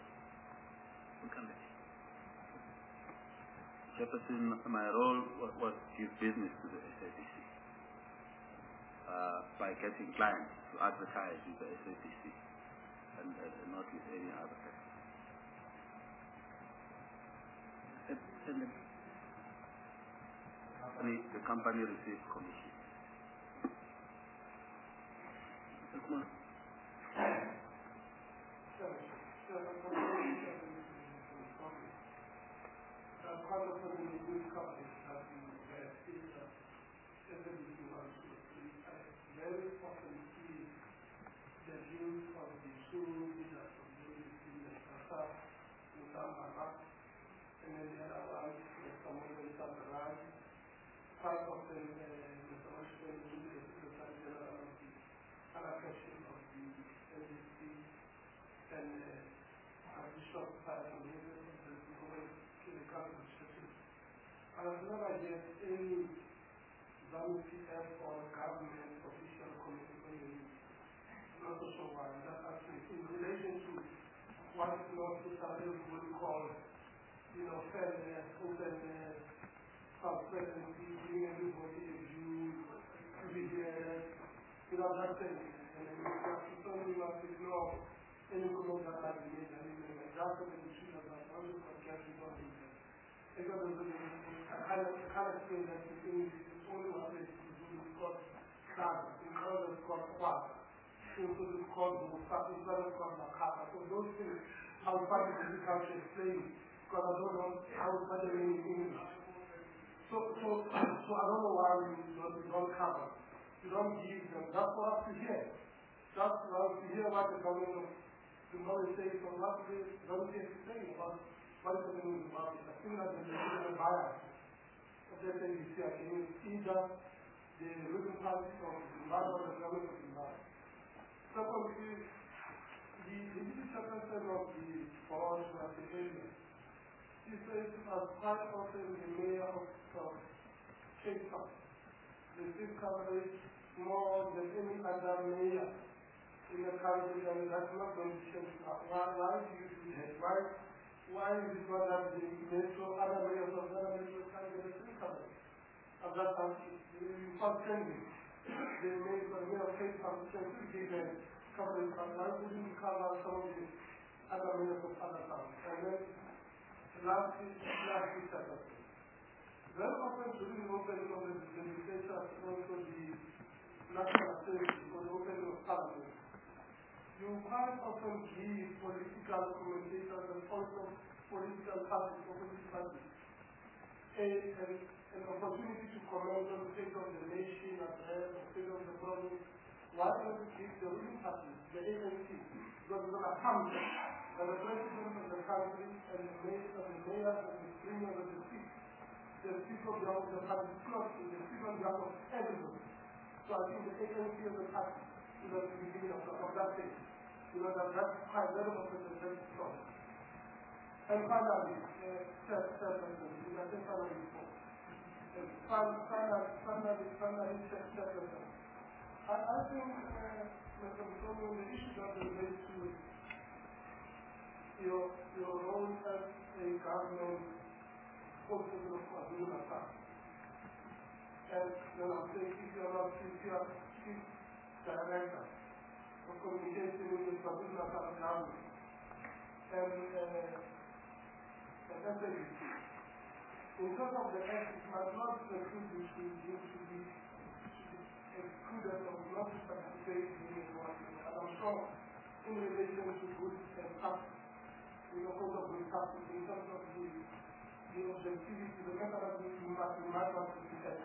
Chairperson, my role was to give business to the S A B C uh, by getting clients to advertise with the S A B C and, uh, and not with any other sector. And, and the company, the company receives commission. Come on. Very often see the views of the two leaders of the Assaf, Mutam Ahmad, and then the other one, Mister Mohamed Sabarai. Quite often, Mister Washington is the Secretary General of the allocation of the N D C, and uh, Bishop Simon Williams of the Government Clinical Institute. I have never yet any ZANU P F or government official committee. Not so sure why. That's actually in relation to what Lord Israel would call, you know, fairness, openness, transparency, giving everybody a view, to be here, you know, that thing. And then we have to certainly not ignore any comment that has been made. I mean, that's what the issue of that one podcast is on it. Because I kind of explain that the thing is only one place to do is called Kaga, in order it's called Kwaka. Also it's called Mustafa, it's not called Makaka. So those things, I would find it difficult to explain because I don't know how to find them in English. So, so, so I don't know why we don't, we don't cover. We don't give them. That's for us to hear. That's for us to hear what the government of the government says or what the government is saying about what is happening in the market. I think that the legitimate bias of the S A B C are either the ruling party or the Zimbabwe or the government of Zimbabwe. Secondly, the legitimate circumstance of the board was the area. He says as quite often the mayor of uh, Cape Town receives coverage more than any other mayor in the country, and that's not going to change. Why, why do you do that? Why, why is it not that the metro, other mayors of other metros can't get the same coverage? And that's how you start changing. The mayor of Cape Town can still give them coverage, but why wouldn't you cover some of the other mayors of other towns? And then lastly, lastly, separately. Very often during the opening of the legislature, also the National Assembly or the opening of Parliament, you quite often give political commentators and also political parties or political parties a, a, an opportunity to comment on the state of the nation at the or state of the province. Why don't you give the ruling party, the A N C, because it's going to come that the president of the country and the mayor and the mayor and the premier of the city, the people of the party is not in the people of everybody. So I think the A N C of the party is at the beginning of, of that thing. You know, that that's quite very much a very strong. And finally, uh, third, third reference, I think finally before. Finally, finally, finally, third reference. I, I think, uh, Mister Mutomo, the issue that relates to your, your role as a government spokesperson of KwaZulu-Natal. And then I'm saying, if you are not, if you are chief director of communication with the KwaZulu-Natal government and, uh, and S A B C, in terms of the act, it might not preclude you to be excluded or not to participate in the work. And I'm sure in relation to good and practice, in the code of good practice, in terms of the, the objectivity, the methodology you might, you might want to be at.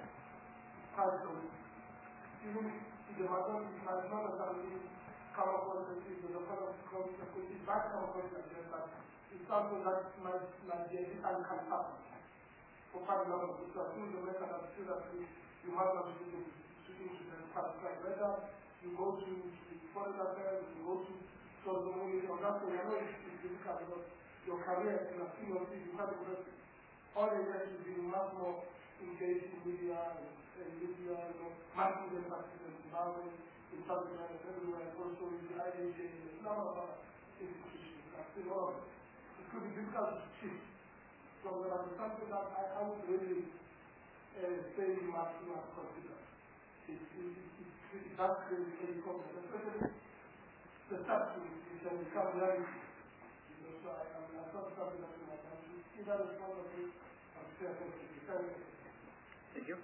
Even if the majority has not necessarily come across the issue, the kind of concept, it might come across like that, but it's something that might, might be a different kind of happen for quite a lot of people. I think the methodology that you, you might not be able to like whether you go to foreign affairs, you go to sort of the movie or nothing, I know it's difficult because your career in a senior field, you can't invest all the years you've been much more engaged in media and, and media, you know, marketing and practice in Zimbabwe, in South Africa, and everywhere, and also in the I A J, and a number of other institutions, like still all of it. It could be difficult to shift. So there are something that I, I would really uh, say you must, you must consider. It, it, it, it does create a problem, especially the substance, it can become reality. You know, so I, I, I thought something that you might have to either respond to it or share something. Thank you.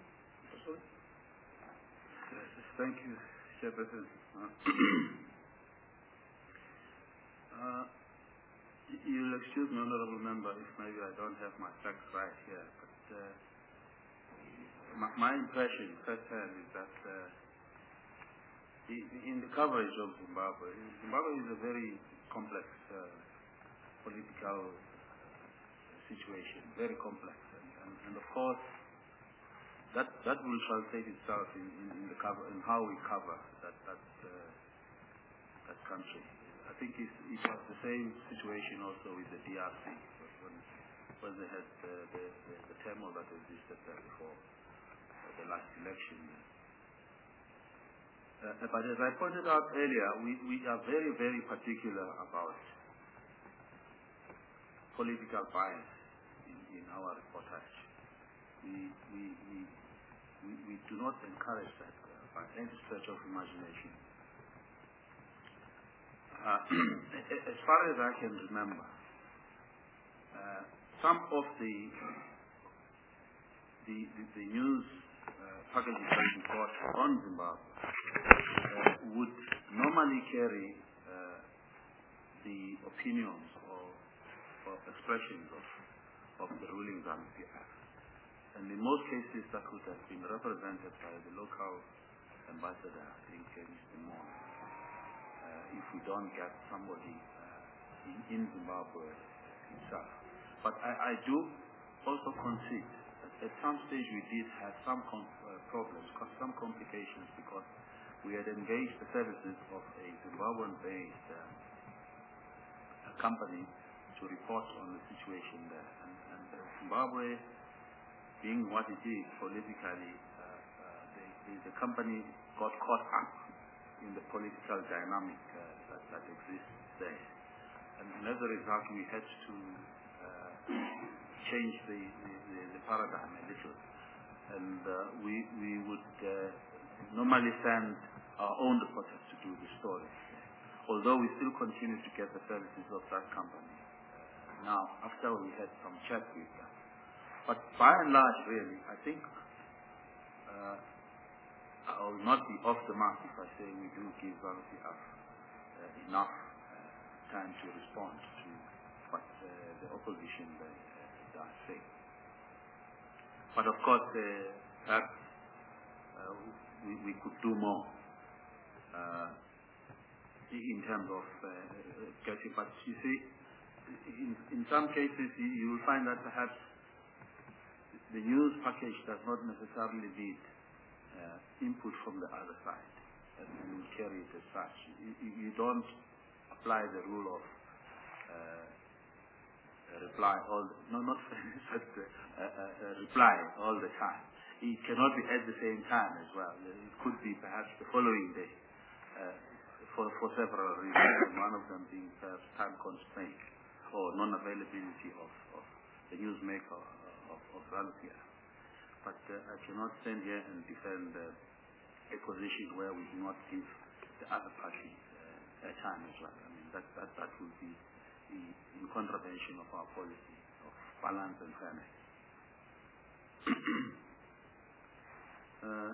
Thank you, Chairperson. Uh, uh, you'll excuse me, Honourable Member, if maybe I don't have my facts right here, but uh, My, my impression firsthand is that uh, the, in the coverage of Zimbabwe, Zimbabwe is a very complex uh, political situation, very complex, and, and, and of course that that will translate itself in, in, in the cover in how we cover that that uh, that country. I think it's, it was the same situation also with the D R C when, when they had uh, the, the, the turmoil that existed there before the last election. Uh, but as I pointed out earlier, we, we are very, very particular about political bias in, in our reportage. We, we, we, we, we do not encourage that uh, by any stretch of imagination. Uh, as far as I can remember, uh, some of the, the, the, the news Uh, packages that we got on Zimbabwe uh, would normally carry uh, the opinions or, or expressions of, of the ruling Zanu P F. And in most cases that would have been represented by the local ambassador, I think, uh, Mister Moore, uh, if we don't get somebody uh, in, in Zimbabwe himself. But I, I do also concede at some stage we did have some com uh, problems, some complications, because we had engaged the services of a Zimbabwean-based uh, company to report on the situation there. And, Zimbabwe, being what it is politically, uh, uh, the, the, the company got caught up in the political dynamic uh, that, that exists there. And as a result, we had to uh, change the, the, the paradigm a little. And uh, we, we would uh, normally send our own reporters to do the story, although we still continue to get the services of that company. Uh, now, after we had some chat with them. But by and large, really, I think uh, I will not be off the mark if I say we do give Zanzibar uh, enough uh, time to respond to what uh, the opposition uh, does say. But of course, uh, perhaps uh, we, we could do more uh, in terms of uh, getting. But you see, in, in some cases, you, you will find that perhaps the news package does not necessarily need uh, input from the other side, and you will carry it as such. You, you don't apply the rule of uh, reply all the, no, not just uh, uh, uh, reply all the time. It cannot be at the same time as well. It could be perhaps the following day uh, for, for several reasons, and one of them being perhaps time constraint or non-availability of, of the newsmaker of, of Zambia. But uh, I cannot stand here and defend uh, a position where we do not give the other party uh, a time as well. I mean, that, that, that would be the, in contravention of our policy of balance and fairness. uh,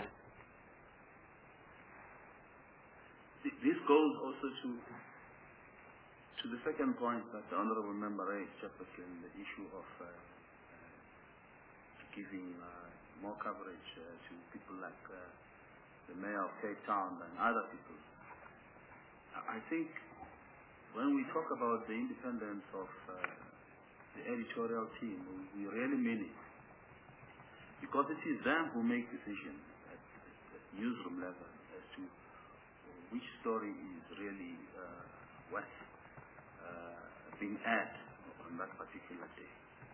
th this goes also to to the second point that the Honourable Member raised, Chairperson, the issue of uh, giving uh, more coverage uh, to people like uh, the Mayor of Cape Town and other people. I think when we talk about the independence of uh, the editorial team, we really mean it. Because it is them who make decisions at, at newsroom level as to which story is really uh, worth uh, being aired on that particular day.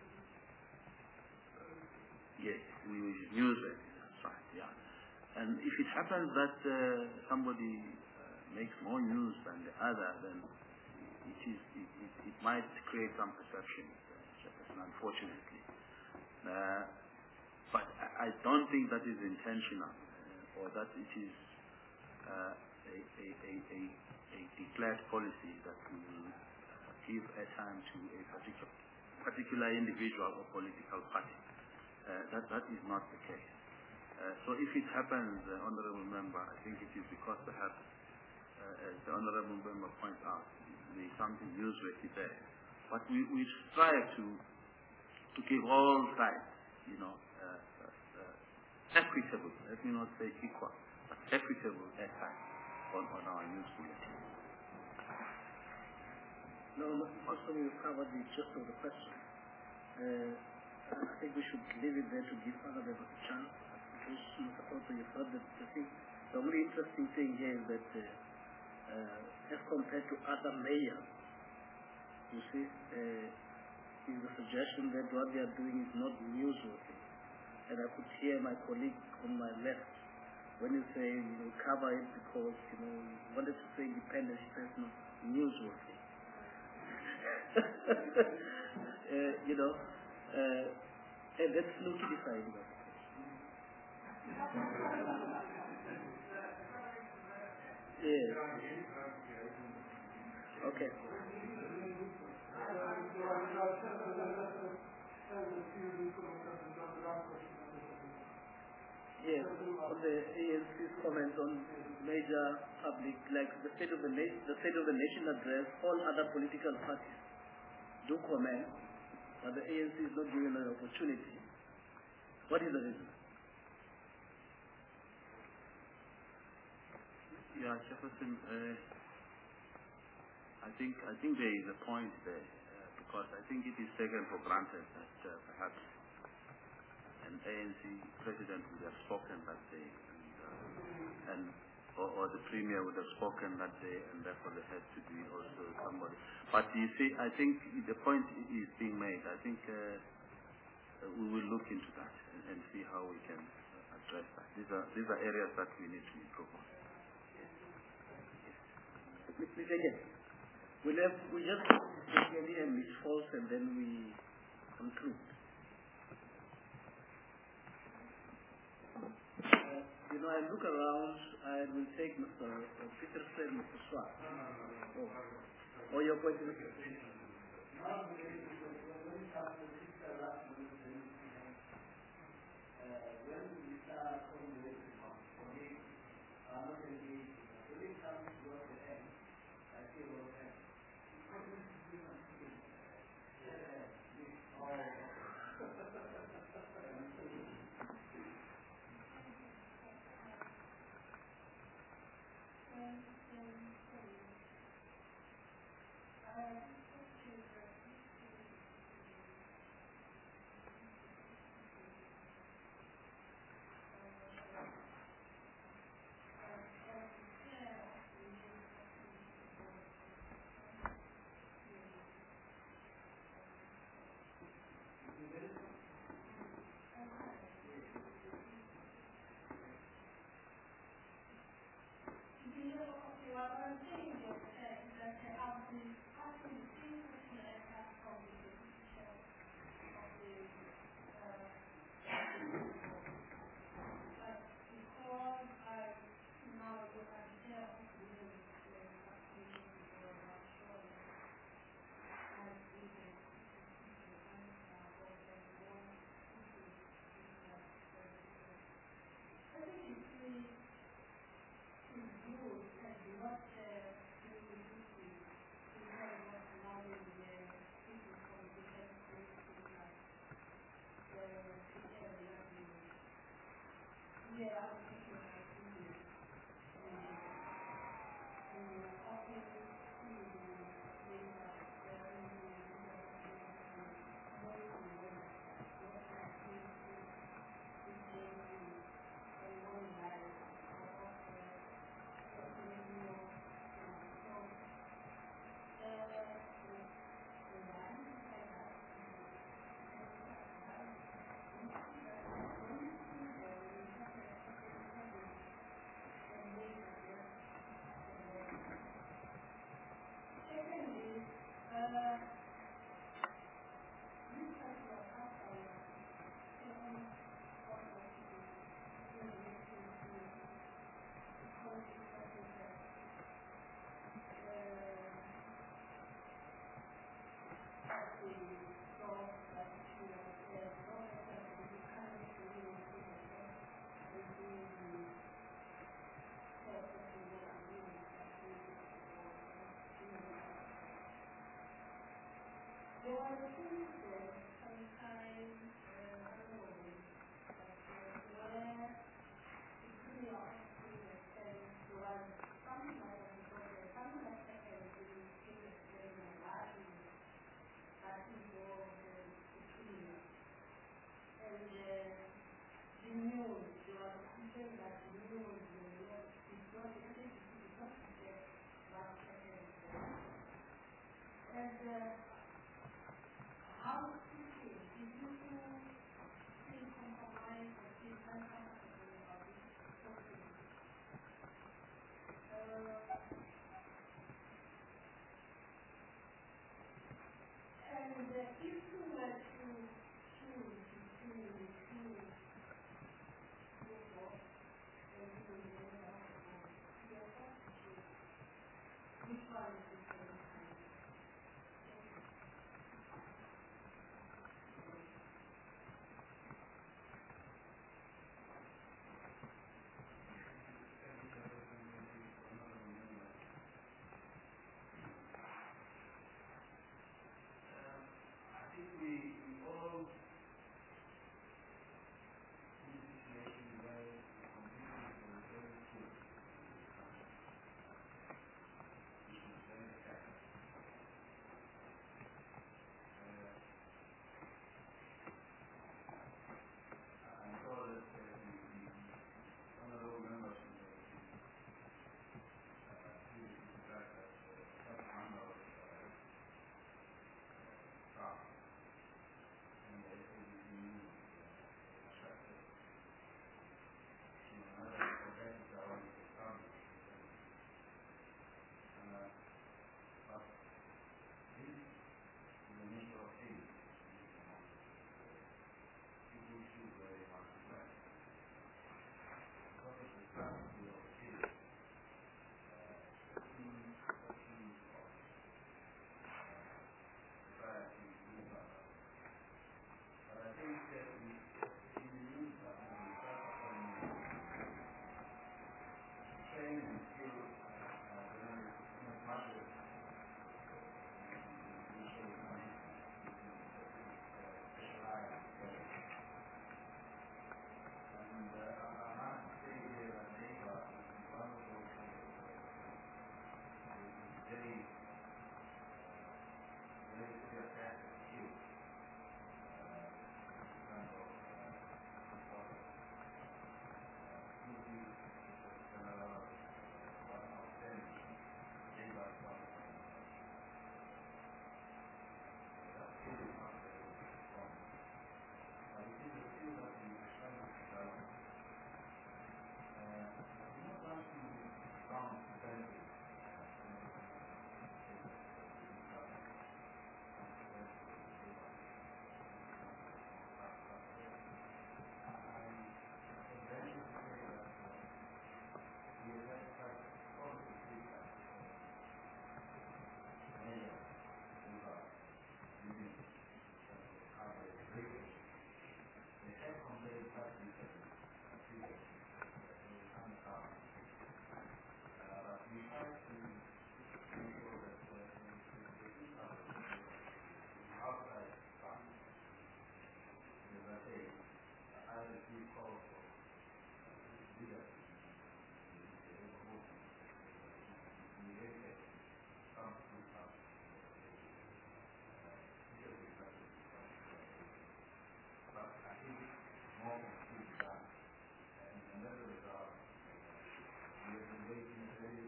Yes, we use it. That's right. Yeah, and if it happens that uh, somebody uh, makes more news than the other, then it is it, it, it might create some perception, uh, unfortunately. Uh, but I, I don't think that is intentional, uh, or that it is uh, a, a, a, a, a declared policy that we will uh, give airtime to a particular particular individual or political party. Uh, that, that is not the case. Uh, so if it happens, uh, Honourable Member, I think it is because perhaps, uh, as the Honourable Member points out, there is something newsworthy there. But we, we strive to to give all sides, you know, uh, uh, uh, equitable, let me not say equal, but equitable airtime on, on our news bulletin. No, also we've covered the gist of the question. Uh, I think we should leave it there to give other members a chance. Because also you've heard that the thing, the only interesting thing here is that uh, uh, as compared to other mayors, you see, uh, is the suggestion that what they are doing is not newsworthy. And I could hear my colleague on my left when you say you know, cover it because you know you wanted to say independent, he says no, newsworthy. uh, you know. Uh, and that's no criticizing of it. Yes. Okay. Yes, on the A N C's comment on major public, like the State of the, Na the State of the Nation address, all other political parties do comment, but the A N C is not given an opportunity. What is the reason? Yeah, Jefferson, uh, I think I think there is a point there uh, because I think it is taken for granted that uh, perhaps an A N C president would have spoken that day, and, uh, and or, or the premier would have spoken that day, and therefore there has to be also somebody. But you see, I think the point is being made. I think uh, uh, we will look into that and, and see how we can uh, address that. These are these are areas that we need to improve on. Please again. We'll have, we just begin and Miz Falls and then we conclude. Uh, you know, I look around, I will take Mister Peterson, Mister Swart. Oh. Oh, your point is how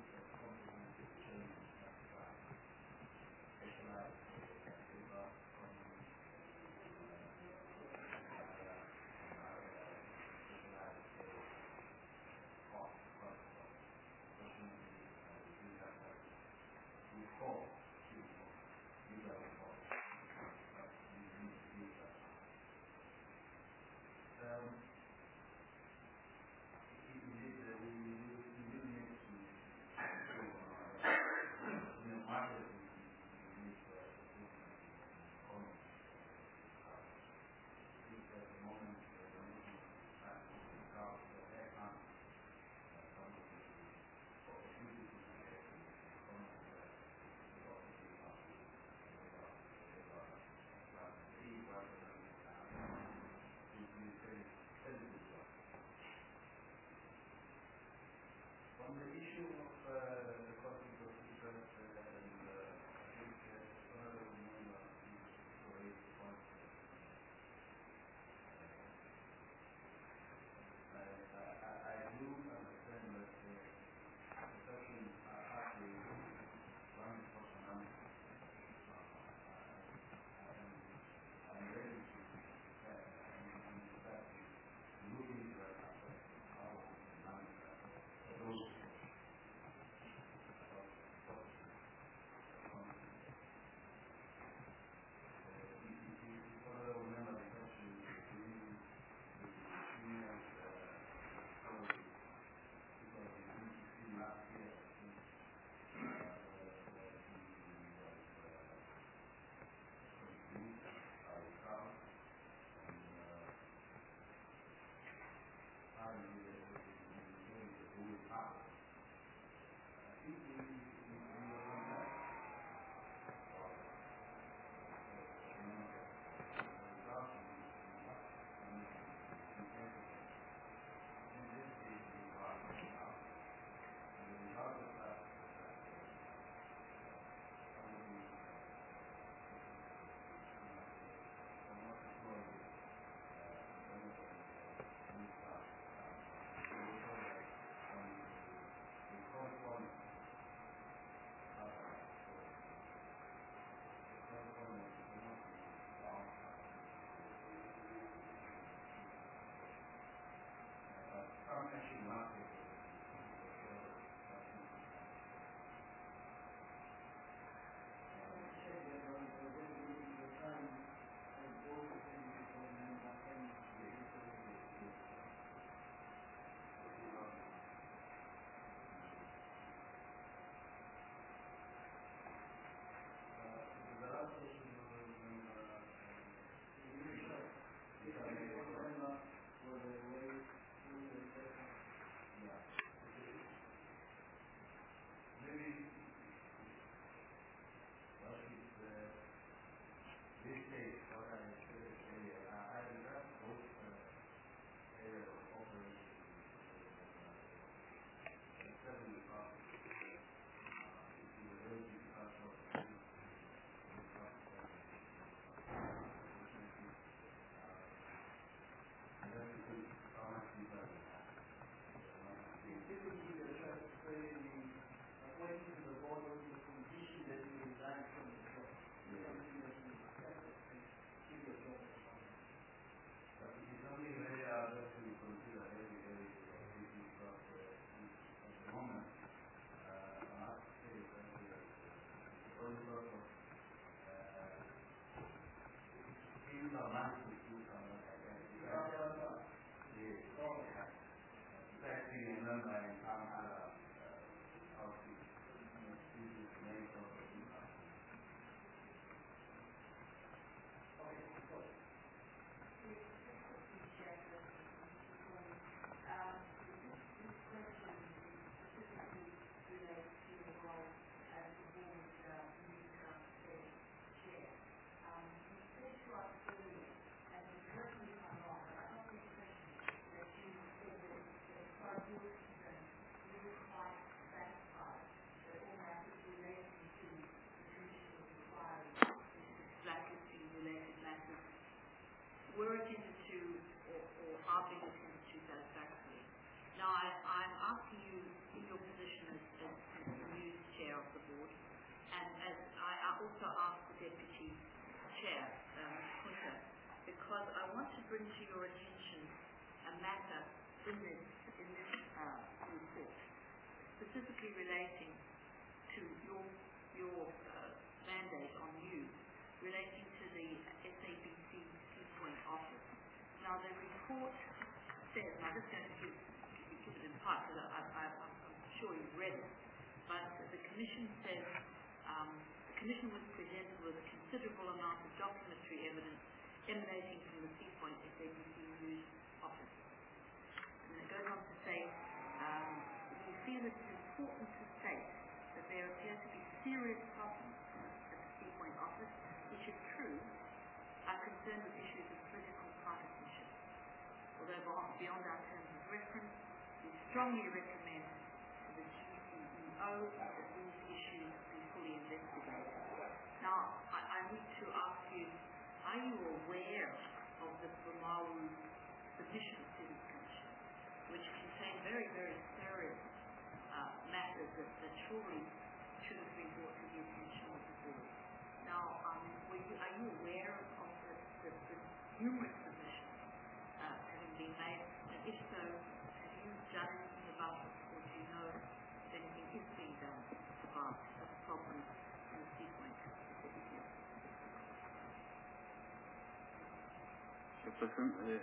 Um, also asked the Deputy Chair, um, Kunta, because I want to bring to your attention a matter in this, in this uh, report, specifically relating to your, your uh, mandate on news, relating to the S A B C Seapoint office. Now, the report says, and I'm just going to give, give it in part because I, I, I'm sure you've read it, but the Commission says um, the Commission was presented with a considerable amount of documentary evidence emanating from the Seapoint S A B C News office. And it goes on to say, um, we feel it is important to state that there appear to be serious problems at the Seapoint office, which if true, are concerned with issues of political partisanship. Although beyond our terms of reference, we strongly recommend to the G C E O that these issues be fully investigated. Now, I, I need to ask you, are you aware of the Bamaru submission to the Commission, which contain very, very serious uh, matters that, that surely should have been brought to the attention of the board? Now, um, were you, are you aware of the, the, the numerous submissions uh, having been made? And if so, have you done anything about it, or do you know if anything is being done about the problems in the Seapoint? Chairperson, uh,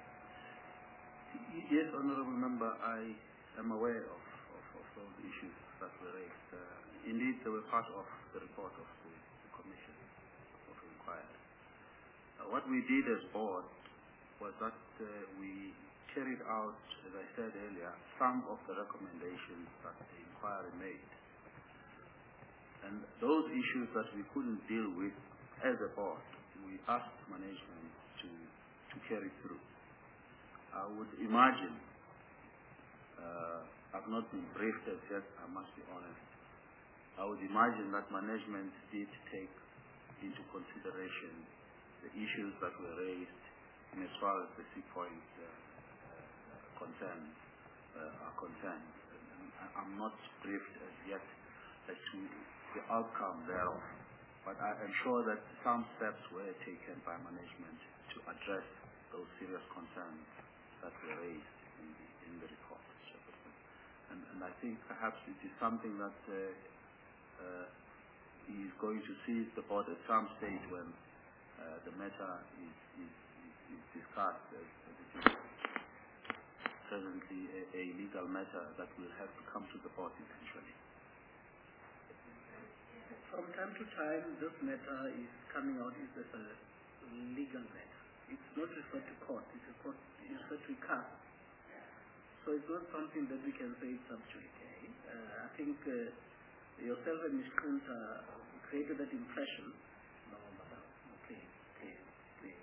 yes, Honourable Member, I am aware of, of, of all the issues that were raised. Uh, indeed, they were part of the report of the, the Commission of Inquiry. Uh, what we did as board was that uh, we carried out, as I said earlier, some of the recommendations that the inquiry made. And those issues that we couldn't deal with as a board, we asked management to, to carry through. I would imagine, uh, I've not been briefed as yet, I must be honest. I would imagine that management did take into consideration the issues that were raised in as far as the Seapoint uh, uh, concerned, uh, are concerned. And I'm not briefed as yet as to the outcome thereof, but I am sure that some steps were taken by management to address those serious concerns that were raised in the, in the report. And, and I think perhaps it is something that uh, uh, he is going to seize the board at some stage when uh, the matter is, is, is, is discussed as, as it is presently a, a legal matter that will have to come to the board eventually. From time to time, this matter is coming out as a legal matter. It's not referred to court, it's, a court, it's referred to C A S. So it's not something that we can say it's sub judice. Uh, I think uh, yourself and Miz Kunta created that impression. No, madam. Okay, please, please.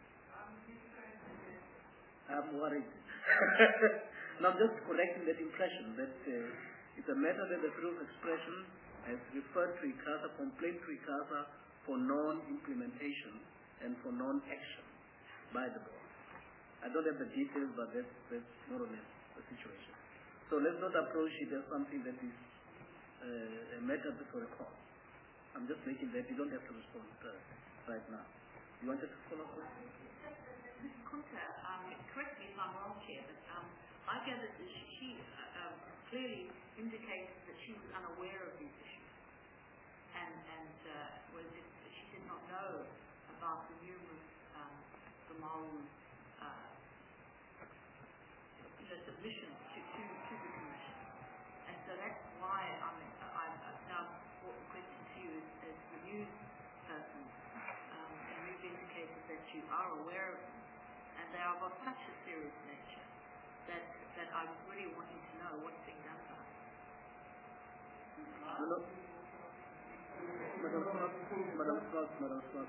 I'm worried. Now I'm just correcting that impression that uh, it's a matter that the Freedom of Expression has referred to ICASA, complained to ICASA for non-implementation and for non-action by the board. I don't have the details, but that's, that's more or less the situation. So let's not approach it as something that is uh, a matter before a court. I'm just making that. You don't have to respond uh, right now. You wanted to follow up? Miz Kunta, um, correct me if I'm wrong here, but um, I gather that she, she uh, um, clearly indicated that she was unaware of these issues, and, and uh, was it, she did not know about the numerous um, Bamaru uh, you know, submissions to, to, to the Commission. And so that's why I'm, I've, I've now brought the question to you as, as the news person, um, and you've indicated that you are aware of them, and they are of such a serious nature that, that I'm really wanting to know what's being done about it. Hello? Madam Swat, Madam Swat, Madam Swat.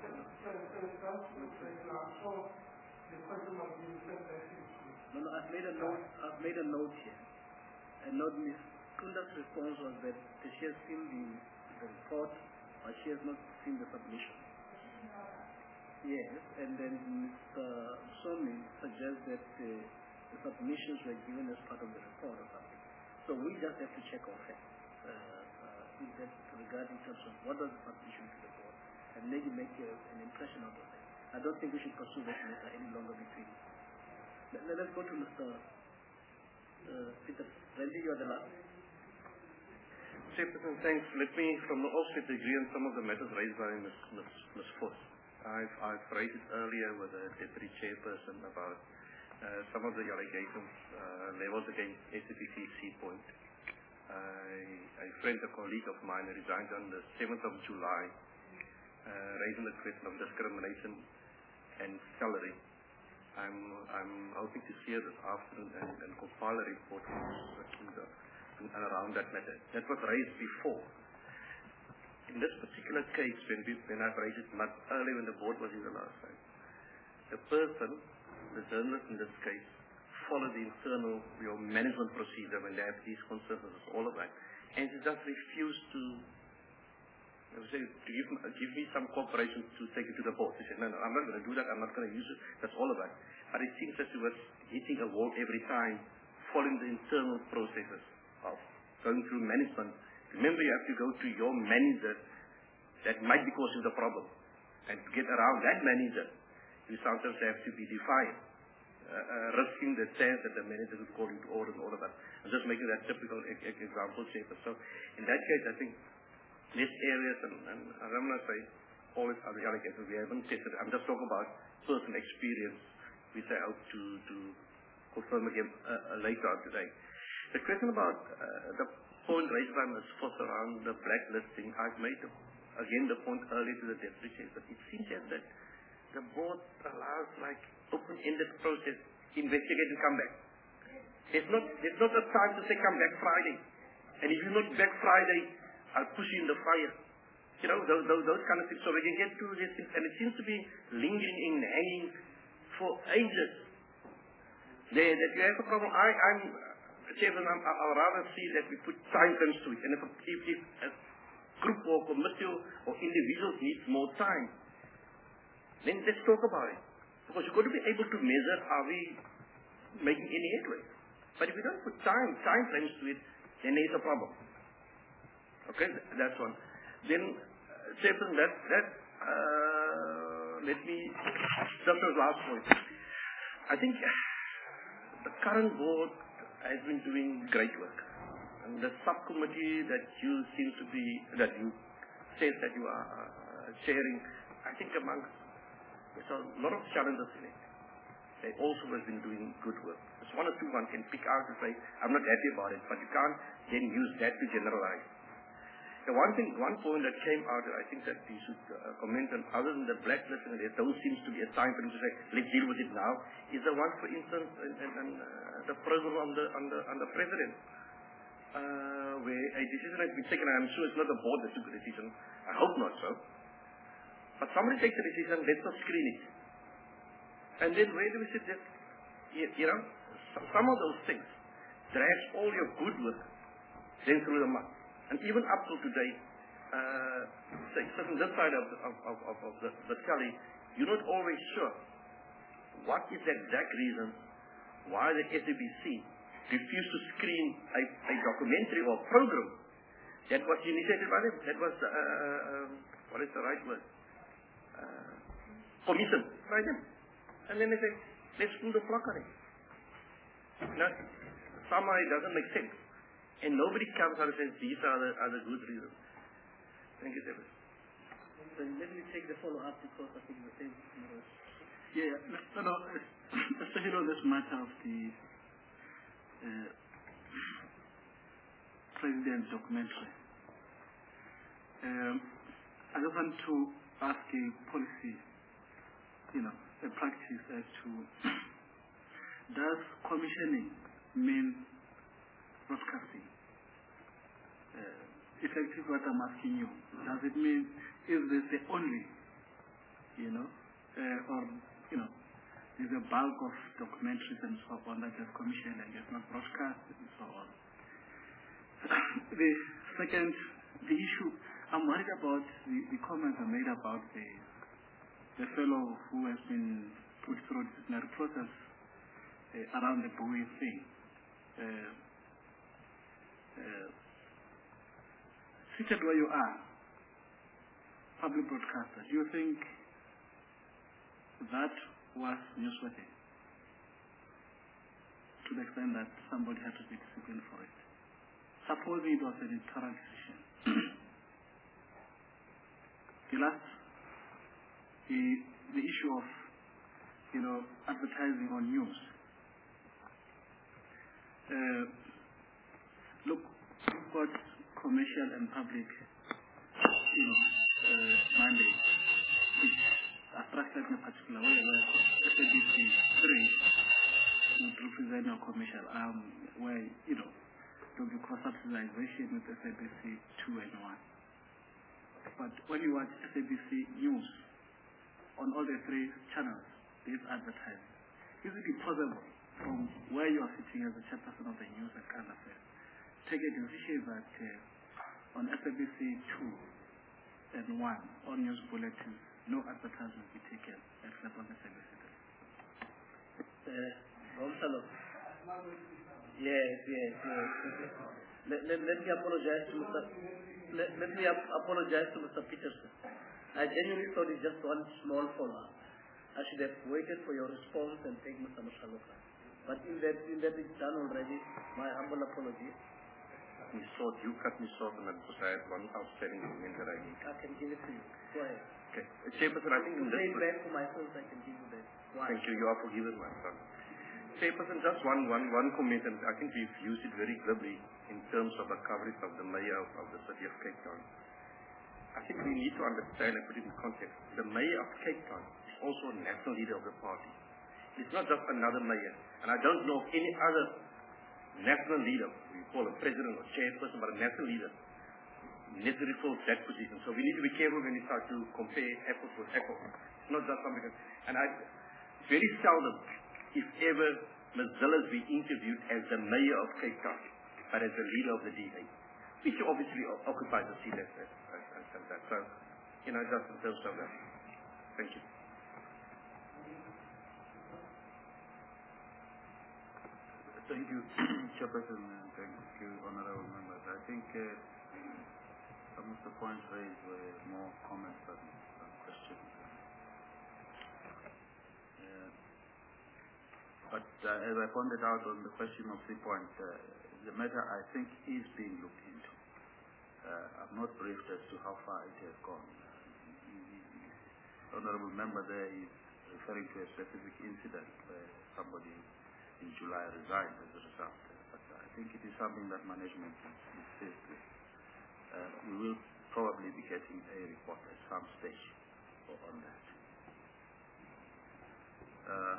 No, no, I've made a note, I've made a note here. A note, Miz Kunda's response was that she has seen the, the report, but she has not seen the submission. Yes, and then Mister Somi suggests that uh, the submissions were given as part of the report or something. So we just have to check our facts uh, uh, in that regard in terms of what was the submission to the board and maybe make a, an impression out of it. I don't think we should pursue that matter any longer between. Let, let's go to Mister Uh, Peter. Randy, you are the last. Chairperson, thanks. Let me, from the offset, agree on some of the matters raised by Miz Miz Miz Foss. I've, I've raised it earlier with the Deputy Chairperson about uh, some of the allegations uh, levelled against S A B C Sea Point. Uh, a friend, a colleague of mine, resigned on the seventh of July, uh, raising the question of discrimination and salary. I'm, I'm hoping to see her this afternoon and, and compile a report in the, in, around that matter. That was raised before. In this particular case, when, we, when I've raised it much earlier when the board was here the last time, the person, the journalist in this case, followed the internal your management procedure when they have these concerns, all of that. And she just refused to I would say, to give, give me some cooperation to take it to the board. She said, no, no, I'm not going to do that. I'm not going to use it. That's all of that. But it seems that she was hitting a wall every time, following the internal processes of going through management. Remember, you have to go to your manager that might be causing the problem. And to get around that manager, you sometimes have to be defiant, uh, uh, risking the chance that the manager would call you to order and all of that. I'm just making that typical e e example, Chair. So in that case, I think these areas, and, and I'm not saying all these other allegations, we haven't tested. I'm just talking about personal experience, which I hope to, to confirm again uh, later on today. The question about uh, the point raised by Miz Foss around the blacklisting, I've made, the, again, the point earlier to the Deputy Chair, but it seems that the board allows like open-ended process, investigate and come back. There's not, there's not a time to say come back Friday. And if you're not back Friday, I'll push you in the fire. You know, those, those, those kind of things. So we can get to this, and it seems to be lingering and hanging for ages. There, that you have a problem. I, I'm, Chairman, I'm, I would rather see that we put time frames to it. And if, if, if a group or committee or, or individuals needs more time, then let's talk about it. Because you've got to be able to measure, are we making any headway? But if we don't put time, time frames to it, then there's a problem. Okay, that's one. Then, uh, Chairman, that, that uh, let me, just as last point. I think the current board has been doing great work. And the subcommittee that you seem to be, that you said that you are uh, chairing, I think amongst, there's a lot of challenges in it. They also have been doing good work. There's one or two one can pick out and say, I'm not happy about it, but you can't then use that to generalize. The one thing, one point that came out that I think that we should uh, comment on, other than the blacklisting, there don't seems to be a time for them to say, let's deal with it now, is the one, for instance, and, and, and, uh, the program on the, on the, on the president, uh, where a decision has been taken, and I'm sure it's not the board that took the decision, I hope not so, but somebody takes the decision, let's not screen it. And then where do we sit there? You, you know, some of those things drags all your good work then through the mud. And even up to today, uh, say, on this side of the, of, of, of, of the, the tally, you're not always sure what is the exact reason why the S A B C refused to screen a, a documentary or program that was initiated by them. That was, uh, uh, what is the right word? Uh, commissioned by them. And then they say, let's pull the plug on it. Now, somehow it doesn't make sense. And nobody comes out and says, these are the, are the good reasons. Thank you, David. So let me take the follow-up because I think the same. Yeah, no, no, especially on this matter of the uh, President's documentary. Um, I just want to ask a policy, you know, a practice as to, does commissioning mean broadcasting? Uh, effectively what I'm asking you, does it mean, is this the only, you know, uh, or, you know, there's a bulk of documentaries and so on that is commissioned and just not broadcast and so on. The second, the issue, I'm worried about the, the comments are made about the, the fellow who has been put through the disciplinary process uh, around the Bowie thing. Uh, Uh, seated where you are, public broadcaster, do you think that was newsworthy? To the extent that somebody had to be disciplined for it. Suppose it was an editorial decision. The last, the, the issue of, you know, advertising on news. Uh, look, we've got commercial and public, you know, uh, mandates, which are structured in a particular way, where S A B C three would represent your commercial arm, where, you know, there will be cross-subsidization with S A B C two and one. But when you watch S A B C News, on all the three channels, there is advertising. Is it possible, from where you are sitting as the chairperson of the News and Current Affairs, take a decision that uh, on S A B C two and one, on news bulletins, no advertising will be taken except on S A B C three? Uh, Gonzalo. Yes, yes, yes. Let, let, let me apologize to Mister Let, let me ap apologize to Mister Peterson. I genuinely thought it's just one small follow-up. I should have waited for your response and take Mister Mashaloka. But in that, in that it's done already, my humble apology. Me short, you cut me short, and then because I had one outstanding comment that I need. I can give it to you. Go ahead. Okay. Chairperson, I think in this... back for myself, I can give you that. Why? Thank you. You are forgiven, my son. Chairperson, just one, one, one comment, and I think we've used it very glibly in terms of the coverage of the mayor of, of the city of Cape Town. I think we need to understand and put it in context. The mayor of Cape Town is also a national leader of the party. It's not just another mayor. And I don't know of any other national leader, we call a president or chairperson, but a national leader, necessarily fills that position. So we need to be careful when we start to compare apples with apples. It's not just something. And I, very seldom, if ever, Miz Zille be interviewed as the mayor of Cape Town, but as the leader of the D A, which obviously occupies a seat as, as, as, as that. So, you know, just in terms of that. Thank you. Thank you, Chairperson, and thank you, honorable members. I think uh, some of the points raised were more comments than, than questions. Uh, but uh, as I pointed out on the question of three points, uh, the matter, I think, is being looked into. Uh, I'm not briefed as to how far it has gone. Uh, the honorable member there is referring to a specific incident where somebody in July resigned as a result. But I think it is something that management is, is faced with. Uh, we will probably be getting a report at some stage on that. Uh,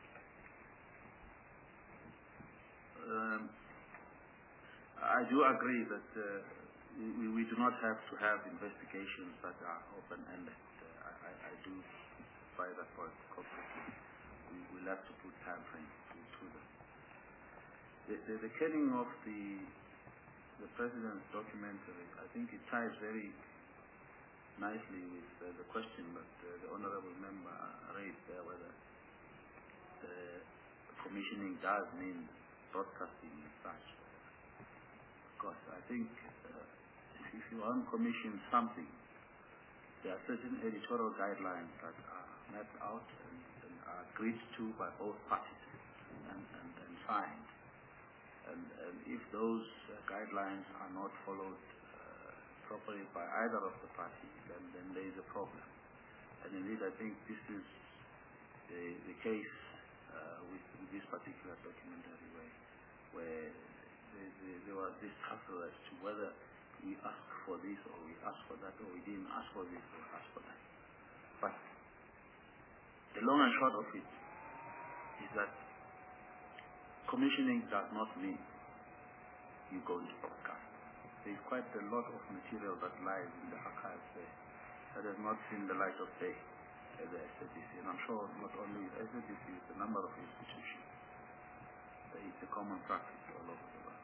um, I do agree that uh, we, we do not have to have investigations that are open-ended. Uh, I, I do buy that point completely. We will have to put time frames to, to them. The, the, the killing of the the president's documentary, I think it ties very nicely with uh, the question that uh, the honorable member raised there, whether the commissioning does mean broadcasting as such. Because I think uh, if you uncommission something, there are certain editorial guidelines that are mapped out and, and are agreed to by both parties and, and, and signed. And, and if those uh, guidelines are not followed uh, properly by either of the parties, then, then there is a problem. And indeed, I think this is the, the case uh, with, with this particular documentary where, where there, there, there was this tussle as to whether we asked for this or we asked for that, or we didn't ask for this or ask for that. But the long and short of it is that commissioning does not mean you go into broadcast. There is quite a lot of material that lies in the archives there that has not seen the light of day at the S A B C. And I'm sure not only with S A B C, it's a number of institutions. It's a common practice all over the world.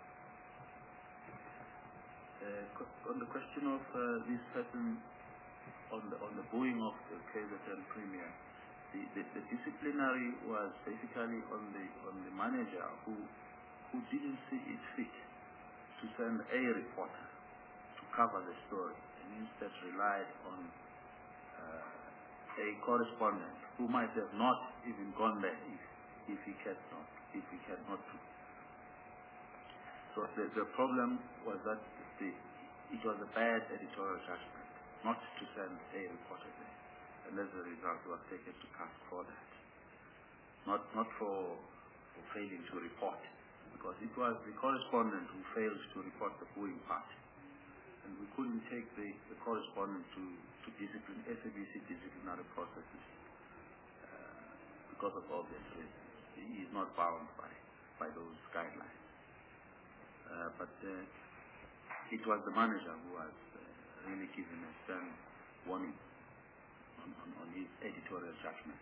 Uh, on the question of uh, this person, on the, on the booing of the K Z N Premier, The, the, the disciplinary was basically on the on the manager who who didn't see it fit to send a reporter to cover the story and instead relied on uh, a correspondent who might have not even gone there if, if he had not, if he had not to. So the, the problem was that the, it was a bad editorial judgment not to send a reporter there, and as a result, he was taken to task for that. Not not for, for failing to report, because it was the correspondent who failed to report the booing part, and we couldn't take the, the correspondent to, to discipline S A B C disciplinary processes uh, because of obvious reasons. He is not bound by by those guidelines. Uh, but uh, it was the manager who was uh, really given a stern warning on, on, on his editorial judgment.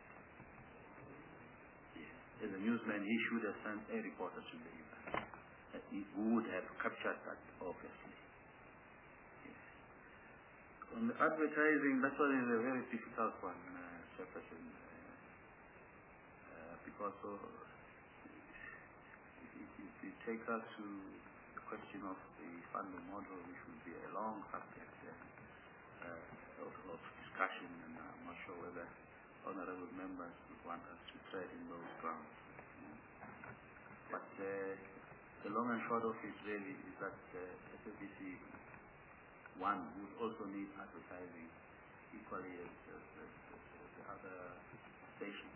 Yes. As a newsman, he should have sent a reporter to the event. Uh, he would have captured that, obviously. Yes. On the advertising, that one is a very difficult one, uh, Chairperson, uh, uh, because uh, if, if, if you take us to question of the funding model, which would be a long subject uh, uh, of, of discussion, and I'm not sure whether honourable members would want us to tread in those grounds. But uh, the long and short of it really is that uh, S A B C one would also need advertising equally as, as, as, as the other stations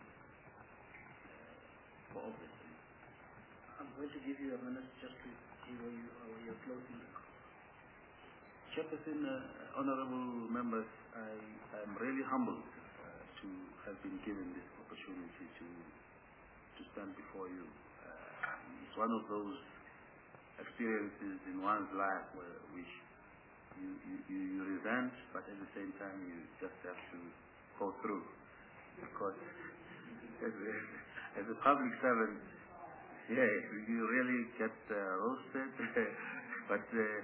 uh, for obvious reasons. I'm going to give you a minute just to see where you are, where you're closing the call. Chairperson, uh, honourable members, I am really humbled uh, to have been given this opportunity to to stand before you. Uh, it's one of those experiences in one's life where which you, you, you, you resent, but at the same time you just have to go through. Because as a, as a public servant, yeah, you really get uh, roasted, but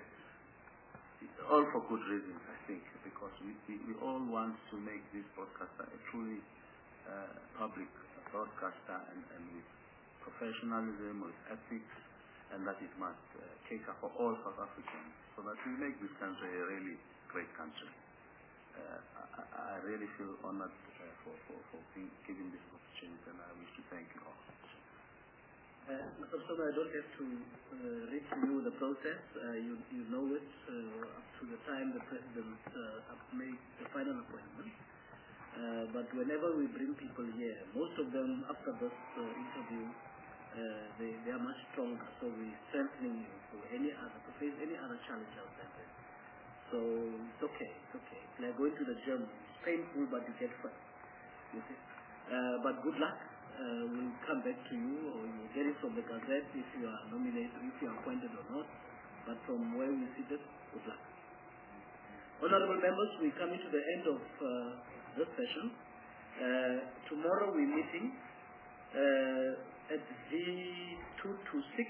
uh, all for good reasons, I think, because we, we, we all want to make this broadcaster a truly uh, public broadcaster, and, and with professionalism, with ethics, and that it must uh, cater for all South Africans, so that we make this country a really great country. Uh, I, I really feel honored uh, for, for, for being given this opportunity, and I wish to thank you all. Uh, Mister Soma, I don't have to uh, read to you the process. Uh, you, you know it uh, up to the time the President uh, made the final appointment. Uh, but whenever we bring people here, most of them after this uh, interview, uh, they, they are much stronger. So we're strengthening you for any other, to face any other challenge outside there. So it's okay, it's okay. It's like going to the gym. It's painful, but you get first. You see? Uh, but good luck. Uh, we'll come back to you, or you'll get it from the Gazette if you are nominated, if you are appointed or not. But from where we sit, good luck. Honourable members, we come into the end of uh, this session. Uh, tomorrow we're meeting uh, at V two two six,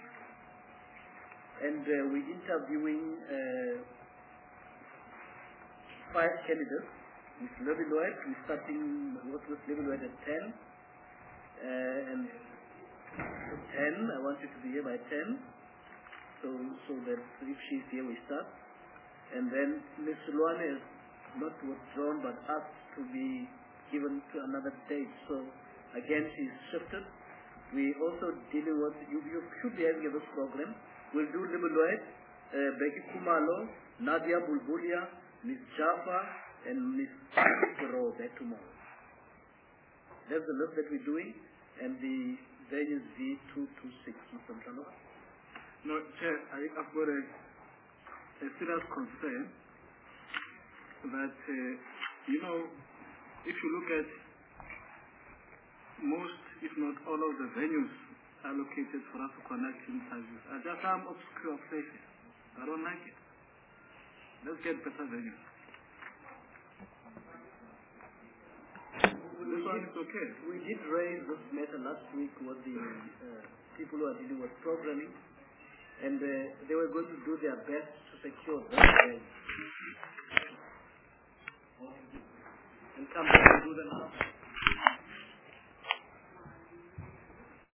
and uh, we're interviewing uh, five candidates. Miz Levy Lloyd, we're starting with Levy Lloyd at ten. Uh, and ten, I want you to be here by ten, so so that if she's here we start. And then Miz Luane is not withdrawn but asked to be given to another date, so again she's shifted. We also dealing with, you, you should be having this program. We'll do Levy Lloyd, uh, Becky Kumalo, Nadia Bulbulia, Miz Jaffa, and Miz Giro back tomorrow. That's the list that we're doing. And the venue is V two two six, Mister Mtalo. No, Chair, I, I've got a, a serious concern that, uh, you know, if you look at most, if not all of the venues allocated for us to conduct interviews are just some obscure places. I don't like it. Let's get better venues. We did, okay. we did raise this matter last week with the uh, people who are dealing with programming, and uh, they were going to do their best to secure that day. And come back and do them now.